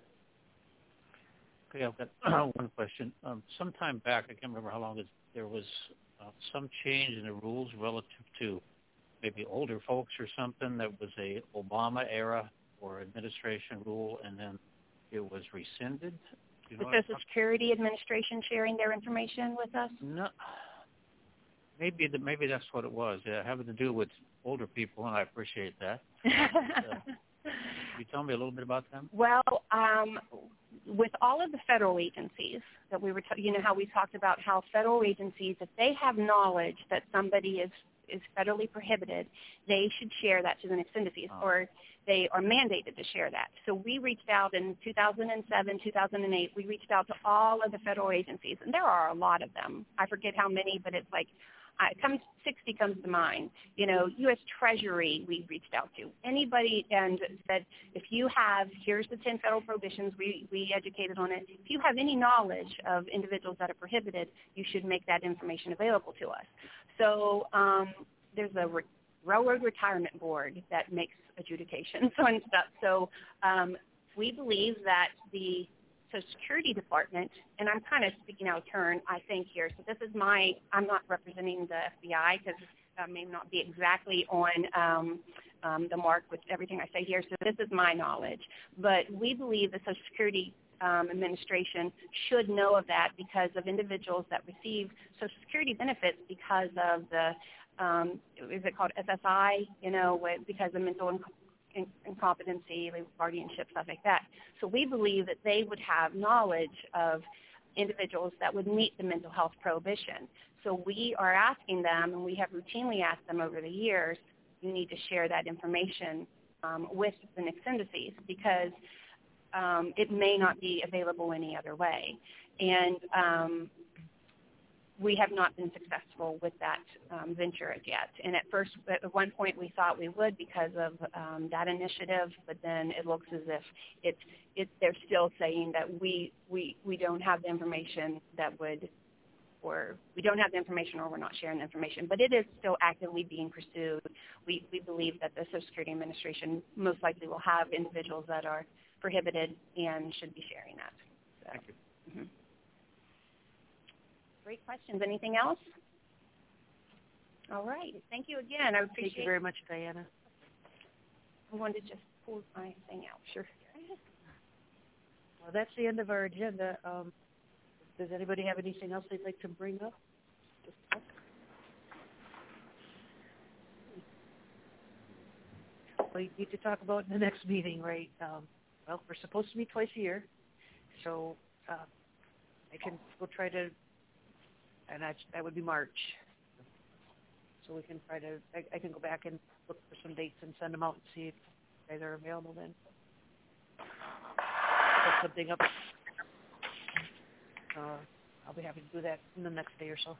Okay, I've got one question. Um, sometime back, I can't remember how long, it, there was uh, some change in the rules relative to maybe older folks or something that was a Obama era or administration rule, and then it was rescinded. You know the Social Security Administration sharing their information with us? No. Maybe the, maybe that's what it was. Yeah, having to do with older people, and I appreciate that. uh, Can you tell me a little bit about them? Well, um, with all of the federal agencies that we were, t- you know, how we talked about how federal agencies, if they have knowledge that somebody is, is federally prohibited, they should share that to the NICS Indices, oh. or they are mandated to share that. So we reached out in two thousand seven, two thousand eight, we reached out to all of the federal agencies, and there are a lot of them. I forget how many, but it's like, Uh, it comes, sixty comes to mind. You know, U S Treasury we reached out to. Anybody and said, if you have, here's the ten federal prohibitions, we, we educated on it. If you have any knowledge of individuals that are prohibited, you should make that information available to us. So um, there's a re- Railroad Retirement Board that makes adjudications and stuff. So um, we believe that the Social Security Department, and I'm kind of speaking out of turn, I think, here. So this is my, I'm not representing the F B I because I may not be exactly on um, um, the mark with everything I say here. So this is my knowledge. But we believe the Social Security um, Administration should know of that because of individuals that receive Social Security benefits because of the, um, is it called S S I, you know, with, because of mental inc- in- incompetency, like guardianship, stuff like that. So we believe that they would have knowledge of individuals that would meet the mental health prohibition. So we are asking them, and we have routinely asked them over the years, you need to share that information um, with the N I C S indices because um, it may not be available any other way. And um, we have not been successful with that um, venture as yet. And at first, at one point, we thought we would because of um, that initiative, but then it looks as if it's, it, they're still saying that we, we, we don't have the information that would, or we don't have the information or we're not sharing the information. But it is still actively being pursued. We, we believe that the Social Security Administration most likely will have individuals that are prohibited and should be sharing that. So. Thank you. Mm-hmm. Great questions. Anything else? All right. Thank you again. I appreciate it. Thank you very much, Diana. I wanted to just pull my thing out. Sure. Well, that's the end of our agenda. Um, does anybody have anything else they'd like to bring up? We need to talk about in the next meeting, right? Um, well, we're supposed to meet twice a year, so uh, I can go try to, and I, that would be March. So we can try to, I, I can go back and look for some dates and send them out and see if you guys are available then. Set something up. Uh, I'll be happy to do that in the next day or so.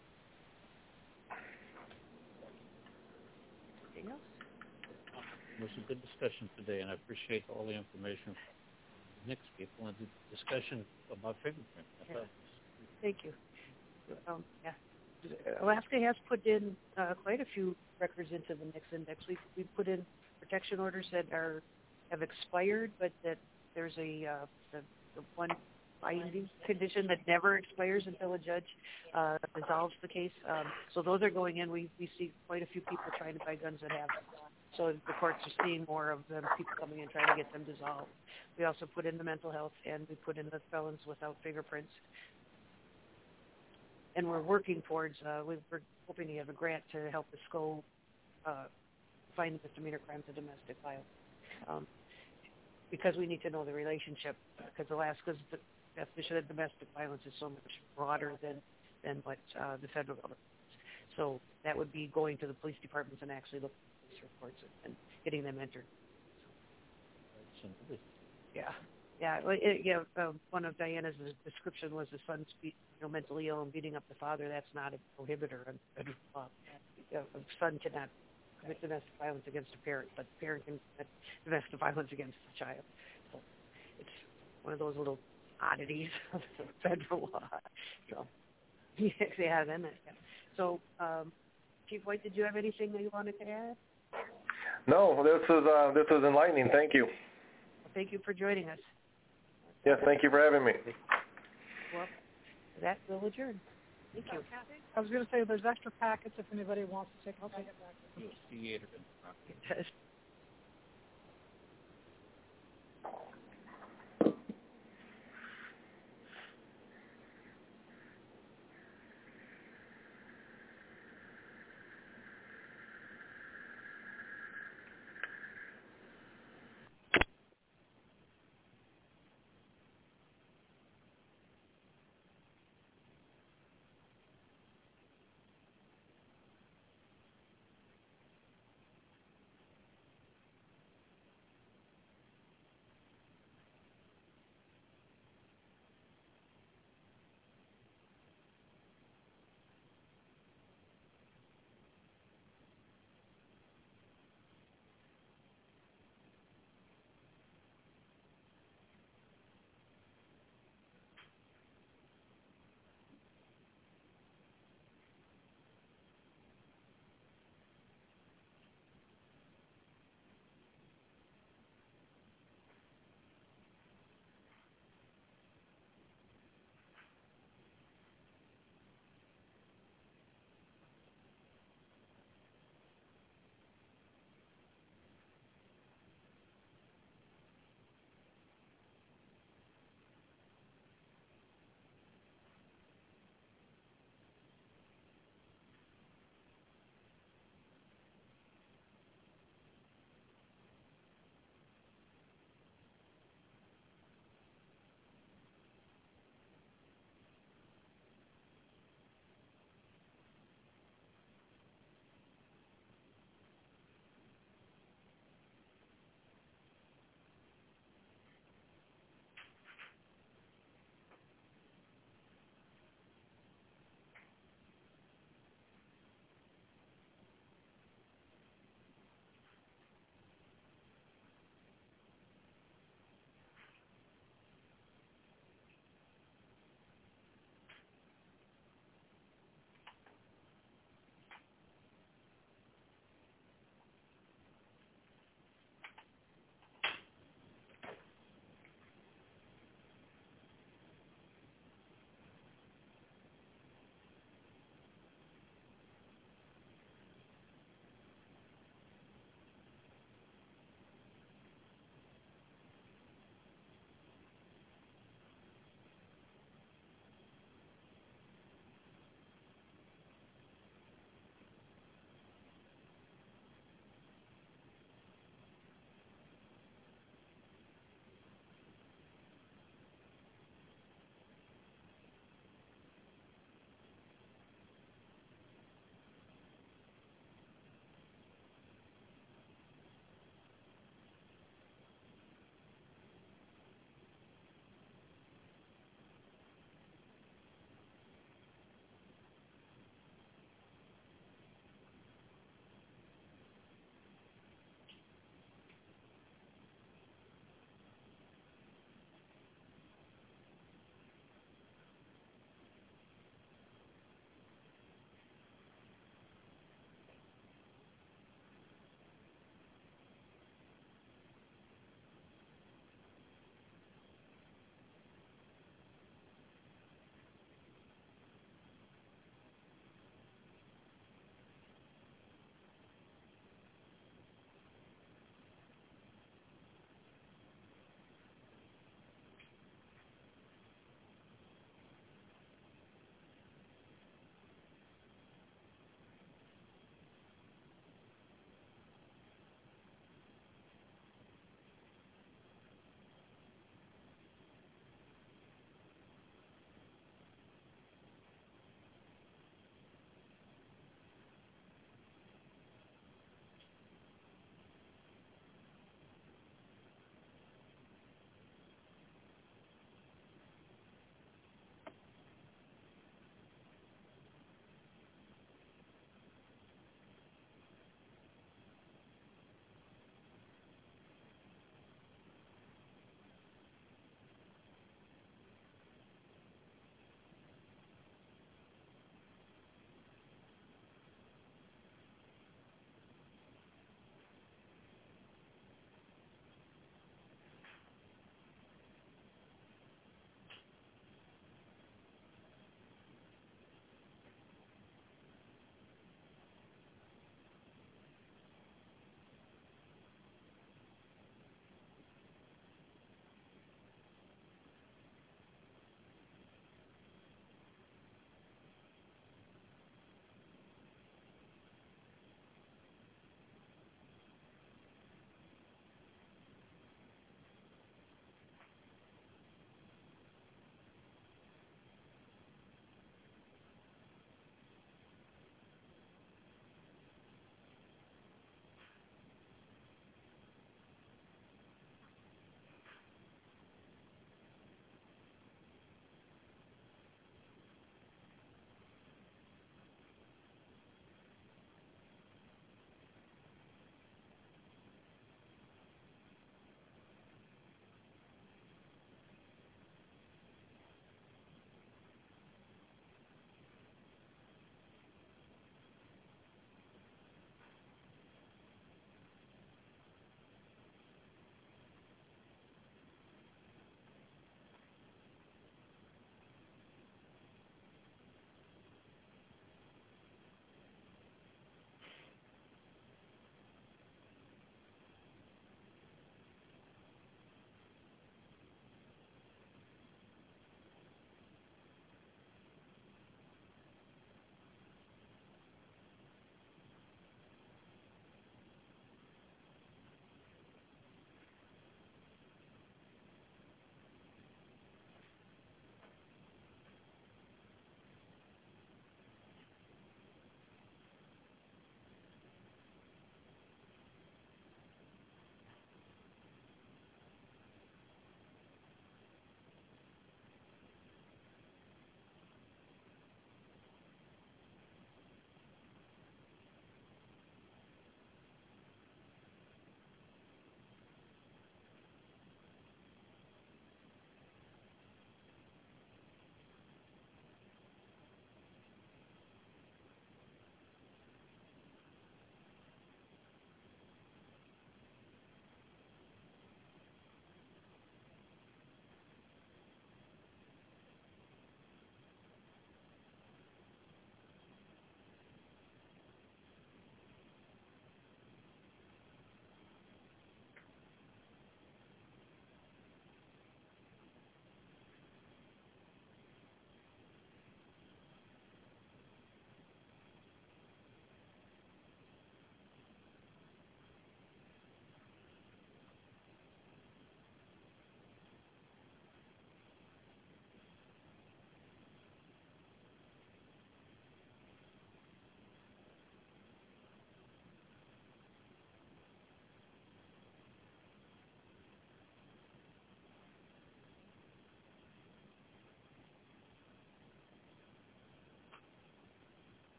Anything else? It was a good discussion today, and I appreciate all the information from the N I C S people and the discussion about fingerprint. I Yeah. thought Thank you. Um, yeah. Alaska has put in uh, quite a few records into the N I C S index. We we put in protection orders that are have expired, but that there's a uh, the, the one binding condition that never expires until a judge uh, dissolves the case. Um, so those are going in. We we see quite a few people trying to buy guns that have. So the courts are seeing more of them, people coming in trying to get them dissolved. We also put in the mental health, and we put in the felons without fingerprints. And we're working towards, uh, we're hoping to have a grant to help us go uh, find misdemeanor crimes of domestic violence. Um, because we need to know the relationship, because Alaska's definition of domestic violence is so much broader than, than what uh, the federal government is. So that would be going to the police departments and actually looking at police reports and, and getting them entered. So, yeah. Yeah, well, it, yeah. Uh, one of Diana's description was the son's be, you know, mentally ill and beating up the father. That's not a prohibitor. And, and, uh, a son cannot commit domestic violence against a parent, but the parent can commit domestic violence against the child. So it's one of those little oddities of the federal law. So yeah, then that. Yeah. So, um, Chief White, did you have anything that you wanted to add? No, this is uh, this is enlightening. Thank you. Well, thank you for joining us. Yes, thank you for having me. Well, that will adjourn. Thank you. I was going to say there's extra packets if anybody wants to take. I'll take it back. theater. It does.